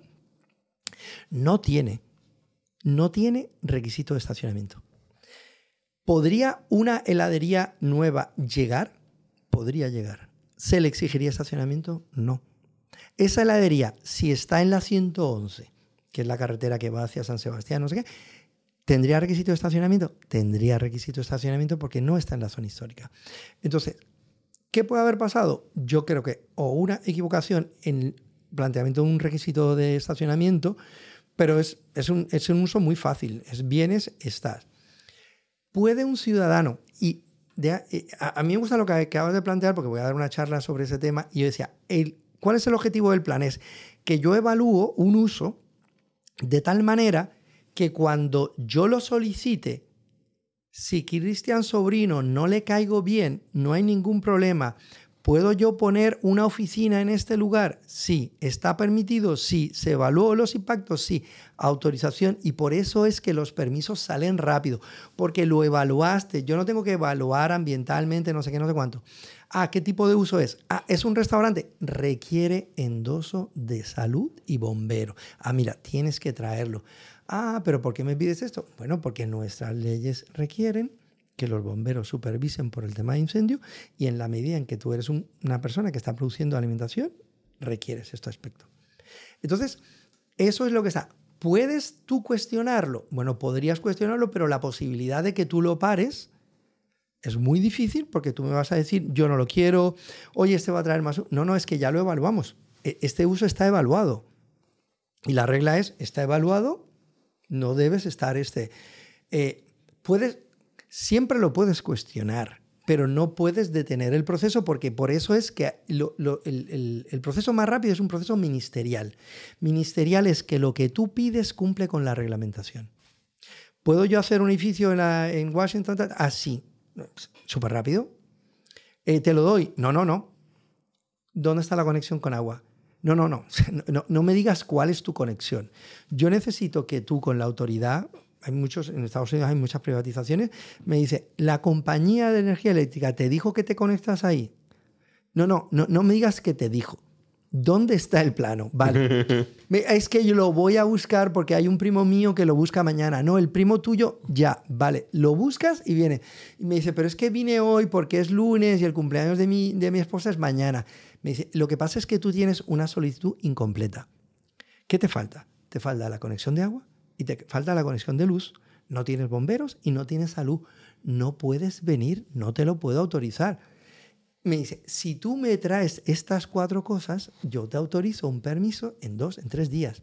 no tiene, no tiene requisito de estacionamiento. ¿Podría una heladería nueva llegar? Podría llegar. ¿Se le exigiría estacionamiento? No. Esa heladería, si está en la ciento once, que es la carretera que va hacia San Sebastián, no sé qué, ¿tendría requisito de estacionamiento? Tendría requisito de estacionamiento porque no está en la zona histórica. Entonces, ¿qué puede haber pasado? Yo creo que o una equivocación en el planteamiento de un requisito de estacionamiento, pero es, es, un, es un uso muy fácil. Es vienes, estás. ¿Puede un ciudadano? Y de, a, a mí me gusta lo que acabas de plantear porque voy a dar una charla sobre ese tema y yo decía, el, ¿Cuál es el objetivo del plan? Es que yo evalúo un uso de tal manera que cuando yo lo solicite, si Cristian Sobrino no le caigo bien, no hay ningún problema. ¿Puedo yo poner una oficina en este lugar? Sí. ¿Está permitido? Sí. ¿Se evaluó los impactos? Sí. Autorización. Y por eso es que los permisos salen rápido, porque lo evaluaste. Yo no tengo que evaluar ambientalmente, no sé qué, no sé cuánto. Ah, ¿qué tipo de uso es? Ah, ¿es un restaurante? Requiere endoso de salud y bombero. Ah, mira, tienes que traerlo. Ah, ¿pero por qué me pides esto? Bueno, porque nuestras leyes requieren que los bomberos supervisen por el tema de incendio y en la medida en que tú eres un, una persona que está produciendo alimentación, requieres este aspecto. Entonces, eso es lo que está. ¿Puedes tú cuestionarlo? Bueno, podrías cuestionarlo, pero la posibilidad de que tú lo pares es muy difícil porque tú me vas a decir, yo no lo quiero, oye, este va a traer más... No, no, es que ya lo evaluamos. Este uso está evaluado. Y la regla es, está evaluado, no debes estar este... Eh, puedes... Siempre lo puedes cuestionar, pero no puedes detener el proceso porque por eso es que lo, lo, el, el, el proceso más rápido es un proceso ministerial. Ministerial es que lo que tú pides cumple con la reglamentación. ¿Puedo yo hacer un edificio en, la, en Washington? Así, súper rápido. Eh, ¿Te lo doy? No, no, no. ¿Dónde está la conexión con agua? No, no, no. No, no me digas cuál es tu conexión. Yo necesito que tú con la autoridad... Hay muchos, en Estados Unidos hay muchas privatizaciones, me dice, la compañía de energía eléctrica te dijo que te conectas ahí. No, no, no, no me digas que te dijo. ¿Dónde está el plano? Vale. Es que yo lo voy a buscar porque hay un primo mío que lo busca mañana. No, el primo tuyo, ya, vale. Lo buscas y viene. Y me dice, pero es que vine hoy porque es lunes y el cumpleaños de mi, de mi esposa es mañana. Me dice, lo que pasa es que tú tienes una solicitud incompleta. ¿Qué te falta? Te falta la conexión de agua y te falta la conexión de luz. No tienes bomberos y no tienes salud. No puedes venir, no te lo puedo autorizar. Me dice, si tú me traes estas cuatro cosas, yo te autorizo un permiso en dos, en tres días.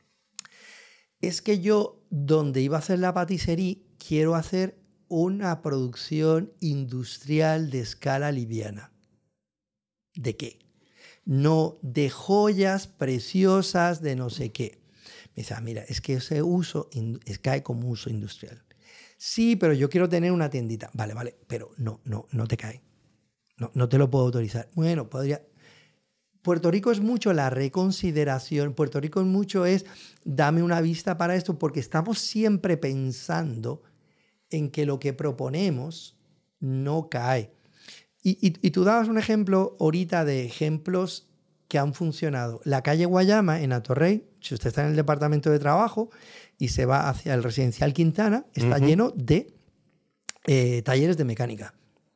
Es que yo, donde iba a hacer la patisería, quiero hacer una producción industrial de escala liviana. ¿De qué? No de joyas preciosas de no sé qué. Me dice, ah, mira, es que ese uso es, cae como uso industrial. Sí, pero yo quiero tener una tiendita. Vale, vale, pero no, no, no te cae. No, no te lo puedo autorizar. Bueno, podría... Puerto Rico es mucho la reconsideración. Puerto Rico es mucho es, dame una vista para esto, porque estamos siempre pensando en que lo que proponemos no cae. Y, y, y tú dabas un ejemplo ahorita de ejemplos que han funcionado. La calle Guayama, en Atorrey, si usted está en el departamento de trabajo y se va hacia el residencial Quintana, está uh-huh. lleno de eh, talleres de mecánica.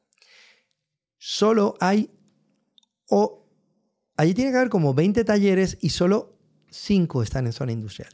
Solo hay, o allí tiene que haber como veinte talleres y solo cinco están en zona industrial.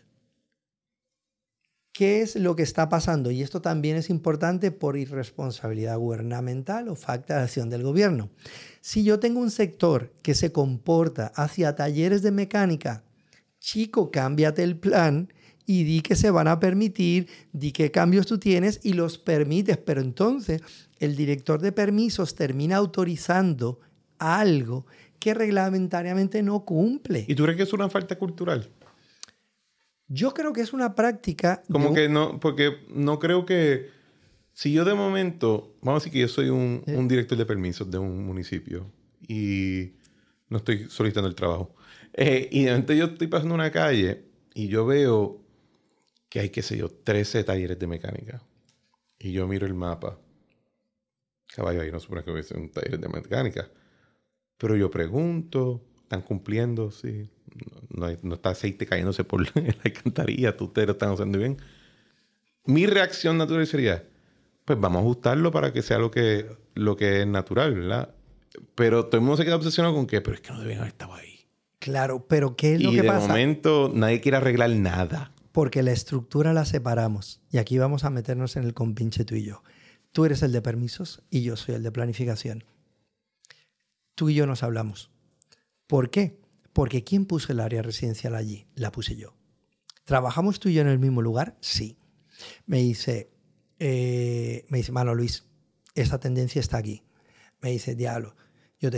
¿Qué es lo que está pasando? Y esto también es importante por irresponsabilidad gubernamental o falta de acción del gobierno. Si yo tengo un sector que se comporta hacia talleres de mecánica, chico, cámbiate el plan y di que se van a permitir, di qué cambios tú tienes y los permites, pero entonces el director de permisos termina autorizando algo que reglamentariamente no cumple. ¿Y tú crees que es una falta cultural? Yo creo que es una práctica... Como de... que no, porque no creo que... Si yo de momento... Vamos a decir que yo soy un, ¿Sí? un director de permisos de un municipio y no estoy solicitando el trabajo. Eh, y de repente yo estoy pasando una calle y yo veo que hay, qué sé yo, trece talleres de mecánica. Y yo miro el mapa. Caballo, ahí no supone que hubiese un taller de mecánica. Pero yo pregunto, ¿están cumpliendo? Sí. No, hay, no está aceite cayéndose por la alcantarilla, ustedes lo están haciendo bien. Mi reacción natural sería, pues vamos a ajustarlo para que sea lo que, lo que es natural, ¿verdad? Pero todo el mundo se queda obsesionado con que, pero es que no deben haber estado ahí. Claro, pero ¿qué es lo y que pasa? Y pasa? de momento nadie quiere arreglar nada. Porque la estructura la separamos. Y aquí vamos a meternos en el compinche tú y yo. Tú eres el de permisos y yo soy el de planificación. Tú y yo nos hablamos. ¿Por qué? Porque ¿quién puso el área residencial allí? La puse yo. ¿Trabajamos tú y yo en el mismo lugar? Sí. Me dice, eh, me dice, mano Luis, esta tendencia está aquí. Me dice, diablo. Yo te digo,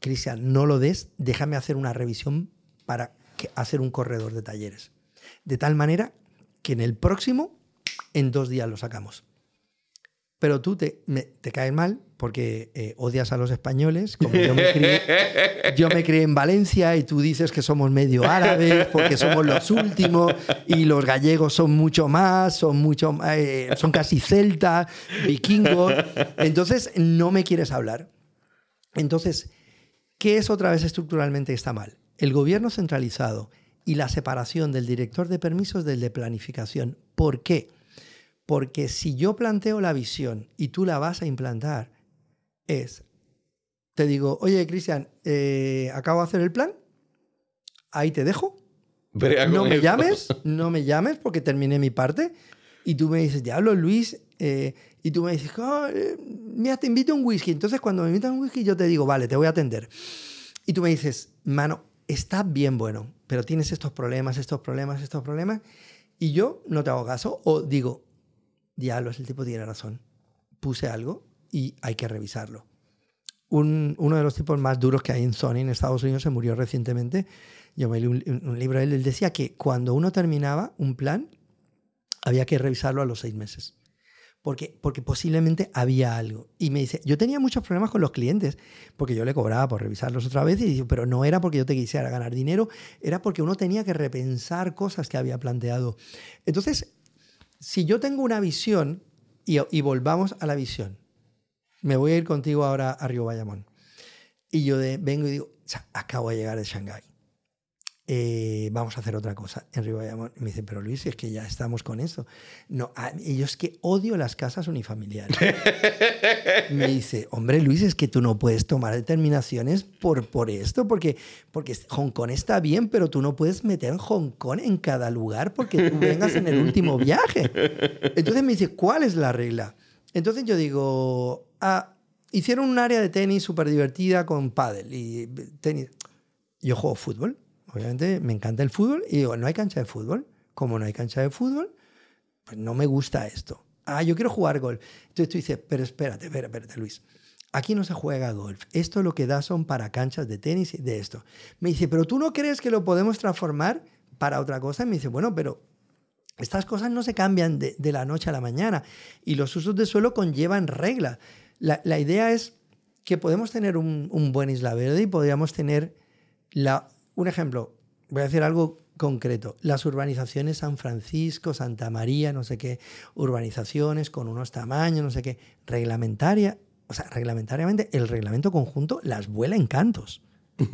Cristian, no lo des, déjame hacer una revisión para que, hacer un corredor de talleres. De tal manera que en el próximo, en dos días lo sacamos. Pero tú te, me, te caes mal porque eh, odias a los españoles. Como yo me, crié, yo me crié en Valencia y tú dices que somos medio árabes porque somos los últimos y los gallegos son mucho más, son, mucho, eh, son casi celtas, vikingos. Entonces no me quieres hablar. Entonces, ¿qué es otra vez estructuralmente que está mal? El gobierno centralizado y la separación del director de permisos del de planificación. ¿Por qué? Porque si yo planteo la visión y tú la vas a implantar, es, te digo, oye, Cristian, eh, acabo de hacer el plan, ahí te dejo, no me llames, no me llames porque terminé mi parte, y tú me dices, diablo, Luis, eh, y tú me dices, oh, eh, mira, te invito a un whisky. Entonces, cuando me invitas a un whisky, yo te digo, vale, te voy a atender. Y tú me dices, mano, está bien bueno, pero tienes estos problemas, estos problemas, estos problemas, y yo no te hago caso, o digo, diablos, el tipo tiene razón. Puse algo y hay que revisarlo. Un, uno de los tipos más duros que hay en Sony en Estados Unidos se murió recientemente. Yo me leí un, un libro de él. Él decía que cuando uno terminaba un plan, había que revisarlo a los seis meses. Porque, porque posiblemente había algo. Y me dice, yo tenía muchos problemas con los clientes, porque yo le cobraba por revisarlos otra vez, y dice, pero no era porque yo te quisiera ganar dinero, era porque uno tenía que repensar cosas que había planteado. Entonces, si yo tengo una visión, y, y volvamos a la visión, me voy a ir contigo ahora a Río Bayamón, y yo de, vengo y digo, acabo de llegar de Shanghái, eh, vamos a hacer otra cosa en Río Bayamón. Y me dice, pero Luis, es que ya estamos con esto. No, a, y yo es que odio las casas unifamiliares. Me dice, hombre, Luis, es que tú no puedes tomar determinaciones por, por esto, porque, porque Hong Kong está bien, pero tú no puedes meter Hong Kong en cada lugar porque tú vengas en el último viaje. Entonces me dice, ¿cuál es la regla? Entonces yo digo, ah, hicieron un área de tenis súper divertida con pádel y tenis. Yo juego fútbol, obviamente me encanta el fútbol, y digo, no hay cancha de fútbol. Como no hay cancha de fútbol, pues no me gusta esto. Ah, yo quiero jugar golf. Entonces tú dices, pero espérate, espérate, espérate, Luis. Aquí no se juega golf. Esto lo que da son para canchas de tenis y de esto. Me dice, pero ¿tú no crees que lo podemos transformar para otra cosa? Y me dice, bueno, pero estas cosas no se cambian de, de la noche a la mañana. Y los usos de suelo conllevan reglas. La, la idea es que podemos tener un, un buen Isla Verde y podríamos tener la, un ejemplo. Voy a decir algo concreto. Las urbanizaciones San Francisco, Santa María, no sé qué, urbanizaciones con unos tamaños, no sé qué, reglamentaria, o sea, reglamentariamente el reglamento conjunto las vuela en cantos.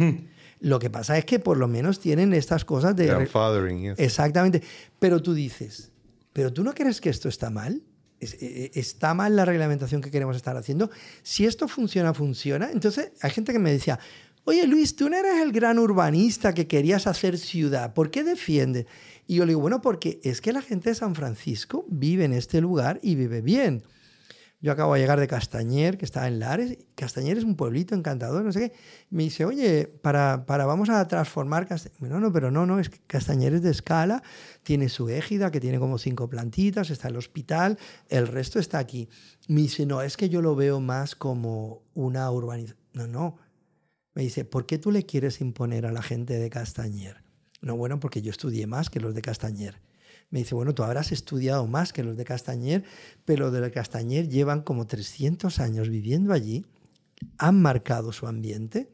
Lo que pasa es que por lo menos tienen estas cosas de... Grandfathering, yes. Exactamente. Pero tú dices, ¿pero tú no crees que esto está mal? ¿Está mal la reglamentación que queremos estar haciendo? Si esto funciona, funciona. Entonces hay gente que me decía, oye, Luis, tú no eres el gran urbanista que querías hacer ciudad. ¿Por qué defiendes? Y yo le digo, bueno, porque es que la gente de San Francisco vive en este lugar y vive bien. Yo acabo de llegar de Castañer, que está en Lares. Castañer es un pueblito encantador, no sé qué. Me dice, oye, para, para vamos a transformar Castañer. No, no, pero no, no, es que Castañer es de escala, tiene su égida, que tiene como cinco plantitas, está el hospital, el resto está aquí. Me dice, no, es que yo lo veo más como una urbanización. No, no. Me dice, ¿por qué tú le quieres imponer a la gente de Castañer? No, bueno, porque yo estudié más que los de Castañer. Me dice, bueno, tú habrás estudiado más que los de Castañer, pero los de Castañer llevan como trescientos años viviendo allí, han marcado su ambiente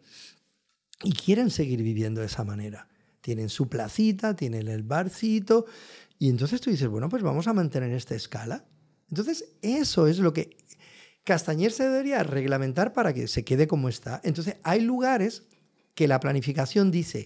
y quieren seguir viviendo de esa manera. Tienen su placita, tienen el barcito, y entonces tú dices, bueno, pues vamos a mantener esta escala. Entonces eso es lo que... Castañer se debería reglamentar para que se quede como está. Entonces, hay lugares que la planificación dice,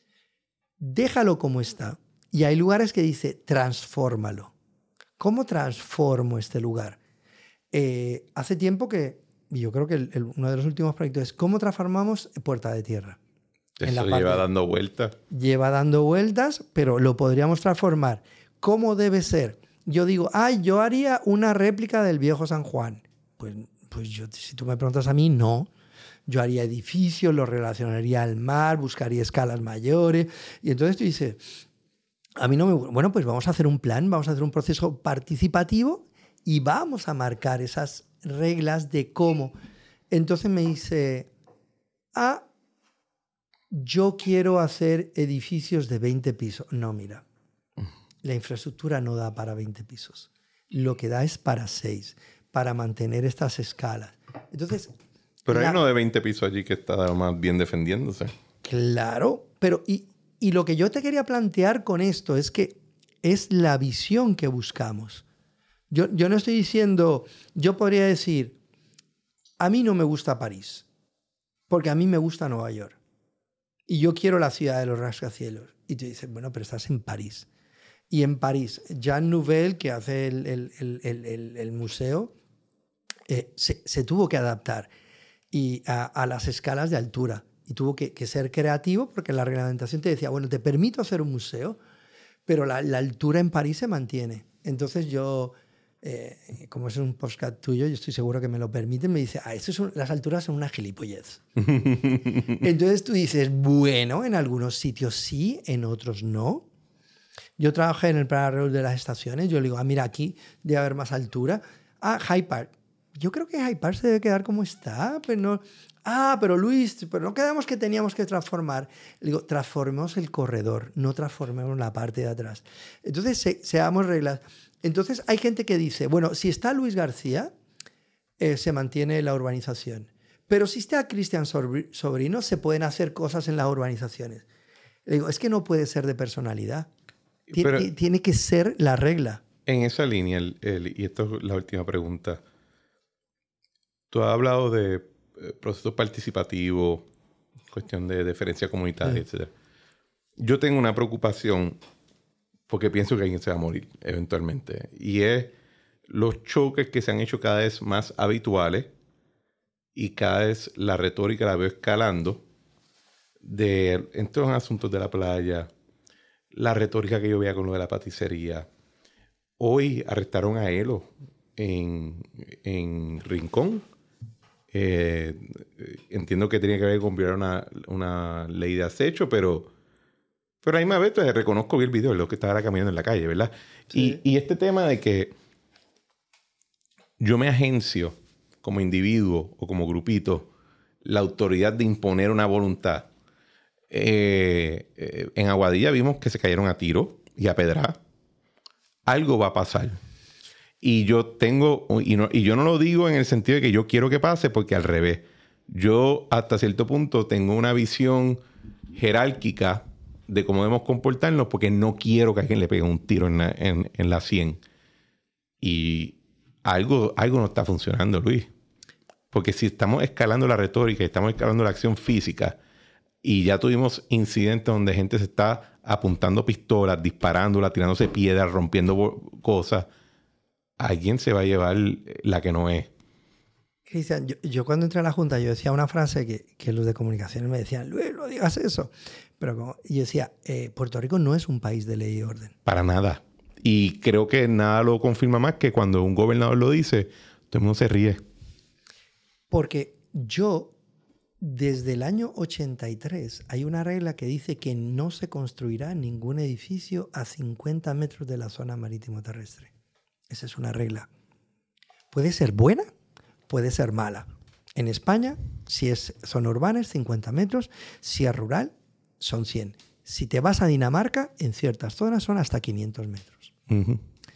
déjalo como está. Y hay lugares que dice, transfórmalo. ¿Cómo transformo este lugar? Eh, hace tiempo que, y yo creo que el, el, uno de los últimos proyectos es, ¿cómo transformamos Puerta de Tierra? Eso lleva dando vueltas. Lleva dando vueltas, pero lo podríamos transformar. ¿Cómo debe ser? Yo digo, ay, yo haría una réplica del viejo San Juan. Pues, pues yo, si tú me preguntas a mí, no. Yo haría edificios, los relacionaría al mar, buscaría escalas mayores. Y entonces tú dices, a mí no me... Bueno, pues vamos a hacer un plan, vamos a hacer un proceso participativo y vamos a marcar esas reglas de cómo. Entonces me dice, ah, yo quiero hacer edificios de veinte pisos. No, mira, la infraestructura no da para veinte pisos. Lo que da es para seis, para mantener estas escalas. Entonces... Pero la... hay uno de veinte pisos allí que está más bien defendiéndose. Claro, pero y, y lo que yo te quería plantear con esto es que es la visión que buscamos. Yo, yo no estoy diciendo, yo podría decir, a mí no me gusta París, porque a mí me gusta Nueva York. Y yo quiero la ciudad de los rascacielos. Y tú dices, bueno, pero estás en París. Y en París, Jean Nouvel, que hace el, el, el, el, el, el museo, eh, se, se tuvo que adaptar y a, a las escalas de altura. Y tuvo que, que ser creativo porque la reglamentación te decía, bueno, te permito hacer un museo, pero la, la altura en París se mantiene. Entonces yo, eh, como es un podcast tuyo, yo estoy seguro que me lo permiten, me dice, ah, esto son, las alturas son una gilipollez. Entonces tú dices, bueno, en algunos sitios sí, en otros no. Yo trabajé en el Plan Real de las estaciones, yo le digo, ah, mira, aquí debe haber más altura. Ah, Hyde Park. Yo creo que Hyde Park se debe quedar como está, pero no... Ah, pero Luis, pero no quedamos que teníamos que transformar. Le digo, transformemos el corredor, no transformemos la parte de atrás. Entonces, se, seamos reglas. Entonces, hay gente que dice, bueno, si está Luis García, eh, se mantiene la urbanización. Pero si está Cristian Sobrino, se pueden hacer cosas en las urbanizaciones. Le digo, es que no puede ser de personalidad. Pero Tien, tiene que ser la regla. En esa línea, el, el, y esto es la última pregunta, tú has hablado de eh, procesos participativos, cuestión de deferencia comunitaria, sí. etcétera. Yo tengo una preocupación porque pienso que alguien se va a morir eventualmente. Y es los choques que se han hecho cada vez más habituales y cada vez la retórica la veo escalando de, entre los asuntos de la playa, la retórica que yo veía con lo de la paticería. Hoy arrestaron a Elo en, en Rincón. Eh, entiendo que tenía que ver con violar una, una ley de acecho, pero, pero ahí me vez reconozco bien el video de lo que estaba caminando en la calle, ¿verdad? Sí. Y, y este tema de que yo me agencio como individuo o como grupito la autoridad de imponer una voluntad. Eh, eh, en Aguadilla vimos que se cayeron a tiro y a pedra. Algo va a pasar. Y yo tengo, y, no, y yo no lo digo en el sentido de que yo quiero que pase, porque al revés. Yo hasta cierto punto tengo una visión jerárquica de cómo debemos comportarnos, porque no quiero que alguien le pegue un tiro en la, en, en la sien. Y algo, algo no está funcionando, Luis. Porque si estamos escalando la retórica y estamos escalando la acción física, y ya tuvimos incidentes donde gente se está apuntando pistolas, disparándolas, tirándose piedras, rompiendo cosas, alguien se va a llevar la que no es. Cristian, yo, yo cuando entré a la Junta, yo decía una frase que, que los de comunicaciones me decían, Luis, no digas eso. Pero como, yo decía, eh, Puerto Rico no es un país de ley y orden. Para nada. Y creo que nada lo confirma más que cuando un gobernador lo dice, todo el mundo se ríe. Porque yo, desde el año ochenta y tres, hay una regla que dice que no se construirá ningún edificio a cincuenta metros de la zona marítimo terrestre. Esa es una regla. Puede ser buena, puede ser mala. En España, si es zona urbana, es cincuenta metros. Si es rural, son cien. Si te vas a Dinamarca, en ciertas zonas son hasta quinientos metros. Uh-huh.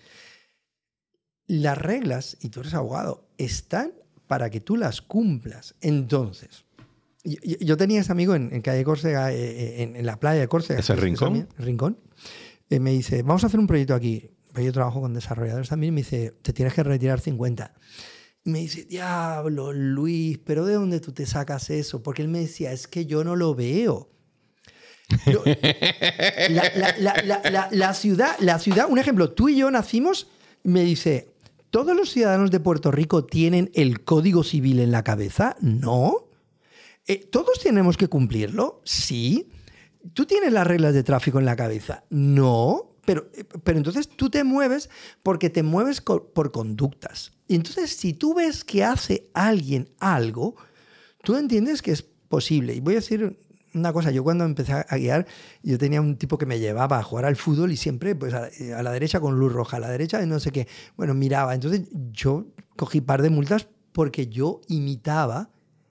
Las reglas, y tú eres abogado, están para que tú las cumplas. Entonces, yo, yo tenía ese amigo en, en calle Córcega, eh, en, en la playa de Córcega. ¿Es el Rincón? Es Rincón. Eh, me dice, vamos a hacer un proyecto aquí. Yo trabajo con desarrolladores también. Me dice, te tienes que retirar cincuenta. Y me dice, diablo, Luis, ¿pero de dónde tú te sacas eso? Porque él me decía, es que yo no lo veo. Yo, la, la, la, la, la, la, ciudad, la ciudad, un ejemplo, tú y yo nacimos, me dice, ¿todos los ciudadanos de Puerto Rico tienen el Código Civil en la cabeza? No. Eh, ¿Todos tenemos que cumplirlo? Sí. ¿Tú tienes las reglas de tráfico en la cabeza? No. Pero, pero entonces tú te mueves porque te mueves co- por conductas. Y entonces si tú ves que hace alguien algo, tú entiendes que es posible. Y voy a decir una cosa. Yo cuando empecé a guiar, yo tenía un tipo que me llevaba a jugar al fútbol y siempre pues, a, a la derecha con luz roja, a la derecha de no sé qué. Bueno, miraba. Entonces yo cogí par de multas porque yo imitaba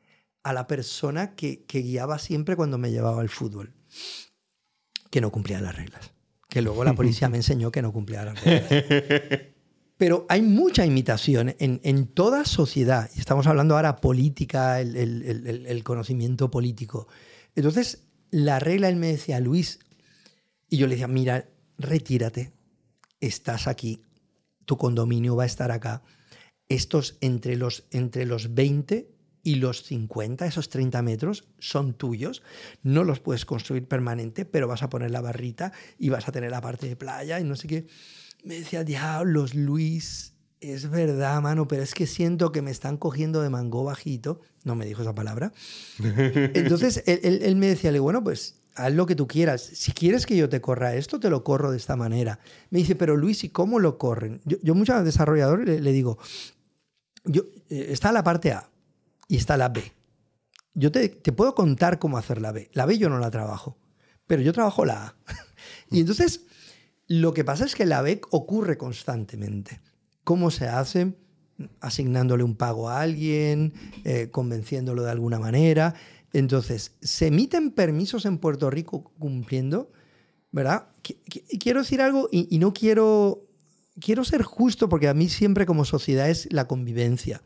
a la persona que, que guiaba siempre cuando me llevaba al fútbol, que no cumplía las reglas. Que luego la policía me enseñó que no cumplía las reglas. Pero hay mucha imitación en, en toda sociedad. Y estamos hablando ahora política, el, el, el, el conocimiento político. Entonces, la regla, él me decía, Luis, y yo le decía, mira, retírate, estás aquí, tu condominio va a estar acá. Estos entre los, entre los veinte y los cincuenta, esos treinta metros, son tuyos. No los puedes construir permanente, pero vas a poner la barrita y vas a tener la parte de playa y no sé qué. Me decía, diablos, Luis, es verdad, mano, pero es que siento que me están cogiendo de mango bajito. No me dijo esa palabra. Entonces, él, él, él me decía, bueno, pues haz lo que tú quieras. Si quieres que yo te corra esto, te lo corro de esta manera. Me dice, pero Luis, ¿y cómo lo corren? Yo, yo muchos desarrolladores le, le digo, yo, eh, está la parte A y está la B. Yo te, te puedo contar cómo hacer la B. La B yo no la trabajo, pero yo trabajo la A. Y entonces... Lo que pasa es que la B ocurre constantemente. ¿Cómo se hace? Asignándole un pago a alguien, eh, convenciéndolo de alguna manera. Entonces, se emiten permisos en Puerto Rico cumpliendo, ¿verdad? Y quiero decir algo y, y no quiero... Quiero ser justo porque a mí siempre como sociedad es la convivencia.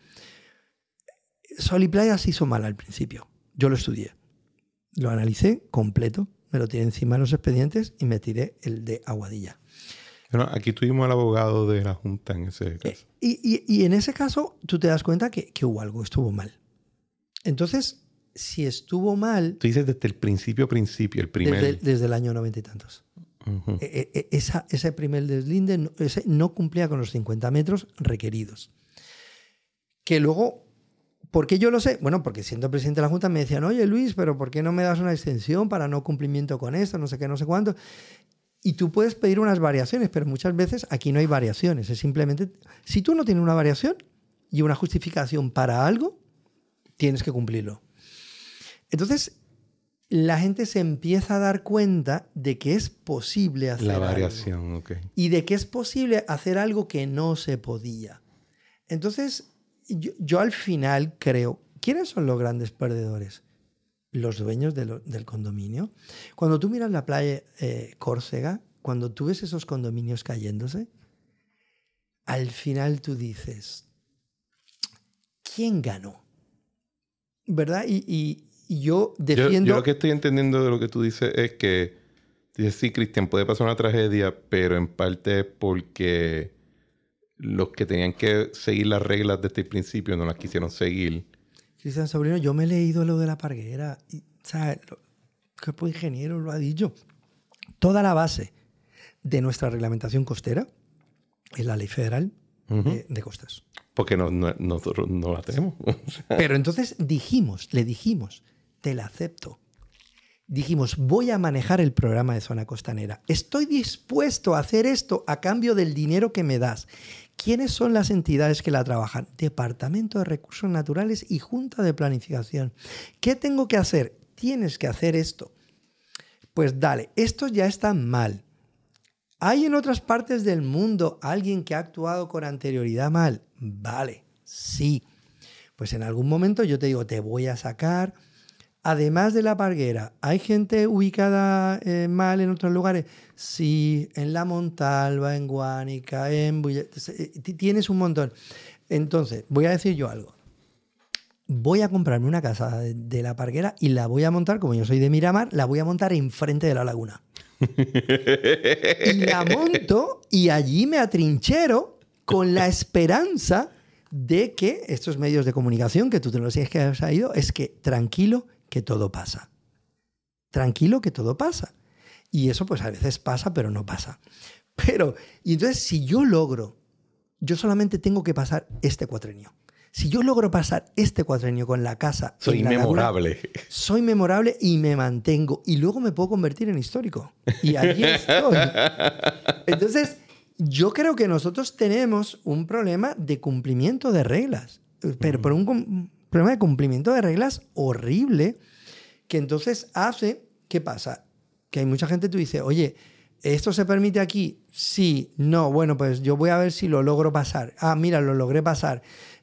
Sol y Playa se hizo mal al principio. Yo lo estudié. Lo analicé completo. Me lo tiré encima de los expedientes y me tiré el de Aguadilla. Bueno, aquí tuvimos al abogado de la Junta en ese caso. Eh, y, y, y en ese caso tú te das cuenta que, que hubo algo, estuvo mal. Entonces, si estuvo mal... Tú dices desde el principio, principio, el primer... Desde, desde el año noventa y tantos. Uh-huh. eh, eh, esa, ese primer deslinde no, ese no cumplía con los cincuenta metros requeridos. Que luego... ¿Por qué yo lo sé? Bueno, porque siendo presidente de la Junta me decían, oye Luis, pero ¿por qué no me das una extensión para no cumplimiento con esto, no sé qué, no sé cuánto? Y tú puedes pedir unas variaciones, pero muchas veces aquí no hay variaciones. Es simplemente, si tú no tienes una variación y una justificación para algo, tienes que cumplirlo. Entonces, la gente se empieza a dar cuenta de que es posible hacer la variación, algo. Ok. Y de que es posible hacer algo que no se podía. Entonces... Yo, yo al final creo, ¿quiénes son los grandes perdedores? Los dueños de lo, del condominio. Cuando tú miras la playa eh, Córcega, cuando tú ves esos condominios cayéndose, al final tú dices, ¿quién ganó? ¿Verdad? Y, y, y yo defiendo... Yo, yo lo que estoy entendiendo de lo que tú dices es que, dices, sí, Cristian, puede pasar una tragedia, pero en parte es porque... los que tenían que seguir las reglas desde el principio no las quisieron seguir. Cristian Sobrino, yo me he leído lo de la parguera. Y, ¿sabes? El cuerpo de ingeniero lo ha dicho. Toda la base de nuestra reglamentación costera es la ley federal uh-huh. de, de costas. Porque no, no, nosotros no la tenemos. Pero entonces dijimos, le dijimos, te la acepto. Dijimos, voy a manejar el programa de zona costanera. Estoy dispuesto a hacer esto a cambio del dinero que me das. ¿Quiénes son las entidades que la trabajan? Departamento de Recursos Naturales y Junta de Planificación. ¿Qué tengo que hacer? Tienes que hacer esto. Pues dale, estos ya están mal. ¿Hay en otras partes del mundo alguien que ha actuado con anterioridad mal? Vale, sí. Pues en algún momento yo te digo, te voy a sacar... Además de la parguera, ¿hay gente ubicada eh, mal en otros lugares? Sí, en La Montalva, en Guánica, en Bulla... Tienes un montón. Entonces, voy a decir yo algo. Voy a comprarme una casa de, de la parguera y la voy a montar, como yo soy de Miramar, la voy a montar enfrente de la laguna. Y la monto y allí me atrinchero con la esperanza de que estos medios de comunicación, que tú te los tienes que haber sabido, es que tranquilo, que todo pasa. Tranquilo que todo pasa. Y eso pues a veces pasa, pero no pasa. Pero, y entonces si yo logro, yo solamente tengo que pasar este cuatrenio. Si yo logro pasar este cuatrenio con la casa... Soy la memorable. Laguna, soy memorable y me mantengo. Y luego me puedo convertir en histórico. Y allí estoy. Entonces, yo creo que nosotros tenemos un problema de cumplimiento de reglas. Pero por un problema de cumplimiento de reglas horrible, que entonces hace... ¿Qué pasa? Que hay mucha gente que tú dices, oye, ¿esto se permite aquí? Sí, no, bueno, pues yo voy a ver si lo logro pasar. Ah, mira, lo logré pasar.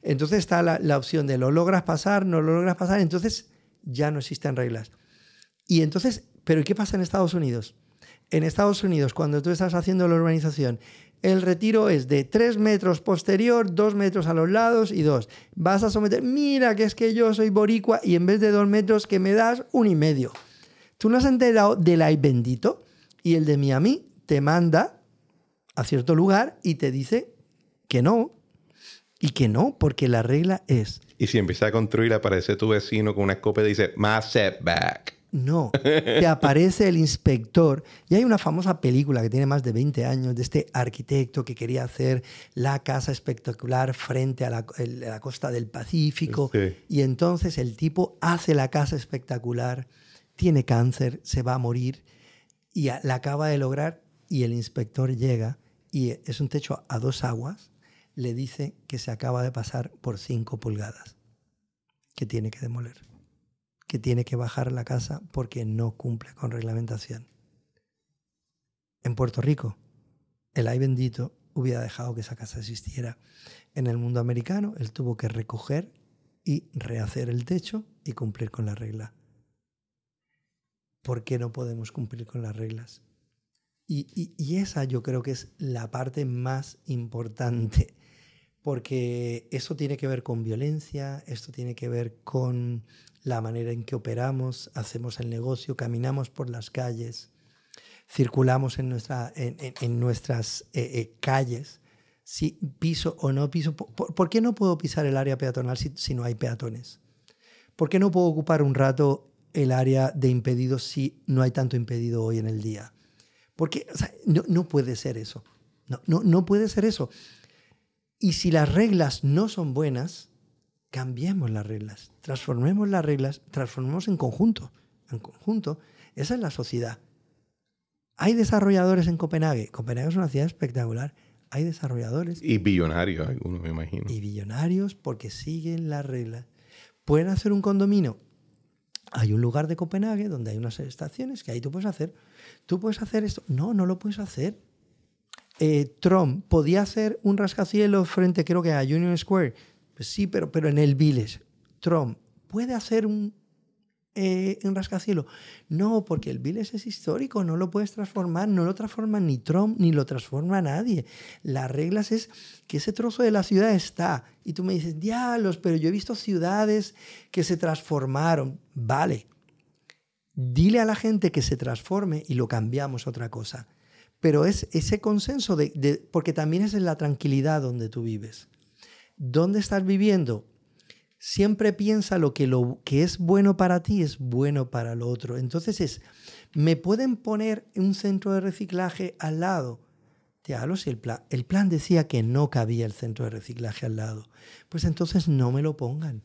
Entonces está la, la opción de lo logras pasar, no lo logras pasar, entonces ya no existen reglas. Y entonces, ¿pero qué pasa en Estados Unidos? En Estados Unidos, cuando tú estás haciendo la urbanización, el retiro es de tres metros posterior, dos metros a los lados y dos. Vas a someter, mira que es que yo soy boricua y en vez de dos metros que me das, un y medio. Tú no has enterado del ay bendito y el de Miami te manda a cierto lugar y te dice que no. Y que no, porque la regla es... Y si empiezas a construir, aparece tu vecino con una escopeta y dice, más setback. No, te aparece el inspector. Y hay una famosa película que tiene más de veinte años de este arquitecto que quería hacer la casa espectacular frente a la, a la costa del Pacífico. Sí. Y entonces el tipo hace la casa espectacular, tiene cáncer, se va a morir y la acaba de lograr y el inspector llega y es un techo a dos aguas, le dice que se acaba de pasar por cinco pulgadas, que tiene que demoler, que tiene que bajar la casa porque no cumple con reglamentación. En Puerto Rico, el ay bendito hubiera dejado que esa casa existiera. En el mundo americano, él tuvo que recoger y rehacer el techo y cumplir con la regla. ¿Por qué no podemos cumplir con las reglas? Y, y, y esa yo creo que es la parte más importante, porque eso tiene que ver con violencia, esto tiene que ver con la manera en que operamos, hacemos el negocio, caminamos por las calles, circulamos en, nuestra, en, en, en nuestras eh, eh, calles, si piso o no piso. ¿Por, ¿Por qué no puedo pisar el área peatonal si, si no hay peatones? ¿Por qué no puedo ocupar un rato el área de impedidos si no hay tanto impedido hoy en el día? Porque o sea, no, no puede ser eso. No, no, no puede ser eso. Y si las reglas no son buenas, cambiemos las reglas, transformemos las reglas, transformemos en conjunto. En conjunto, esa es la sociedad. Hay desarrolladores en Copenhague. Copenhague es una ciudad espectacular. Hay desarrolladores. Y billonarios, algunos, me imagino. Y billonarios porque siguen las reglas. ¿Pueden hacer un condominio? Hay un lugar de Copenhague donde hay unas estaciones que ahí tú puedes hacer. ¿Tú puedes hacer esto? No, no lo puedes hacer. Eh, Trump podía hacer un rascacielos frente, creo que a Union Square. Pues sí, pero, pero en el Village. Trump puede hacer un, eh, un rascacielos. No, porque el Village es histórico, no lo puedes transformar. No lo transforma ni Trump ni lo transforma nadie. Las reglas es que ese trozo de la ciudad está. Y tú me dices, diablos, pero yo he visto ciudades que se transformaron. Vale. Dile a la gente que se transforme y lo cambiamos a otra cosa. Pero es ese consenso, de, de, porque también es en la tranquilidad donde tú vives. ¿Dónde estás viviendo? Siempre piensa lo que, lo que es bueno para ti es bueno para lo otro. Entonces es, ¿me pueden poner un centro de reciclaje al lado? Te hablo si el plan, el plan decía que no cabía el centro de reciclaje al lado. Pues entonces no me lo pongan.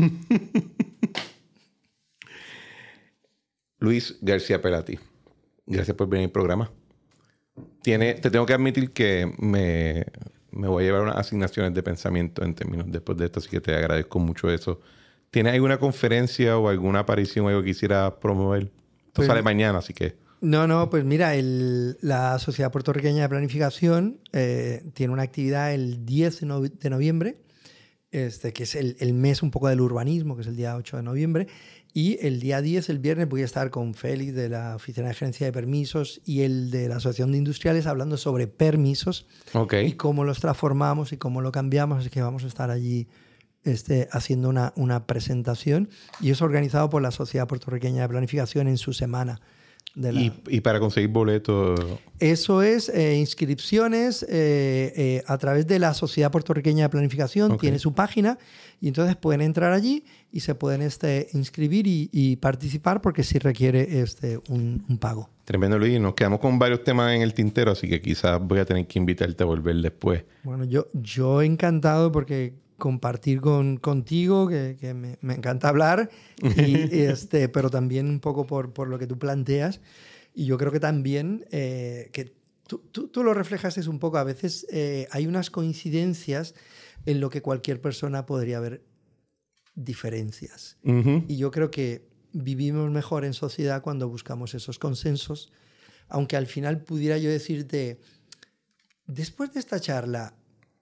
Luis García Perati, gracias por venir al programa. Tiene, te tengo que admitir que me, me voy a llevar unas asignaciones de pensamiento en términos después de esto, así que te agradezco mucho eso. ¿Tienes alguna conferencia o alguna aparición o algo que quisieras promover? Esto pues, sale mañana, así que... No, no, pues mira, el, la Sociedad Puertorriqueña de Planificación eh, tiene una actividad el diez de noviembre, este, que es el, el mes un poco del urbanismo, que es el día ocho de noviembre. Y el día diez, el viernes, voy a estar con Félix de la Oficina de Gerencia de Permisos y el de la Asociación de Industriales hablando sobre permisos okay. y cómo los transformamos y cómo lo cambiamos. Así que vamos a estar allí este, haciendo una, una presentación. Y es organizado por la Sociedad Puertorriqueña de Planificación en su semana. De la... ¿Y, y para conseguir boletos? Eso es eh, inscripciones eh, eh, a través de la Sociedad Puertorriqueña de Planificación. Okay. Tiene su página y entonces pueden entrar allí y se pueden este, inscribir y, y participar porque sí requiere este, un, un pago. Tremendo, Luis. Nos quedamos con varios temas en el tintero, así que quizás voy a tener que invitarte a volver después. Bueno, yo, yo encantado porque compartir con, contigo, que, que me, me encanta hablar, y, este, pero también un poco por, por lo que tú planteas. Y yo creo que también, eh, que tú, tú, tú lo reflejas es un poco, a veces eh, hay unas coincidencias en lo que cualquier persona podría ver diferencias. Uh-huh. Y yo creo que vivimos mejor en sociedad cuando buscamos esos consensos, aunque al final pudiera yo decirte, después de esta charla,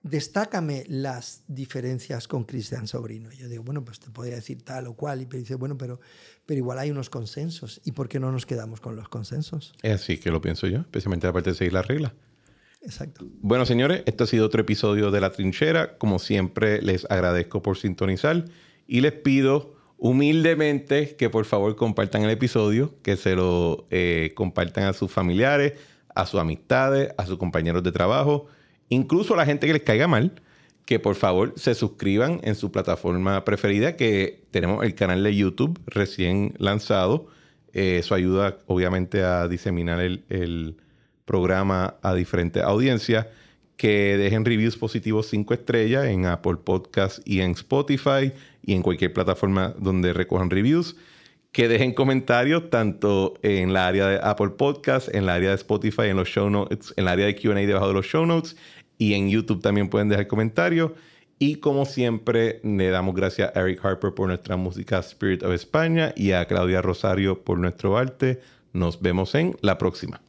destácame las diferencias con Cristian Sobrino. Yo digo, bueno, pues te podría decir tal o cual. Y me dice, bueno, pero, pero igual hay unos consensos. ¿Y por qué no nos quedamos con los consensos? Es así que lo pienso yo, especialmente la parte de seguir las reglas. Exacto. Bueno, señores, esto ha sido otro episodio de La Trinchera. Como siempre, les agradezco por sintonizar y les pido humildemente que por favor compartan el episodio, que se lo eh, compartan a sus familiares, a sus amistades, a sus compañeros de trabajo, incluso a la gente que les caiga mal, que por favor se suscriban en su plataforma preferida, que tenemos el canal de YouTube recién lanzado. Eh, eso ayuda obviamente a diseminar el, el programa a diferentes audiencias. Que dejen reviews positivos cinco estrellas en Apple Podcasts y en Spotify y en cualquier plataforma donde recojan reviews. Que dejen comentarios tanto en la área de Apple Podcasts, en la área de Spotify, en los show notes, en la área de Q and A debajo de los show notes, y en YouTube también pueden dejar comentarios. Y como siempre, le damos gracias a Eric Harper por nuestra música Spirit of España y a Claudia Rosario por nuestro arte. Nos vemos en la próxima.